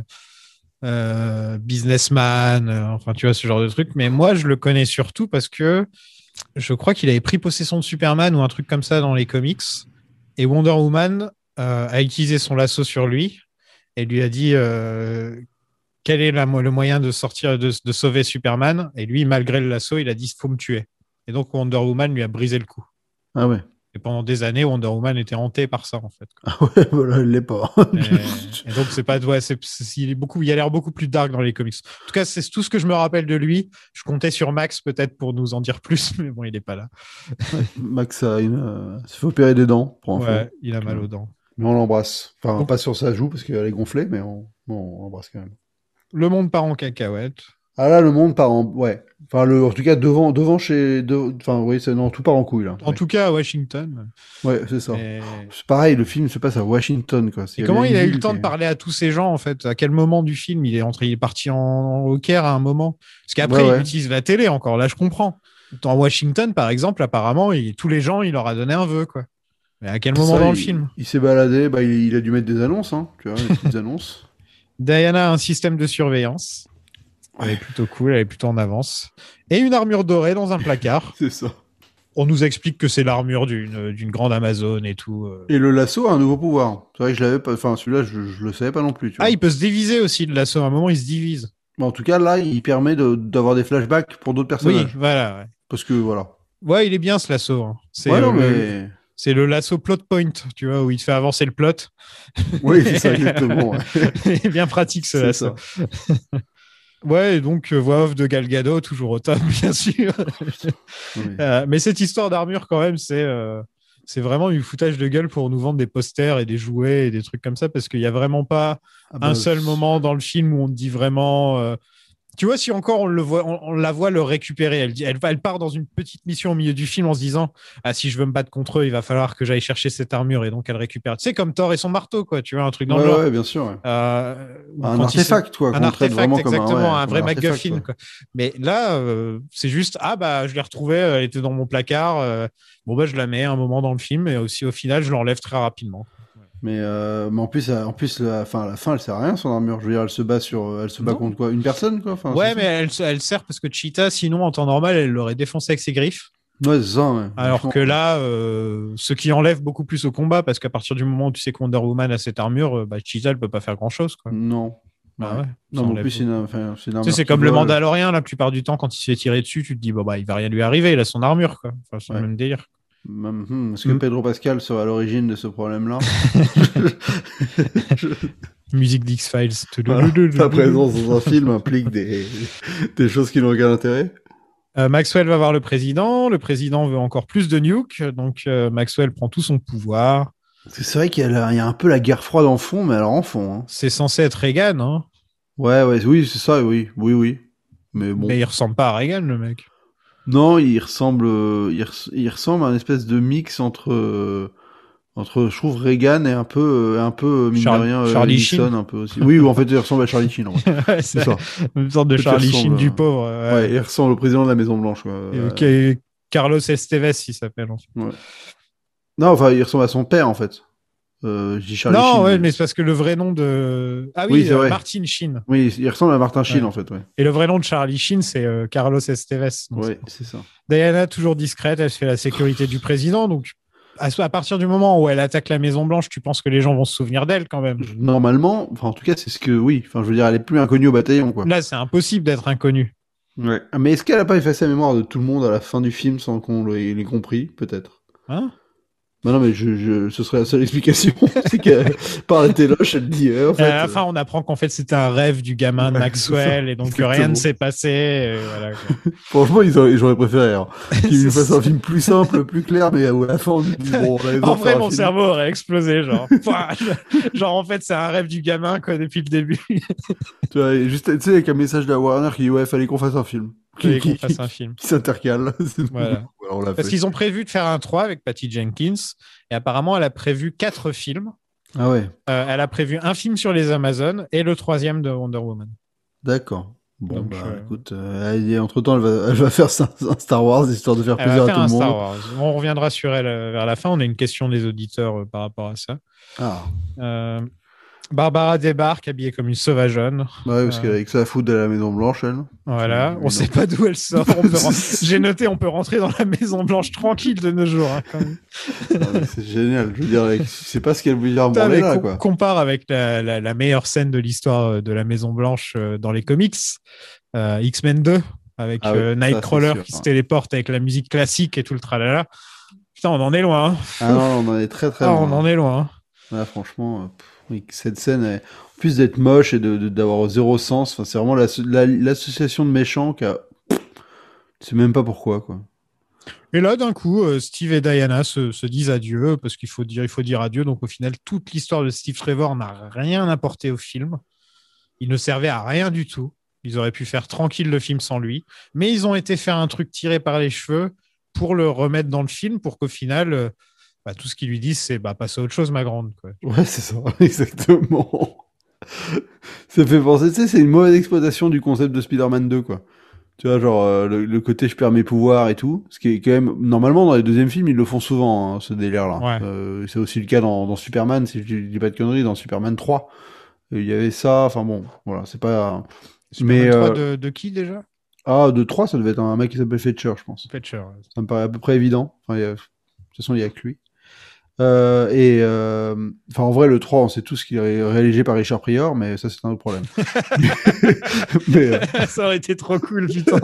euh, businessman, euh, enfin, tu vois, ce genre de truc. Mais moi, je le connais surtout parce que je crois qu'il avait pris possession de Superman ou un truc comme ça dans les comics. Et Wonder Woman euh, a utilisé son lasso sur lui et lui a dit euh, quel est la, le moyen de sortir, de, de sauver Superman. Et lui, malgré le lasso, il a dit faut me tuer. Et donc Wonder Woman lui a brisé le cou. Ah ouais. Et pendant des années, Wonder Woman était hantée par ça, en fait. Ah ouais, voilà, elle l'est pas. Et, et donc, c'est pas, ouais, c'est, c'est, il, est beaucoup, il a l'air beaucoup plus dark dans les comics. En tout cas, c'est tout ce que je me rappelle de lui. Je comptais sur Max, peut-être, pour nous en dire plus, mais bon, il est pas là. Ouais, Max a une, euh, s'est fait opérer des dents, pour info. Ouais, il a Donc, mal euh, aux dents. mais on l'embrasse. Enfin, Donc, pas sur sa joue parce qu'elle est gonflée, mais on, on l'embrasse quand même. le monde part en cacahuète. Ah là, le monde part en... Ouais. Enfin, le... en tout cas, devant, devant chez... de- Enfin, oui, c'est... non, tout part en couille, là. En Ouais, tout cas, à Washington. ouais, c'est ça. Et, C'est pareil, le film se passe à Washington, quoi. et C'est comment bien il une a eu le ville temps qui de est- parler à tous ces gens, en fait? À quel moment du film il est entré? Il est parti en, au Caire à un moment? Parce qu'après, Ouais, il ouais. utilise la télé encore. Là, je comprends. Dans Washington, par exemple, apparemment, il- tous les gens, il leur a donné un vœu, quoi. Mais à quel C'est moment ça, dans le il, film? il s'est baladé, bah, il... il a dû mettre des annonces, hein. Tu vois, des petites annonces. Diana a un système de surveillance. Elle est plutôt cool, elle est plutôt en avance. Et une armure dorée dans un placard. C'est ça. On nous explique que c'est l'armure d'une d'une grande Amazone et tout. euh. Et le lasso a un nouveau pouvoir. C'est vrai que je l'avais pas... Enfin, celui-là, je... je le savais pas non plus, tu Ah, vois. il peut se diviser aussi, le lasso. À un moment, il se divise. Mais en tout cas, là, il permet de... d'avoir des flashbacks pour d'autres Oui, personnages. voilà. Ouais, Parce que, voilà. ouais, il est bien ce lasso. Hein. C'est Ouais, euh, non, le, mais... c'est le lasso plot point, tu vois, où il te fait avancer le plot. Oui, c'est ça, exactement. Ouais. Il est bien pratique ce C'est lasso. ça. Ouais, et donc euh, voix off de Gal Gadot, toujours au top, bien sûr. Oui. Euh, mais cette histoire d'armure, quand même, c'est euh, c'est vraiment du foutage de gueule pour nous vendre des posters et des jouets et des trucs comme ça, parce qu'il n'y a vraiment pas Ah un bah, seul moment dans le film où on te dit vraiment. euh, Tu vois, si encore on, le voit, on, on la voit le récupérer, elle, dit, elle, elle part dans une petite mission au milieu du film en se disant ah, si je veux me battre contre eux, il va falloir que j'aille chercher cette armure. Et donc elle récupère. Tu sais, comme Thor et son marteau, quoi, tu vois, un truc dans ouais, le genre. ouais, bien sûr. Ouais. Euh, ou Un quand il se- artefact, quoi, un qu'on traite artefact, vraiment comme un, exactement, ouais, un comme vrai un artefact, MacGuffin. quoi. Quoi. Mais là, euh, c'est juste ah bah je l'ai retrouvée, elle était dans mon placard. euh, bon bah je la mets un moment dans le film, et aussi au final je l'enlève très rapidement. Mais, euh, mais en plus, euh, en plus, la, fin, à la fin, elle sert à rien, son armure. Je veux dire, elle se bat sur, elle se bat Non. contre quoi? Une personne, quoi? Enfin, Ouais, c'est mais ça. elle, elle sert parce que Cheetah, sinon en temps normal, elle l'aurait défoncé avec ses griffes. Ouais, c'est ça, ouais. Alors Franchement, que là, euh, ce qui enlève beaucoup plus au combat, parce qu'à partir du moment où tu sais que Wonder Woman a cette armure, euh, bah, Cheetah ne peut pas faire grand-chose. Quoi. non. Bah Ouais. ouais, ça Non, mais en enlève plus, c'est une, beaucoup. enfin, c'est une Tu sais, armure c'est qui comme le vole. Mandalorien, la plupart du temps, quand il se fait tirer dessus, tu te dis, bon, bah, il va rien lui arriver, il a son armure. Quoi. Enfin, c'est le Ouais. même délire. Même, hmm, est-ce que Mm. Pedro Pascal serait à l'origine de ce problème-là? Je- Musique d'X-Files. Voilà. Sa présence dans un film implique des, des choses qui n'ont aucun intérêt. Euh, Maxwell va voir le président. Le président veut encore plus de nuke. Donc, euh, Maxwell prend tout son pouvoir. Parce que c'est vrai qu'il y a, la- il y a un peu la guerre froide en fond, mais alors en fond. Hein. C'est censé être Reagan, hein. Ouais, ouais, oui, c'est ça, oui, oui, oui. Mais bon. Mais il ressemble pas à Reagan, le mec. Non, il ressemble, euh, il, res- il ressemble à un espèce de mix entre, euh, Entre, je trouve Reagan et un peu, euh, un peu mine Char- de rien, euh, Charlie Nixon Sheen. un peu aussi. Oui, en fait, il ressemble à Charlie Sheen. En vrai. Ouais, C'est c'est ça. une sorte de En fait, il Charlie ressemble, Sheen du euh, pauvre. Ouais. Ouais, il ressemble au président de la Maison Blanche. Quoi. Et, Euh, qui est Carlos Esteves, il s'appelle. En fait. ouais. Non, enfin, il ressemble à son père en fait. Euh, je dis Charlie Non, Sheen, ouais, mais mais c'est parce que le vrai nom de. Ah oui, oui, c'est euh, vrai. Martin Sheen. Oui, il ressemble à Martin Sheen Ouais. en fait. Ouais. Et le vrai nom de Charlie Sheen, c'est euh, Carlos Esteves. Donc Ouais, c'est... c'est ça. Diana, toujours discrète, elle se fait la sécurité du président. Donc, à, à partir du moment où elle attaque la Maison Blanche, tu penses que les gens vont se souvenir d'elle quand même. Normalement, enfin en tout cas, c'est ce que oui. Enfin, je veux dire, elle est plus inconnue au bataillon, quoi. Là, c'est impossible d'être inconnu. Ouais. Mais est-ce qu'elle a pas effacé la mémoire de tout le monde à la fin du film sans qu'on l'ait l'ait compris, peut-être? Hein Bah non, mais je, je, ce serait la seule explication. C'est qu'elle, par la téloche, elle dit, euh, en Et fait. à la fin, on apprend qu'en fait, c'était un rêve du gamin de Ouais, Maxwell c'est ça. et donc Exactement. rien ne s'est passé. Et voilà, quoi. Franchement, ils auraient, j'aurais préféré hein, qu'ils nous C'est fassent ça. un film plus simple, plus clair, mais où à la fin on dit bon, on a raison En de vrai, faire un mon film. cerveau aurait explosé, genre. Pouah, je- genre, en fait, c'est un rêve du gamin, quoi, depuis le début. Tu vois, et juste, tu sais, avec un message de la Warner qui dit ouais, fallait qu'on fasse un film. Fallait Qui, qu'on qui, fasse un film. qui s'intercale. C'est- Voilà. Voilà, on l'a Parce fait. qu'ils ont prévu de faire un trois avec Patty Jenkins. Et apparemment, elle a prévu quatre films. Ah ouais, Euh, elle a prévu un film sur les Amazones et le troisième de Wonder Woman. d'accord. Bon, Donc, bah euh, écoute, euh, entre temps, elle va, elle va faire ça- un Star Wars histoire de faire Elle plaisir va à faire tout un le monde. Star Wars. On reviendra sur elle euh, vers la fin. On a une question des auditeurs euh, par rapport à ça. Ah, Euh, Barbara débarque habillée comme une sauvageonne. bah ouais, parce Euh, qu'elle a que ça à foutre de la Maison Blanche, elle. Voilà, C'est on sait pas d'où elle sort. On peut ren- J'ai noté, on peut rentrer dans la Maison Blanche tranquille de nos jours. Hein, quand même. Ah, mais c'est génial. Je veux dire, c'est pas ce qu'elle voulait dire Putain, branler mais là, com- quoi. compare avec la, la- la meilleure scène de l'histoire euh, de la Maison Blanche euh, dans les comics, euh, X-Men deux, avec Ah oui, euh, ça, Nightcrawler c'est sûr, qui se ouais. téléporte avec la musique classique et tout le tralala. Putain, on en est loin. Hein. Ah non, on en est très très Ah, loin. on en est loin. Hein. Là, franchement, euh, pff, oui, cette scène, est- en plus d'être moche et de, de- d'avoir zéro sens, enfin, c'est vraiment l'asso- la- l'association de méchants qui a. Tu sais même pas pourquoi, quoi. Et là, d'un coup, euh, Steve et Diana se, se disent adieu parce qu'il faut dire, il faut dire adieu. Donc, au final, toute l'histoire de Steve Trevor n'a rien apporté au film. Il ne servait à rien du tout. Ils auraient pu faire tranquille le film sans lui. Mais ils ont été faire un truc tiré par les cheveux pour le remettre dans le film pour qu'au final, euh, bah, tout ce qu'ils lui disent, c'est bah, passe à autre chose, ma grande. Quoi. Ouais, c'est ça, exactement. Ça fait penser, tu sais, c'est une mauvaise exploitation du concept de Spider-Man deux, quoi. Tu vois, genre, euh, le, le côté je perds mes pouvoirs et tout. Ce qui est quand même, normalement, dans les deuxièmes films, ils le font souvent, hein, ce délire-là. Ouais. Euh, c'est aussi le cas dans, dans Superman, si je dis pas de conneries, dans Superman trois. Euh, Il y avait ça, enfin bon, voilà, c'est pas. Superman Mais, trois euh, de, de qui déjà Ah, de trois, ça devait être un mec qui s'appelle Fletcher, je pense. Fletcher. Ça me paraît à peu près évident. Enfin, il y a- de toute façon, il y a que lui. Euh, et euh, enfin, en vrai, le trois, on sait tous qu'il est ré- réalisé par Richard Pryor, mais ça, c'est un autre problème. mais, euh, Ça aurait été trop cool, putain.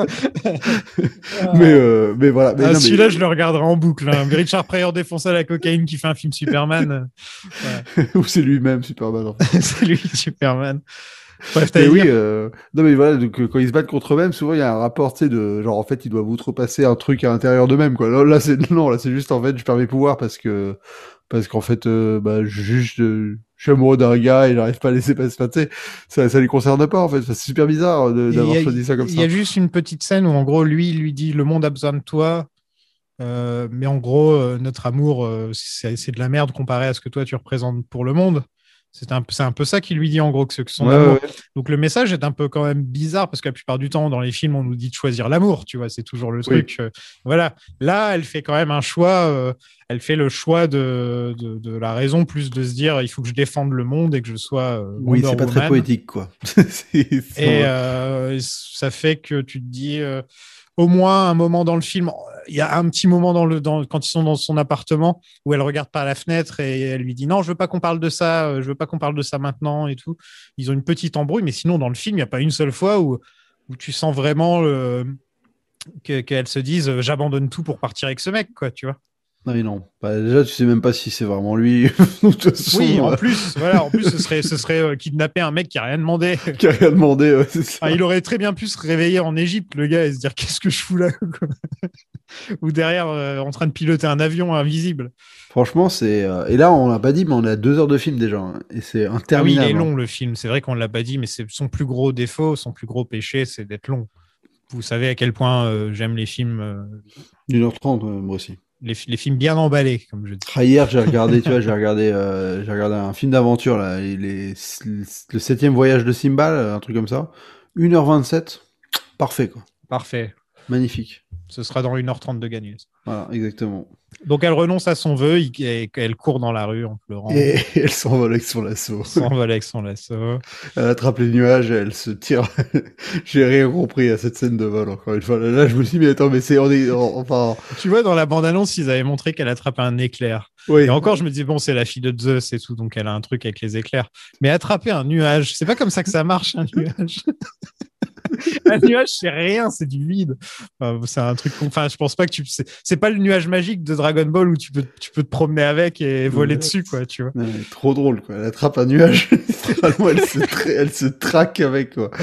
mais, euh, mais voilà. Mais Ah, non, mais- celui-là, je le regarderai en boucle. Hein. Richard Pryor défonce à la cocaïne qui fait un film Superman. Ou c'est lui-même, Superman. En fait. C'est lui, Superman. Bref, Mais t'allais oui, dire euh... non mais voilà, donc euh, quand ils se battent contre eux-mêmes, souvent il y a un rapport, tu sais, de genre en fait ils doivent outrepasser un truc à l'intérieur d'eux-mêmes, quoi. Là, là c'est non, là c'est juste en fait je perds mes pouvoirs parce que parce qu'en fait euh, bah juste euh, je suis amoureux d'un gars et j'arrive pas à laisser passer. Enfin, tu sais, ça ça les concerne pas en fait. Enfin, c'est super bizarre de- Il y d'avoir a- choisi ça comme Il ça. y a juste une petite scène où, en gros, lui, il lui dit le monde a besoin de toi, euh, mais en gros, euh, notre amour, euh, c'est c'est de la merde comparé à ce que toi tu représentes pour le monde. C'est un, c'est un peu ça qu'il lui dit, en gros, que, ce- que son Ouais, amour. ouais, ouais. Donc le message est un peu quand même bizarre parce que la plupart du temps, dans les films, on nous dit de choisir l'amour, tu vois, c'est toujours le Oui. truc. euh, voilà. Là, elle fait quand même un choix. euh, elle fait le choix de, de, de la raison plus de se dire il faut que je défende le monde et que je sois. euh, Oui, Wonder c'est pas très Woman. poétique quoi. C'est- c'est- Et euh, ça fait que tu te dis, euh, au moins un moment dans le film, il y a un petit moment dans le, dans, quand ils sont dans son appartement où elle regarde par la fenêtre et elle lui dit non, je veux pas qu'on parle de ça, euh, je veux pas qu'on parle de ça maintenant et tout. Ils ont une petite embrouille, mais sinon dans le film, il n'y a pas une seule fois où, où tu sens vraiment le, que, qu'elles se disent euh, j'abandonne tout pour partir avec ce mec, quoi, tu vois. Non mais non. Bah, déjà tu sais même pas si c'est vraiment lui. De toute façon, Oui, en euh, plus, voilà, en plus, ce serait, ce serait euh, kidnapper un mec qui a rien demandé. qui a rien demandé. Ouais, c'est ça. Ah, il aurait très bien pu se réveiller en Égypte, le gars, et se dire qu'est-ce que je fous là quoi. Ou derrière, euh, en train de piloter un avion invisible. Franchement, c'est euh, et là on l'a pas dit, mais on a deux heures de film déjà hein, et c'est Ah oui, il interminable. est hein. long le film. C'est vrai qu'on ne l'a pas dit, mais c'est son plus gros défaut, son plus gros péché, c'est d'être long. Vous savez à quel point euh, j'aime les films. euh, une heure trente, ouais, moi aussi. les, les films bien emballés, comme je dis. Ah, hier, j'ai regardé, tu vois, j'ai regardé, euh, j'ai regardé un film d'aventure, là, les, les- le septième voyage de Simba, là, un truc comme ça. une heure vingt-sept, parfait, quoi. Parfait. Magnifique. Ce sera dans une heure trente de gagner. Voilà, exactement. Donc elle renonce à son vœu il- et elle court dans la rue en pleurant. Et elle s'envole avec son lasso. S'envole avec son lasso. Elle attrape les nuages et elle se tire. J'ai rien compris à cette scène de vol, encore une fois. Là, je me suis dit, mais attends, mais c'est, on est, on- enfin, Tu vois, dans la bande-annonce, ils avaient montré qu'elle attrape un éclair. oui. Et encore, je me dis, bon, c'est la fille de Zeus et tout, donc elle a un truc avec les éclairs. Mais attraper un nuage, c'est pas comme ça que ça marche, un nuage. Un nuage, c'est rien, c'est du vide. Enfin, c'est un truc. Enfin, je pense pas que tu. C'est, c'est pas le nuage magique de Dragon Ball où tu peux, tu peux te promener avec et voler Ouais. dessus, quoi, tu vois. Non, mais trop drôle, quoi. Elle attrape un nuage. Littéralement, elle se, tra- elle se traque avec, quoi.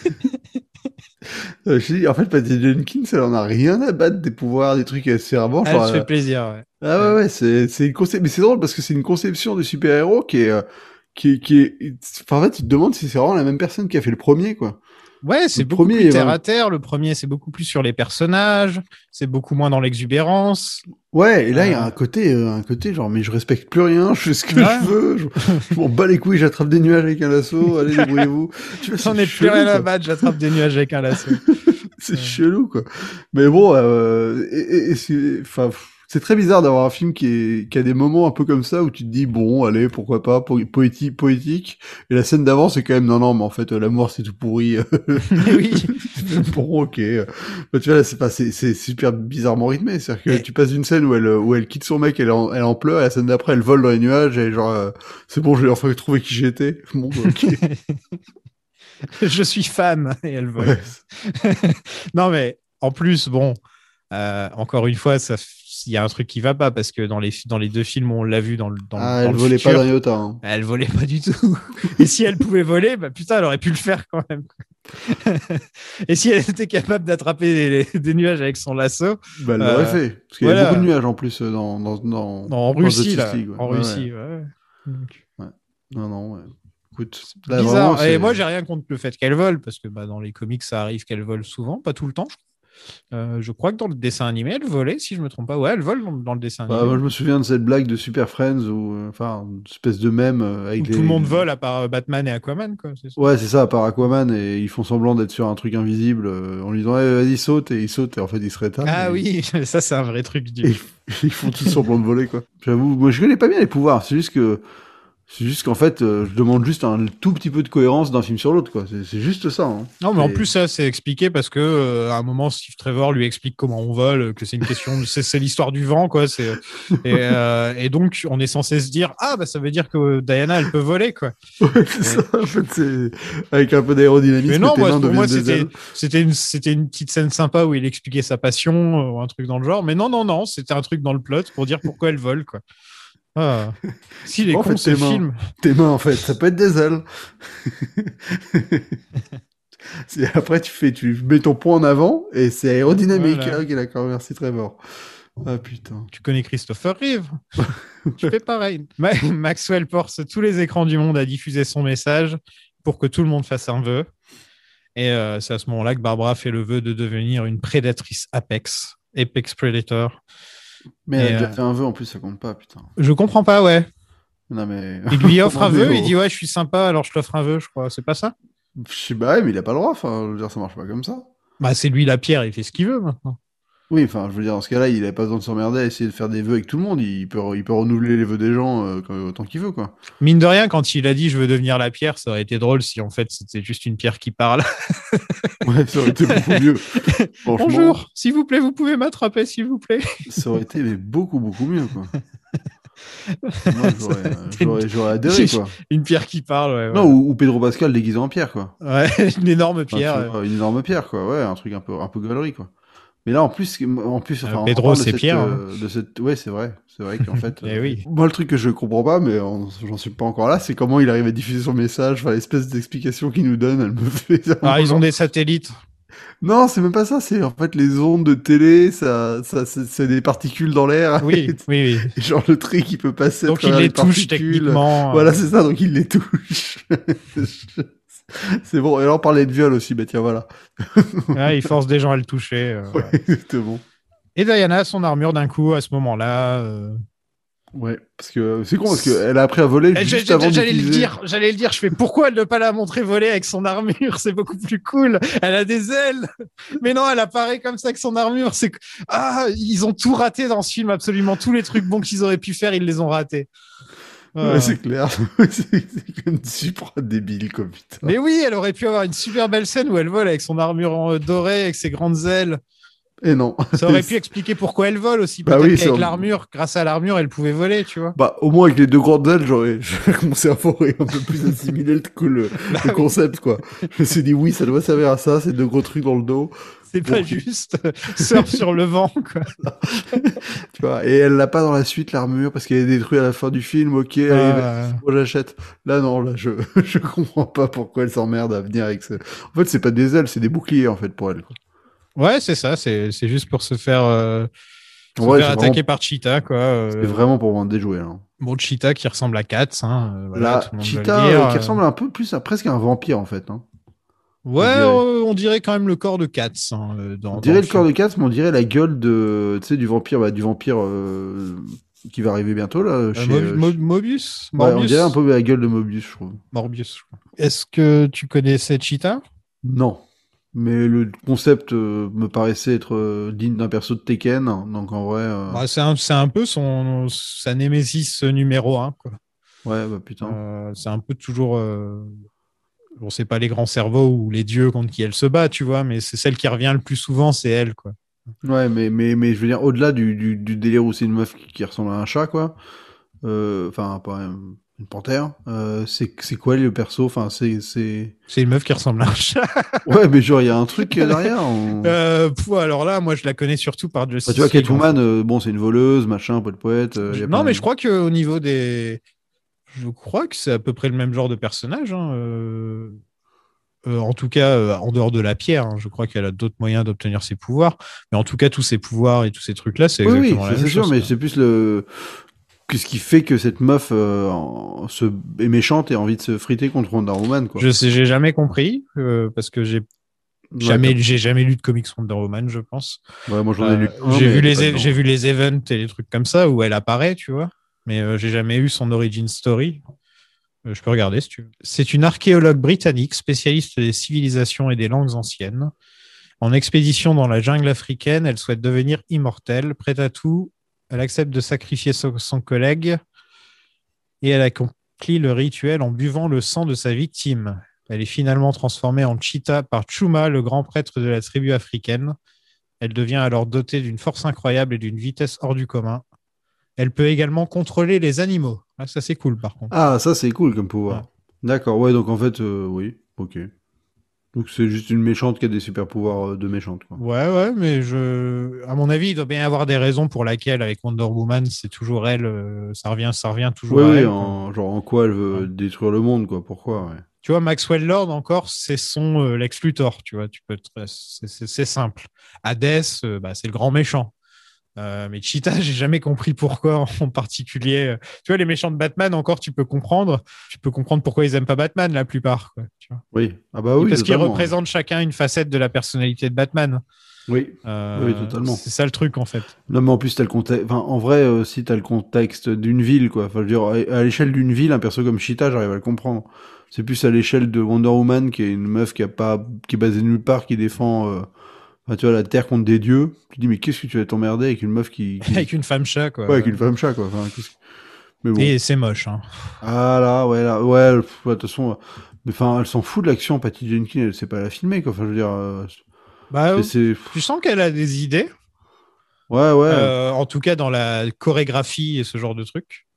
Euh, je dis, en fait, Patty Jenkins, elle en a rien à battre des pouvoirs, des trucs assez servent. Elle se fait plaisir, ouais. Ah ouais, ouais, c'est, c'est une conception, mais c'est drôle parce que c'est une conception de super-héros qui est, euh, qui est, qui est, enfin, en fait, tu te demandes si c'est vraiment la même personne qui a fait le premier, quoi. Ouais, c'est Le beaucoup premier plus est terre vraiment- à terre. Le premier, c'est beaucoup plus sur les personnages. C'est beaucoup moins dans l'exubérance. Ouais, et là, il y a Euh. un côté, euh, un côté, genre, mais je respecte plus rien, je fais ce que Ouais. je veux, je, je m'en bats les couilles, j'attrape des nuages avec un lasso, allez, débrouillez-vous. Tu vois, J'en c'est ai plus chelou, rien à quoi. battre. J'attrape des nuages avec un lasso. C'est Ouais. chelou, quoi. Mais bon, euh, et, et- et c'est, enfin, pff, c'est très bizarre d'avoir un film qui, est, qui a des moments un peu comme ça où tu te dis, bon, allez, pourquoi pas, po- poétique, poétique. Et la scène d'avant, c'est quand même, non, non, mais en fait, euh, l'amour, c'est tout pourri. Oui. Bon, ok. Bah, tu vois, là, c'est pas, c'est, c'est super bizarrement rythmé. C'est-à-dire que Et- tu passes d'une scène où elle, où elle quitte son mec, elle est en, elle est en pleurs, et la scène d'après, elle vole dans les nuages, et genre, euh, c'est bon, j'ai enfin trouvé qui j'étais. Bon, bah, ok. Je suis fan et elle vole. Ouais. Non, mais en plus, bon, euh, encore une fois, ça, il y a un truc qui va pas parce que dans les, dans les deux films, on l'a vu dans le, dans, Ah, dans elle le volait futur, pas d'un iota, hein. elle volait pas du tout. Et si elle pouvait voler, bah putain, elle aurait pu le faire quand même. Et si elle était capable d'attraper des, des nuages avec son lasso, Bah, elle l'aurait Euh, fait. Parce qu'il y a voilà. beaucoup de nuages, en plus, euh, dans, dans, dans, en dans Russie, Justice là, League, ouais. en Ouais, Russie, ouais. ouais. Donc, Non, non, ouais. Écoute, là, bizarre. vraiment, Et c'est- moi, j'ai rien contre le fait qu'elle vole, parce que bah, dans les comics, ça arrive qu'elle vole souvent, pas tout le temps. Euh, je crois que dans le dessin animé, elle volait, si je me trompe pas. Ouais, elle vole dans, dans le dessin Bah, animé. moi, je me souviens de cette blague de Super Friends où, euh, enfin, une espèce de mème euh, avec Où les... tout le monde vole à part euh, Batman et Aquaman, quoi. C'est ça. Ouais, c'est ça, à part Aquaman, et ils font semblant d'être sur un truc invisible euh, en lui disant, eh, vas-y, saute, et ils sautent, et en fait, ils se rétament. Ah et- oui, ça, c'est un vrai truc. Du... Et ils font tous semblant de voler, quoi. J'avoue, moi, je connais pas bien les pouvoirs, c'est juste que, c'est juste qu'en fait, euh, je demande juste un tout petit peu de cohérence d'un film sur l'autre, quoi. C'est c'est juste ça, hein. Non, mais en Et- plus, ça, c'est expliqué parce que euh, à un moment, Steve Trevor lui explique comment on vole, que c'est une question, c'est c'est l'histoire du vent, quoi. C'est et, euh, et donc, on est censé se dire, ah, bah, ça veut dire que Diana, elle peut voler, quoi. Ouais, c'est ça, en fait, c'est avec un peu d'aérodynamisme. Mais non, tes moi, mains pour moi, deviennent des c'était ailes. c'était une c'était une petite scène sympa où il expliquait sa passion euh, ou un truc dans le genre. Mais non, non, non, c'était un truc dans le plot pour dire pourquoi elle vole, quoi. Ah. S'il est En con, fait, ce tes mains. film. Tes mains, en fait, ça peut être des ailes. C'est- Après, tu fais, tu mets ton poing en avant et c'est aérodynamique. Voilà. Ah, ok, d'accord, merci Trevor. Ah putain. Tu connais Christopher Reeve. Tu fais pareil. Ma- Maxwell force tous les écrans du monde à diffuser son message pour que tout le monde fasse un vœu. Et euh, c'est à ce moment-là que Barbara fait le vœu de devenir une prédatrice Apex, Apex Predator. Mais elle Et, a déjà euh, fait un vœu en plus, ça compte pas, putain. Je comprends pas, ouais. Non mais. Il lui offre un Comment vœu, on est il au- dit ouais, je suis sympa, alors je t'offre un vœu, je crois. C'est pas ça? Je sais pas, mais il a pas le droit. Enfin, je veux dire, ça marche pas comme ça. Bah, c'est lui la pierre, il fait ce qu'il veut maintenant. Oui, enfin, je veux dire, dans ce cas-là, il a pas besoin de s'emmerder à essayer de faire des vœux avec tout le monde. Il peut, il peut renouveler les vœux des gens euh, quand- autant qu'il veut, quoi. Mine de rien, quand il a dit je veux devenir la pierre, ça aurait été drôle si en fait c'était juste une pierre qui parle. Ouais, ça aurait été beaucoup mieux. Franchement, Bonjour, s'il vous plaît, vous pouvez m'attraper, s'il vous plaît. ça aurait été mais beaucoup, beaucoup mieux, quoi. Moi, j'aurais, euh, C'était une- j'aurais, j'aurais adhéré, quoi. Une pierre qui parle, ouais. Non, ouais. ou, ou Pedro Pascal déguisé en pierre, quoi. Ouais, une énorme Enfin, pierre. tu ouais. vois, une énorme pierre, quoi. Ouais, un truc un peu, un peu galerie, quoi. Mais là, en plus, en plus, enfin, Euh, on Pedro, parle de c'est cette, Pierre, euh, de cette, ouais, c'est vrai, c'est vrai qu'en fait, Eh euh, oui. moi, le truc que je comprends pas, mais on- j'en suis pas encore là, c'est comment il arrive à diffuser son message, enfin, l'espèce d'explication qu'il nous donne, elle me fait. Ah, ils ont des satellites. Non, c'est même pas ça, c'est en fait les ondes de télé, ça, ça, c'est c'est des particules dans l'air. Oui, oui, oui. Et genre le truc, il peut passer. à Donc il travers les touche particules. techniquement. Voilà, euh, c'est ça, donc il les touche. C'est bon, et alors on parlait de viol aussi, bah tiens, voilà. ouais, il force des gens à le toucher. euh, Ouais, ouais. exactement. Et Diana a son armure d'un coup à ce moment-là. Euh... Ouais, parce que c'est con, parce qu'elle a appris à voler Eh, juste j'ai- avant J'allais le d'utiliser. dire, j'allais le dire. Je fais pourquoi elle ne pas la montrer voler avec son armure? C'est beaucoup plus cool. Elle a des ailes. Mais non, elle apparaît comme ça avec son armure. C'est que- ah, ils ont tout raté dans ce film. Absolument tous les trucs bons qu'ils auraient pu faire, ils les ont ratés. Ouais, Ah. c'est clair. c'est c'est comme super débile, quoi, putain. Mais oui, elle aurait pu avoir une super belle scène où elle vole avec son armure en euh, dorée, avec ses grandes ailes. Et non. Ça aurait pu expliquer pourquoi elle vole aussi. Bah Peut-être oui, qu'avec c'est- l'armure, grâce à l'armure, elle pouvait voler, tu vois. Bah, au moins avec les deux grandes ailes, j'aurais, mon cerveau aurait un peu plus assimilé le, que le, Bah le oui. concept, quoi. Je me suis dit, oui, ça doit servir à ça, ces deux gros trucs dans le dos. C'est Bon, pas ok. juste euh, surf sur le vent, quoi. Tu vois, et elle l'a pas dans la suite, l'armure, parce qu'elle est détruite à la fin du film, ok, allez, Euh, vas-y, moi j'achète. Là, non, là, je, je comprends pas pourquoi elle s'emmerde à venir avec ce... En fait, c'est pas des ailes, c'est des boucliers, en fait, pour elle, quoi. Ouais, c'est ça. C'est c'est juste pour se faire, euh, se Ouais, faire c'est attaquer vraiment, par Cheetah, quoi. c'est Euh, vraiment pour vendre des jouets, là. bon, Cheetah qui ressemble à Katz, hein. euh, voilà, tout La le monde veut le cheetah, dire. euh, qui euh. ressemble un peu plus à presque à un vampire, en fait, hein, Ouais, on dirait. euh, on dirait quand même le corps de Katz hein, euh, On dans, dans dirait le le corps film. de Katz, mais on dirait la gueule de, tu sais, du vampire, bah, du vampire euh, qui va arriver bientôt, là, Euh, chez... Mob- euh, Mob- chez- Mobius, Ouais, on dirait un Morbius, peu la gueule de Mobius, je trouve. Morbius. Je crois. Est-ce que tu connaissais Cheetah? Non. Mais le concept euh, me paraissait être euh, digne d'un perso de Tekken, donc en vrai, euh, Bah, c'est un, c'est un peu son sa némésis numéro un, quoi. ouais, bah putain. Euh, c'est un peu toujours. Euh... Bon, c'est pas les grands cerveaux ou les dieux contre qui elle se bat, tu vois, mais c'est celle qui revient le plus souvent, c'est elle, quoi. Ouais, mais, mais, mais je veux dire, au-delà du, du, du délire où c'est une meuf qui, qui ressemble à un chat, quoi, euh, enfin, pas un- une panthère, euh, c'est c'est quoi le perso, enfin, c'est... c'est... C'est une meuf qui ressemble à un chat. Ouais, mais genre, il y a un truc derrière, on... Euh, pff, alors là, moi, je la connais surtout par Bah, Justice tu vois, League, en fait. Catwoman, euh, bon, c'est une voleuse, machin, poète poète. Euh, y a Non, plein mais de- je crois qu'au niveau des. Je crois que c'est à peu près le même genre de personnage. Hein. Euh, euh, en tout cas, euh, en dehors de la pierre, hein. Je crois qu'elle a d'autres moyens d'obtenir ses pouvoirs. Mais en tout cas, tous ces pouvoirs et tous ces trucs-là, c'est Oui, oui, exactement la ça même c'est sûr, chose, mais quoi. c'est plus le. Qu'est-ce qui fait que cette meuf euh, en- se... est méchante et a envie de se friter contre Wonder Woman, quoi. Je sais, j'ai jamais compris euh, parce que j'ai Ouais, jamais, j'ai jamais lu de comics Wonder Woman, je pense. ouais, moi j'en ai Euh, lu un, j'ai mais vu elle est les, pas é- dedans. j'ai vu les events et les trucs comme ça où elle apparaît, tu vois. Mais euh, j'ai jamais eu son origin story. Euh, je peux regarder si tu veux. C'est une archéologue britannique spécialiste des civilisations et des langues anciennes. En expédition dans la jungle africaine, elle souhaite devenir immortelle. Prête à tout, elle accepte de sacrifier son, son collègue et elle accomplit le rituel en buvant le sang de sa victime. Elle est finalement transformée en cheetah par Chuma, le grand prêtre de la tribu africaine. Elle devient alors dotée d'une force incroyable et d'une vitesse hors du commun. Elle peut également contrôler les animaux. Ah, ça, c'est cool, par contre. Ah, ça c'est cool comme pouvoir. Ouais. D'accord, ouais, donc en fait, euh, oui, ok. Donc c'est juste une méchante qui a des super pouvoirs euh, de méchante, quoi. Ouais, ouais, mais je, à mon avis, il doit bien y avoir des raisons pour lesquelles, avec Wonder Woman, c'est toujours elle, euh, ça revient, ça revient toujours Oui, à oui, elle, quoi. en... genre en quoi elle veut Ouais. détruire le monde, quoi. Pourquoi, ouais. Tu vois, Maxwell Lord, encore, c'est son euh, Lex Luthor, tu vois, tu peux te- c'est, c'est- c'est simple. Hades, euh, bah, c'est le grand méchant. Euh, mais Cheetah, j'ai jamais compris pourquoi en particulier. euh, Tu vois, les méchants de Batman, encore, tu peux comprendre. Tu peux comprendre pourquoi ils aiment pas Batman, la plupart, quoi, tu vois. Oui, ah bah Et oui, parce qu'ils totalement. représentent chacun une facette de la personnalité de Batman. Oui, Euh, oui, totalement. C'est ça le truc, en fait. Non, mais en plus, t'as le contexte. Enfin, en vrai, euh, si t'as le contexte d'une ville, quoi. Enfin, je veux dire, à à l'échelle d'une ville, un perso comme Cheetah, j'arrive à le comprendre. C'est plus à l'échelle de Wonder Woman, qui est une meuf qui a pas, qui est basée nulle part, qui défend, euh, enfin, tu vois, la terre contre des dieux. Tu te dis, mais qu'est-ce que tu vas t'emmerder avec une meuf qui, qui... Avec une femme chat, quoi. ouais, avec une femme chat, quoi. Enfin, qu'est-ce que- mais bon. Et c'est moche, hein. Ah là, ouais, là, ouais, pff, ouais, de toute façon, euh, mais enfin, elle s'en fout de l'action, Patty Jenkins, elle sait pas la filmer, quoi. Enfin, je veux dire, euh, Bah, c'est, c'est- tu sens qu'elle a des idées, ouais, ouais, euh, en tout cas dans la chorégraphie et ce genre de trucs.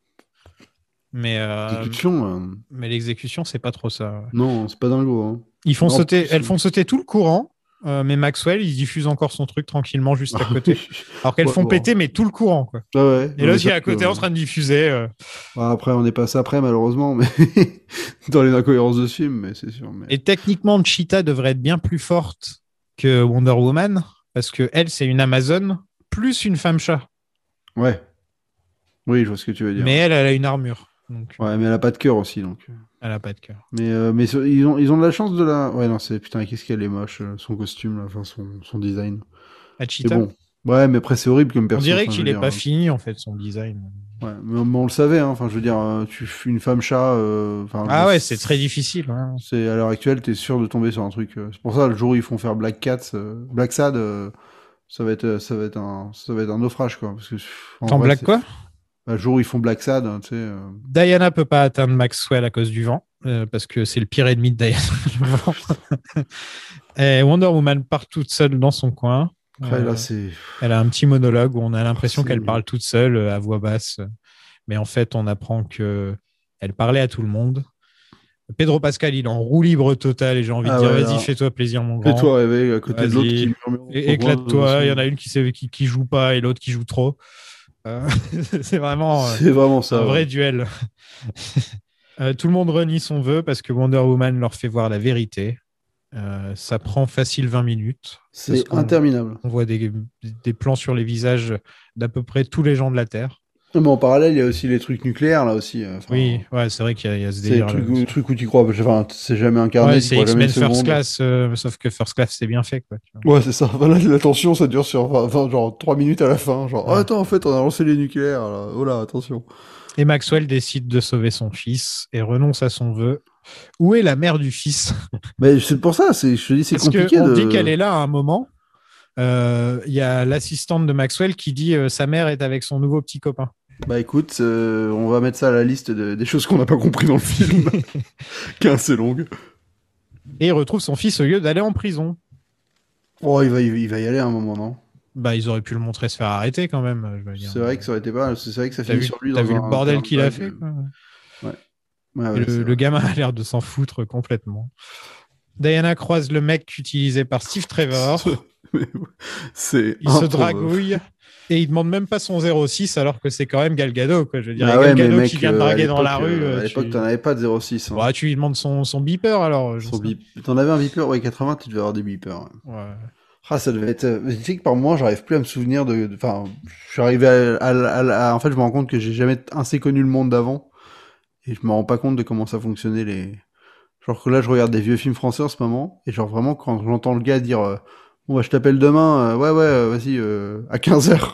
Mais, euh, exécution, euh, mais l'exécution, c'est pas trop ça. non, c'est pas dingo, hein. Ils font Non, en sauter, plus, elles euh, font sauter tout le courant, euh, mais Maxwell, il diffuse encore son truc tranquillement juste à côté. Alors qu'elles Ouais, font bon. péter, mais tout le courant, quoi. Ah ouais, Et non, là, mais il est sauf à côté que- en train de diffuser. euh. Ouais, après, on est passé après, malheureusement, mais dans les incohérences de ce film, mais c'est sûr. Mais... Et techniquement, Cheetah devrait être bien plus forte que Wonder Woman, parce que elle, c'est une Amazone plus une femme chat. Ouais. Oui, je vois ce que tu veux dire. Mais elle, elle a une armure. Donc, Ouais, mais elle a pas de cœur aussi, donc. elle a pas de cœur. Mais, euh, mais sur- ils ont, ils ont de la chance de la. Ouais, non, c'est putain, qu'est-ce qu'elle est moche, euh, son costume, là, enfin son, son design. À C'est Cheetah. bon. Ouais, mais après, c'est horrible comme On perso. dirait enfin, je qu'il veux est dire, pas euh, fini, en fait, son design. Ouais, mais, mais on le savait, hein. Enfin, je veux dire, euh, tu fais une femme chat. euh, Enfin, Ah je- ouais, c'est très difficile. Hein. C'est à l'heure actuelle, t'es sûr de tomber sur un truc. euh, C'est pour ça, le jour où ils font faire Black Cat, euh, Black Sad, euh, ça va être, euh, ça va être un, ça va être un naufrage, quoi. Parce que pff, en Attends, vrai, Black c'est quoi? bah, le jour où ils font Black Sad, hein, tu sais. euh, Diana peut pas atteindre Maxwell à cause du vent, euh, parce que c'est le pire ennemi de Diana. Le vent. Et Wonder Woman part toute seule dans son coin. Après, là, Euh, c'est, elle a un petit monologue où on a l'impression c'est qu'elle nul. parle toute seule euh, à voix basse. Mais en fait, on apprend que elle parlait à tout le monde. Pedro Pascal, il est en roue libre totale et j'ai envie de Ah dire, ouais, vas-y, là, fais-toi plaisir, mon grand. fais-toi rêver à côté de l'autre qui Vas-y, murmure dans é- son coin. De toute éclate-toi. Il y en façon, a une qui, sait- qui, qui joue pas et l'autre qui joue trop. Euh, c'est vraiment euh, c'est vraiment un ça. vrai Ouais. duel. Euh, tout le monde renie son vœu parce que Wonder Woman leur fait voir la vérité. Euh, ça prend facile vingt minutes. Parce C'est qu'on interminable. on voit des, des plans sur les visages d'à peu près tous les gens de la Terre. Mais en parallèle, il y a aussi les trucs nucléaires, là aussi. euh, Enfin, Oui, ouais, c'est vrai qu'il y a, il y a ce c'est le délire. truc, le truc où tu crois. Enfin, c'est jamais incarné, Ouais, tu c'est crois jamais une X-Men First seconde. Class, euh, sauf que First Class, c'est bien fait. Quoi, tu vois. Ouais, c'est ça. Voilà, la tension, ça dure sur vingt, vingt, genre trois minutes à la fin. Genre, oh, Ouais. attends, en fait, on a lancé les nucléaires. Là. Oh là, attention. Et Maxwell décide de sauver son fils et renonce à son vœu. Où est la mère du fils? Mais c'est pour ça, c'est, je te dis, c'est Parce compliqué qu'on de. dit qu'elle est là à un moment. Euh, Il y a l'assistante de Maxwell qui dit euh, sa mère est avec son nouveau petit copain. Bah écoute, euh, on va mettre ça à la liste de- des choses qu'on n'a pas compris dans le film, qui est assez longue. Et il retrouve son fils au lieu d'aller en prison. Oh, il va, il va y aller à un moment, non? Bah, ils auraient pu le montrer se faire arrêter quand même. Je veux dire. C'est vrai que ça aurait été pas. C'est vrai que ça T'as finit vu, sur lui t'as dans vu le un bordel terrain de qu'il a vague. fait, quoi. Ouais. Ouais, Et ouais, le, c'est le vrai. gamin a l'air de s'en foutre complètement. Diana croise le mec utilisé par Steve Trevor. C'est Il se improbable. dragouille et il demande même pas son zéro six alors que c'est quand même Gal Gadot, quoi. Je veux dire, Ah et ouais, Gal mais Gadot mec, qui vient de euh, à draguer dans la l'époque, rue. euh, à euh, l'époque, tu... t'en avais pas de zéro six. Hein. Ouais, tu lui demandes son, son beeper alors. Son bip... T'en avais un beeper, ouais, quatre-vingts, tu devais avoir des beepers. Ouais. Ouais. Ah, ça devait être. euh, Tu sais que par moment, j'arrive plus à me souvenir de. Enfin, je suis arrivé à, à- à- à- En fait, je me rends compte que j'ai jamais assez connu le monde d'avant. Et je me rends pas compte de comment ça fonctionnait les. Genre que là, je regarde des vieux films français en ce moment. Et genre vraiment, quand j'entends le gars dire euh, bon, bah, je t'appelle demain, euh, ouais, ouais, euh, vas-y, euh, à quinze heures.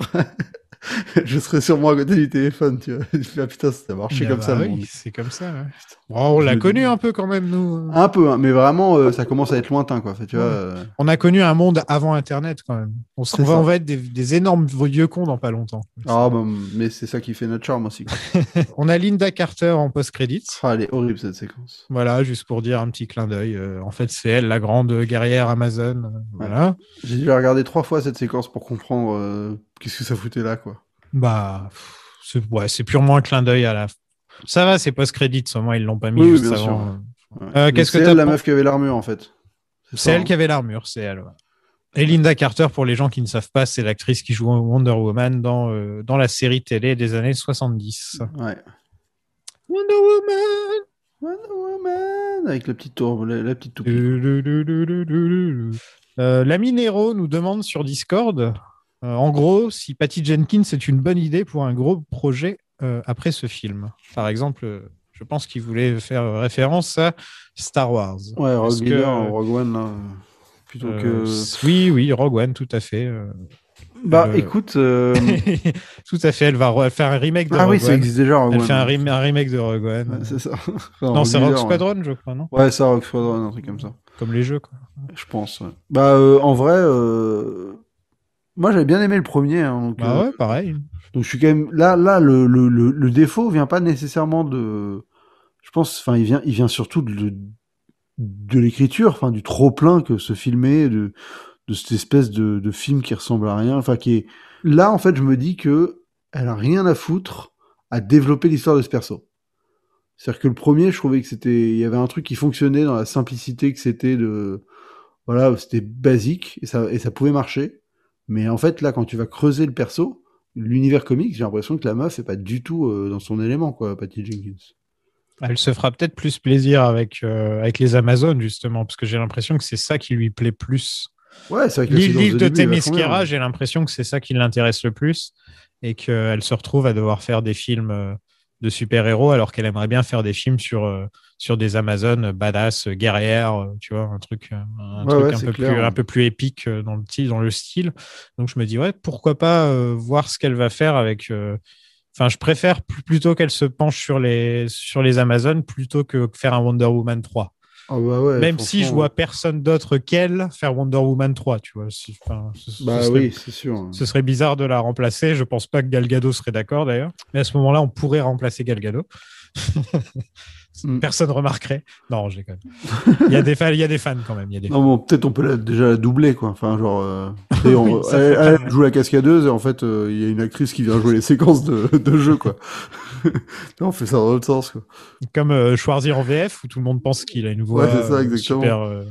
Je serai sûrement à côté du téléphone, tu vois. Je fais, ah, putain, ça a marché Ah comme bah ça, le oui, monde. c'est comme ça. Ouais. Bon, on Je l'a me connu dis- un peu quand même, nous. Un peu, hein, mais vraiment, euh, ça commence à être lointain, quoi. Fait, tu vois. Ouais. euh, On a connu un monde avant Internet quand même. On, s- C'est on va, ça. on va être des, des énormes vieux cons dans pas longtemps. Ah, bah, mais c'est ça qui fait notre charme aussi, quoi. On a Linda Carter en post-credits. Ah, elle est horrible, cette séquence. Voilà, juste pour dire un petit clin d'œil. Euh, en fait, c'est elle, la grande guerrière Amazon. Euh, Voilà. J'ai dû la regarder trois fois, cette séquence, pour comprendre euh, qu'est-ce que ça foutait là, quoi. Bah, pff, c'est ouais, c'est purement un clin d'œil à la. Ça va, c'est post-credits. Au moins, ils l'ont pas mis Oui, oui, juste bien avant. sûr. Euh, Ouais. Euh, Mais qu'est-ce que c'est t'as elle, la pen- meuf qui avait l'armure, en fait. C'est ça, elle hein. qui avait l'armure, c'est elle. Ouais. Et Linda Carter, pour les gens qui ne savent pas, c'est l'actrice qui joue Wonder Woman dans, euh, dans la série télé des années soixante-dix. Ouais. Wonder Woman. Wonder Woman avec la petite tour, la, la petite toupie. Euh, L'ami Nero nous demande sur Discord, euh, en gros, si Patty Jenkins est une bonne idée pour un gros projet euh, après ce film. Par exemple, euh, je pense qu'il voulait faire référence à Star Wars. Ouais, Rogue Est-ce que, Leader, euh, Rogue One, là. Plutôt euh, que. Oui, oui, Rogue One, tout à fait. euh. Bah, euh, écoute. euh, Tout à fait, elle va re- faire un remake de Ah Rogue oui, ça One. existe déjà, Rogue Elle One. fait un, rem- un remake de Rogue One. Ouais, c'est ça. Enfin, Non, c'est Leader, Rogue ouais. Squadron, je crois, non? Ouais, ça, Rogue Squadron, un truc comme ça. Comme les jeux, quoi. Je pense, ouais. Bah, euh, en vrai, euh, moi, j'avais bien aimé le premier. Hein, donc, Bah euh, ouais, pareil. donc, je suis quand même. Là, là le, le, le, le défaut vient pas nécessairement de. Je pense, enfin, il vient, il vient surtout de, de l'écriture, enfin, du trop-plein que ce film est, de, de cette espèce de, de film qui ressemble à rien. Enfin, qui est. Là, en fait, je me dis que elle a rien à foutre à développer l'histoire de ce perso. C'est-à-dire que le premier, je trouvais que c'était, il y avait un truc qui fonctionnait dans la simplicité que c'était de, voilà, c'était basique et ça, et ça pouvait marcher. Mais en fait, là, quand tu vas creuser le perso, l'univers comique, j'ai l'impression que la meuf est pas du tout euh, dans son élément, quoi, Patty Jenkins. Elle se fera peut-être plus plaisir avec, euh, avec les Amazones, justement, parce que j'ai l'impression que c'est ça qui lui plaît plus. Ouais, c'est vrai que la Le séquence livre de début est vachement Themyscira, bien. j'ai l'impression que c'est ça qui l'intéresse le plus et qu'elle se retrouve à devoir faire des films euh, de super-héros, alors qu'elle aimerait bien faire des films sur, euh, sur des Amazones badass, guerrières, tu vois, un truc, un, Ouais, truc ouais, un, c'est peu clair, plus, ouais. un peu plus épique dans le, dans le style. Donc je me dis, ouais, pourquoi pas euh, voir ce qu'elle va faire avec... euh, Enfin, je préfère plus- plutôt qu'elle se penche sur les, sur les Amazones plutôt que faire un Wonder Woman trois. Ah bah ouais, Même si je franchement. vois personne d'autre qu'elle faire Wonder Woman trois, tu vois. C'est- Enfin, ce, ce Bah serait, oui, c'est sûr. ce serait bizarre de la remplacer. Je pense pas que Gal Gadot serait d'accord d'ailleurs. Mais à ce moment-là, on pourrait remplacer Gal Gadot. Mm. Personne remarquerait. Non, je déconne. Il y a des fans, il y a des fans quand même. Il y a des Non, fans. bon, peut-être on peut la- déjà la doubler, quoi. Enfin, genre, euh, tu sais, Oui, on- ça elle, ferait pas elle de mal. joue la cascadeuse et en fait, euh, il y a une actrice qui vient jouer les séquences de, de jeu, quoi. Non, on fait ça dans l'autre sens, quoi. Comme euh, Schwarzy en V F, où tout le monde pense qu'il a une voix Ouais, c'est ça, euh, exactement. super. Euh,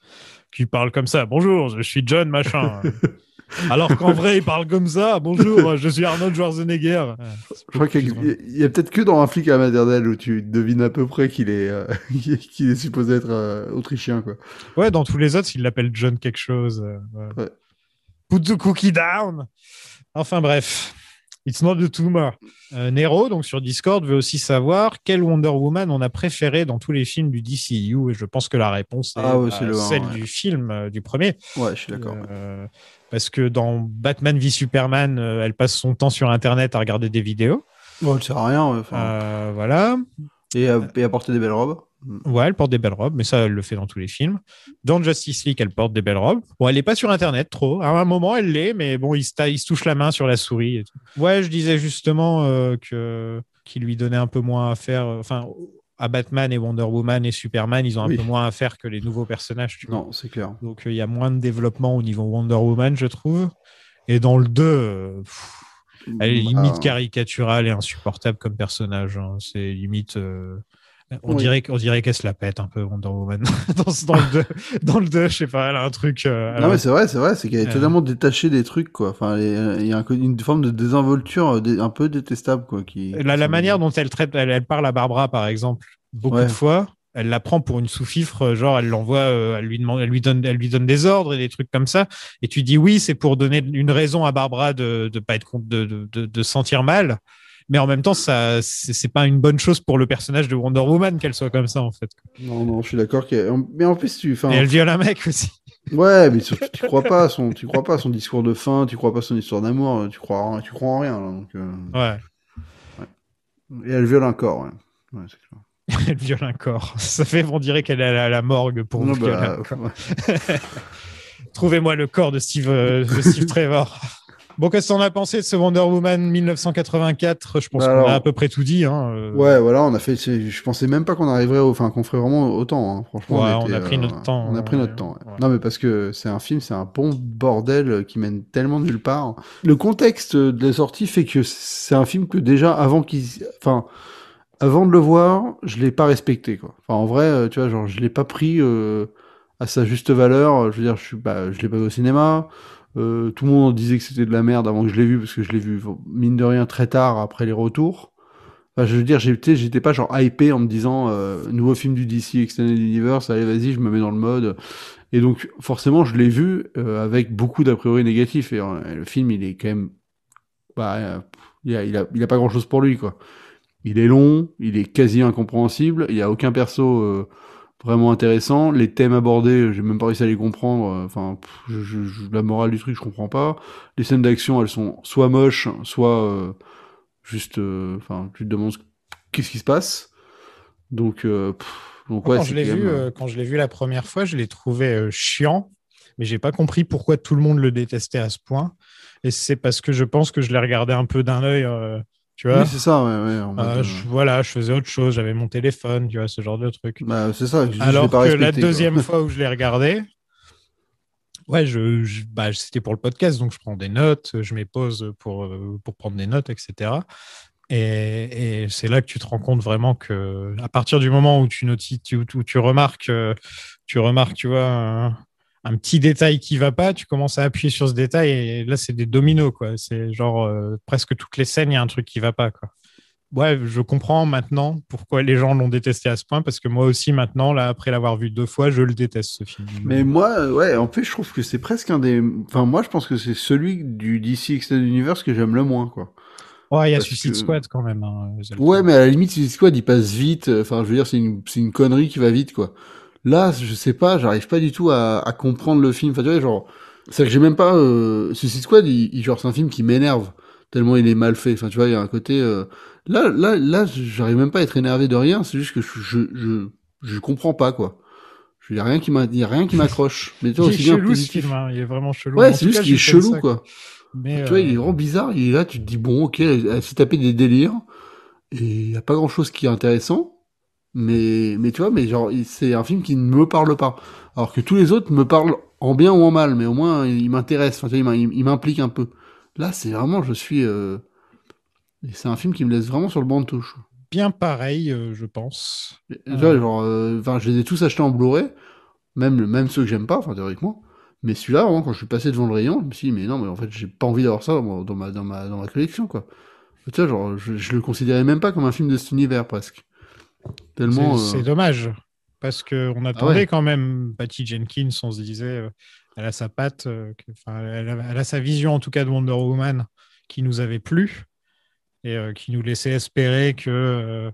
qui parle comme ça. Bonjour, je suis John machin. Alors qu'en vrai, il parle comme ça. Bonjour, je suis Arnold Schwarzenegger. Ah, c'est Je crois beaucoup plus qu'il drôle. y a peut-être que dans un flic à la maternelle où tu devines à peu près qu'il est, euh, qu'il est supposé être euh, autrichien, quoi. Ouais, dans tous les autres, il l'appelle John quelque chose. euh, ouais. Ouais. Put the cookie down. Enfin bref, it's not the tumor. Euh, Nero, donc sur Discord, veut aussi savoir quelle Wonder Woman on a préféré dans tous les films du D C U. Et je pense que la réponse est Ah ouais, bah, c'est le un, celle ouais. du film, euh, du premier. Ouais, je suis d'accord. ouais. Euh, parce que dans Batman v Superman, euh, elle passe son temps sur Internet à regarder des vidéos. Bon, elle sert à rien, ouais, enfin. Euh, voilà. Et, à, et à porter des belles robes. Ouais, elle porte des belles robes, mais ça, elle le fait dans tous les films. Dans Justice League, elle porte des belles robes. Bon, elle n'est pas sur Internet trop. À un moment, elle l'est, mais bon, il se, ta- il se touche la main sur la souris. Et tout. Ouais, je disais justement euh, que qu'il lui donnait un peu moins à faire. euh, Enfin, à Batman et Wonder Woman et Superman, ils ont un Oui. peu moins à faire que les nouveaux personnages. Tu vois. Non, c'est clair. Donc, il euh, y a moins de développement au niveau Wonder Woman, je trouve. Et dans le deux, euh, pff, elle est limite Bah, caricaturale et insupportable comme personnage. Hein. C'est limite. Euh, On, Oui. dirait, on dirait qu'elle se la pète un peu, Wonder Woman. dans, ce- dans le deux, dans le deux, je sais pas, elle a un truc. euh, elle Non a- mais c'est vrai, c'est vrai, c'est qu'elle est Euh. totalement détachée des trucs, quoi. Enfin, elle est- il y a un co- une forme de désinvolture euh, dé- un peu détestable, quoi. Qui, qui la, la s'en- manière dont elle traite, elle, elle parle à Barbara, par exemple, beaucoup Ouais. de fois, elle la prend pour une sous-fifre, genre elle l'envoie, euh, elle lui demande, elle lui donne, elle lui donne des ordres et des trucs comme ça. Et tu dis oui, c'est pour donner une raison à Barbara de de pas être con- de de, de, de se sentir mal. Mais en même temps, ça, c'est, c'est pas une bonne chose pour le personnage de Wonder Woman qu'elle soit comme ça, en fait. Non, non, je suis d'accord. qu'elle- en- Mais en plus, tu, enfin, Et elle viole un mec aussi. ouais, mais surtout, tu crois pas à son, tu crois pas à son discours de fin, tu crois pas à son histoire d'amour, euh, tu crois, en- tu crois en rien. Là, donc, euh, Ouais. Et elle viole un corps, ouais. Ouais, c'est clair. Elle viole un corps. Ça fait, on dirait qu'elle est à la morgue pour Non, violer bah, un corps. ouais. Trouvez-moi le corps de Steve, euh, de Steve Trevor. Bon, qu'est-ce qu'on a pensé de ce Wonder Woman mille neuf cent quatre-vingt-quatre? Je pense Bah qu'on alors, a à peu près tout dit. Hein. euh. Ouais, voilà, on a fait. c'est- Je pensais même pas qu'on arriverait, au... enfin, qu'on ferait vraiment autant. Hein. Franchement, Ouais, on, on était, a pris euh, notre temps, On a pris ouais, notre temps. ouais. ouais. Non, mais parce que c'est un film, c'est un bon bordel euh, qui mène tellement nulle part. Le contexte de la sortie fait que c'est un film que déjà avant qu'il, enfin, avant de le voir, je l'ai pas respecté, quoi. Enfin, en vrai, euh, tu vois, genre, je l'ai pas pris euh, à sa juste valeur. Je veux dire, je suis, bah, je l'ai pas vu au cinéma. Euh, tout le monde disait que c'était de la merde avant que je l'ai vu, parce que je l'ai vu, mine de rien, très tard après les retours. Enfin, je veux dire, j'étais, j'étais pas genre hypé en me disant euh, nouveau film du D C Extended Universe, allez vas-y, je me mets dans le mode. Et donc forcément, je l'ai vu euh, avec beaucoup d'a priori négatifs. Et euh, le film, il est quand même, bah, euh, il a, il a, il a pas grand chose pour lui, quoi. Il est long, il est quasi incompréhensible. Il y a aucun perso euh, vraiment intéressant. Les thèmes abordés, j'ai même pas réussi à les comprendre. Enfin, pff, je, je, je- la morale du truc, je comprends pas. Les scènes d'action, elles sont soit moches, soit euh, juste, enfin, euh, tu te demandes qu'est-ce qui se passe. Donc, euh, pff, donc Moi, ouais, quand c'est je l'ai quand vu, même. euh, quand je l'ai vu la première fois, je l'ai trouvé euh, chiant, mais j'ai pas compris pourquoi tout le monde le détestait à ce point. Et c'est parce que je pense que je l'ai regardé un peu d'un œil, euh, tu vois. Oui, c'est ça, ouais, ouais. En mode, Euh, euh, je, voilà, je faisais autre chose, j'avais mon téléphone, tu vois, ce genre de truc. bah, c'est ça. Je, je l'ai Alors pas que respecté, la quoi. deuxième fois où je l'ai regardé, ouais, je, je- bah, c'était pour le podcast, donc je prends des notes, je mets pause pour, euh, pour prendre des notes, et cetera. Et, et c'est là que tu te rends compte vraiment que, à partir du moment où tu notis, tu, où tu remarques, euh, tu remarques, tu vois, un, un petit détail qui va pas, tu commences à appuyer sur ce détail et là, c'est des dominos, quoi. C'est genre, euh, presque toutes les scènes, il y a un truc qui va pas, quoi. Ouais, je comprends maintenant pourquoi les gens l'ont détesté à ce point, parce que moi aussi, maintenant, là, après l'avoir vu deux fois, je le déteste, ce film. Mais moi, euh, ouais, en fait, je trouve que c'est presque un des. Enfin, moi, je pense que c'est celui du D C Extended Universe que j'aime le moins, quoi. Ouais, il y a Parce Suicide que- Squad quand même. Hein, Zoltan. Ouais, mais à la limite, Suicide Squad, il passe vite. Enfin, je veux dire, c'est une, c'est une connerie qui va vite, quoi. Là, je sais pas, j'arrive pas du tout à, à comprendre le film. Enfin, tu vois, genre, c'est que j'ai même pas. Euh, Suicide Squad, il, il- genre, c'est un film qui m'énerve tellement il est mal fait. Enfin, tu vois, il y a un côté. Euh... Là, là, là, j'arrive même pas à être énervé de rien. C'est juste que je, je, je, je comprends pas, quoi. Il y a rien qui m'a, il y a rien qui m'accroche. Mais tu vois, Il est aussi bien chelou ce positif. film, hein. Il est vraiment chelou. Ouais, En c'est tout juste cas, qu'il est je suis comme chelou, ça, quoi. Mais Tu vois, il euh, est vraiment bizarre. Il est là, tu te dis bon, ok, elle s'est tapé des délires et il y a pas grand chose qui est intéressant. Mais, mais tu vois, mais genre, il- c'est un film qui ne me parle pas. Alors que tous les autres me parlent en bien ou en mal, mais au moins, il m'intéresse. Enfin, tu vois, il m'im- il m'implique un peu. Là, c'est vraiment, je suis, euh, c'est un film qui me laisse vraiment sur le banc de touche. bien pareil, euh, je pense. Et, tu vois, Euh, genre, euh, enfin, je les ai tous achetés en Blu-ray, même, même ceux que j'aime pas, enfin, théoriquement. Mais celui-là, vraiment, quand je suis passé devant le rayon, je me suis dit, mais non, mais en fait, j'ai pas envie d'avoir ça dans ma, dans ma, dans ma, dans ma collection, quoi. Tu vois, genre, je, je le considérais même pas comme un film de cet univers, presque. c'est Tellement, euh, c'est dommage parce que on ah attendait ouais. quand même Patty Jenkins. On se disait, euh, elle a sa patte, euh, que- enfin, elle, a, elle a sa vision en tout cas de Wonder Woman qui nous avait plu et euh, qui nous laissait espérer que euh,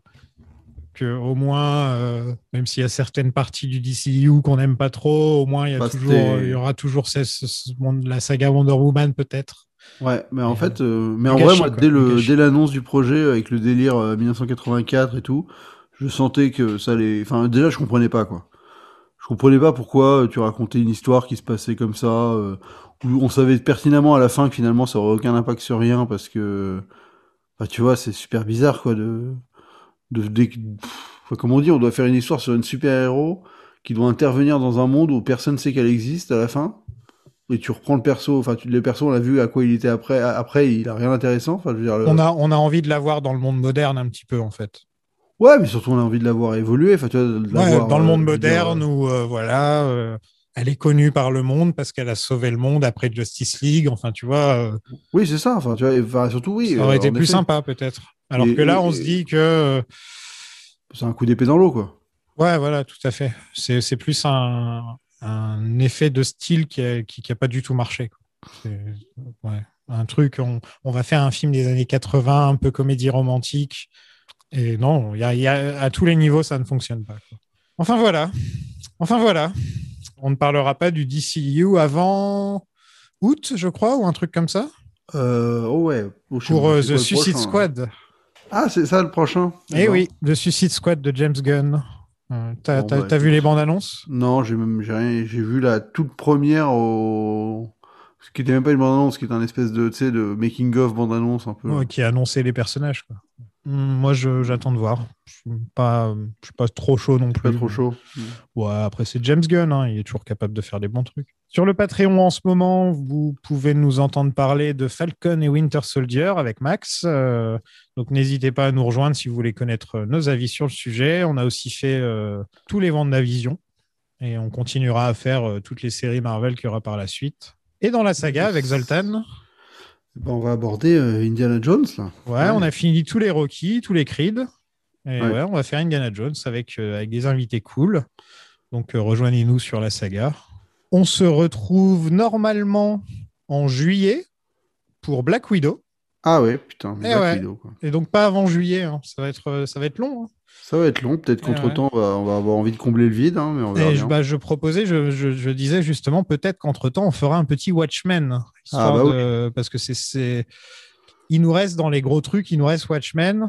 que au moins, euh, même s'il y a certaines parties du D C U qu'on n'aime pas trop, au moins il y a Bah, toujours, il y c'était, aura toujours ce- ce- ce monde- la saga Wonder Woman peut-être. ouais, mais en Mais, euh, fait, euh, mais du en vrai, gâchis moi, quoi, dès du le, dès gâchis. l'annonce du projet avec le délire euh, mille neuf cent quatre-vingt-quatre et tout, je sentais que ça allait, enfin, déjà, je comprenais pas, quoi. Je comprenais pas pourquoi euh, tu racontais une histoire qui se passait comme ça, euh, où on savait pertinemment à la fin que finalement ça aurait aucun impact sur rien parce que, bah, tu vois, c'est super bizarre, quoi, de, de, de- pff, enfin, comme on dit, on doit faire une histoire sur une super-héros qui doit intervenir dans un monde où personne sait qu'elle existe à la fin. Et tu reprends le perso, enfin, tu, le perso, on l'a vu à quoi il était après, après, il a rien d'intéressant, enfin, je veux dire, On le... a, on a envie de la voir dans le monde moderne un petit peu en fait. Ouais, mais surtout, on a envie de la voir évoluer, enfin, tu vois, de la Ouais, voir, dans le euh, monde je veux dire, euh, moderne où euh, voilà, euh, elle est connue par le monde parce qu'elle a sauvé le monde après Justice League. Enfin, tu vois, euh, oui, c'est ça, enfin, tu vois, et, enfin, surtout, oui, ça aurait euh, été en plus effet. sympa peut-être. Et, Alors que là, et- on se et dit que euh, c'est un coup d'épée dans l'eau, quoi. ouais, voilà, tout à fait. C'est, c'est plus un, un effet de style qui a, qui, qui a pas du tout marché, quoi. C'est, ouais, un truc, on, on va faire un film des années quatre-vingts, un peu comédie romantique. Et non, il y a, il y a- à tous les niveaux, ça ne fonctionne pas, quoi. Enfin voilà. Enfin voilà. On ne parlera pas du D C U avant août, je crois, ou un truc comme ça, Euh, oh ouais, oh, je sais pour même pas euh, c'est The quoi le Suicide prochain, là. Squad. Ah, c'est ça le prochain? Eh D'accord. oui, The Suicide Squad de James Gunn. Euh, t'as, Bon, t'as- bah t'as vu écoute. les bandes annonces? Non, j'ai même, j'ai rien, j'ai vu la toute première au, ce qui était même pas une bande-annonce, qui était un espèce de, tu sais, de making-of bande-annonce un peu. Ouais, qui a annoncé les personnages, quoi. Hum, Moi, je- j'attends de voir. Je suis pas, je suis pas trop chaud non T'es pas plus. trop mais- chaud. Ouais, après, c'est James Gunn, hein, il est toujours capable de faire des bons trucs. Sur le Patreon en ce moment, vous pouvez nous entendre parler de Falcon et Winter Soldier avec Max. Euh, donc, n'hésitez pas à nous rejoindre si vous voulez connaître nos avis sur le sujet. On a aussi fait euh, tous les Vendavision et on continuera à faire euh, toutes les séries Marvel qu'il y aura par la suite. Et dans la saga avec Zoltan, Ben, on va aborder euh, Indiana Jones, là. ouais, on a fini tous les Rocky, tous les Creed. Et Ouais. ouais, on va faire Indiana Jones avec, euh, avec des invités cool. Donc, euh, rejoignez-nous sur la saga. On se retrouve normalement en juillet pour Black Widow. Ah ouais, putain, Eh Black ouais. Widow, quoi. Et donc, pas avant juillet. Hein. Ça va être, euh, ça va être long. Hein. Ça va être long, peut-être Eh qu'entre-temps, on, va, on va avoir envie de combler le vide, hein, mais on verra Et je, bien. bah, je proposais, je, je, je disais justement, peut-être qu'entre-temps, on fera un petit Watchmen. Ah bah de, parce que c'est, c'est... Il nous reste dans les gros trucs, il nous reste Watchmen.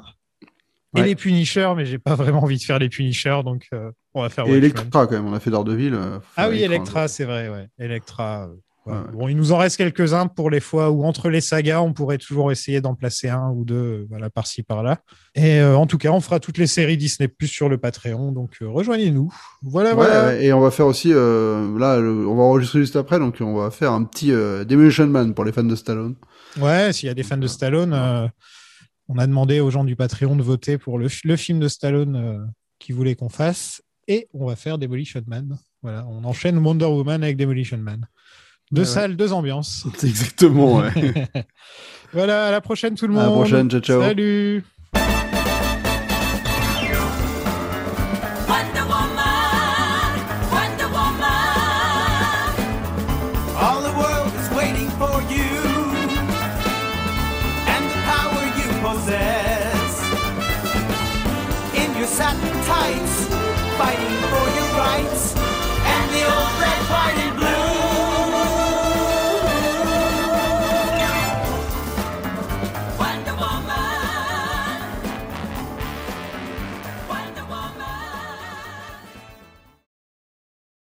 Et Ouais. les Punisher, mais j'ai pas vraiment envie de faire les Punisher, donc euh, on va faire Et Watchmen. Electra, quand même, on a fait Daredevil. euh, faut Ah faire oui, Electra, Electra, hein. c'est vrai, ouais. Electra. euh, ouais. Ouais, ouais. Bon, il nous en reste quelques-uns pour les fois où entre les sagas, on pourrait toujours essayer d'en placer un ou deux, euh, voilà, par-ci, par-là. Et euh, en tout cas, on fera toutes les séries Disney Plus sur le Patreon, donc euh, rejoignez-nous. Voilà, Ouais, voilà. ouais, et on va faire aussi, euh, là, le- on va enregistrer juste après, donc on va faire un petit euh, Demolition Man pour les fans de Stallone. Ouais, s'il y a des fans de Stallone, euh, on a demandé aux gens du Patreon de voter pour le, le film de Stallone euh, qu'ils voulaient qu'on fasse, et on va faire Demolition Man. Voilà, on enchaîne Wonder Woman avec Demolition Man. Deux Ouais, salles, deux ambiances. C'est exactement, ouais. Voilà, à la prochaine tout le À la monde. prochaine, ciao, ciao. Salut. Wonder Woman, Wonder Woman. All the world is waiting for you, and the power you fighting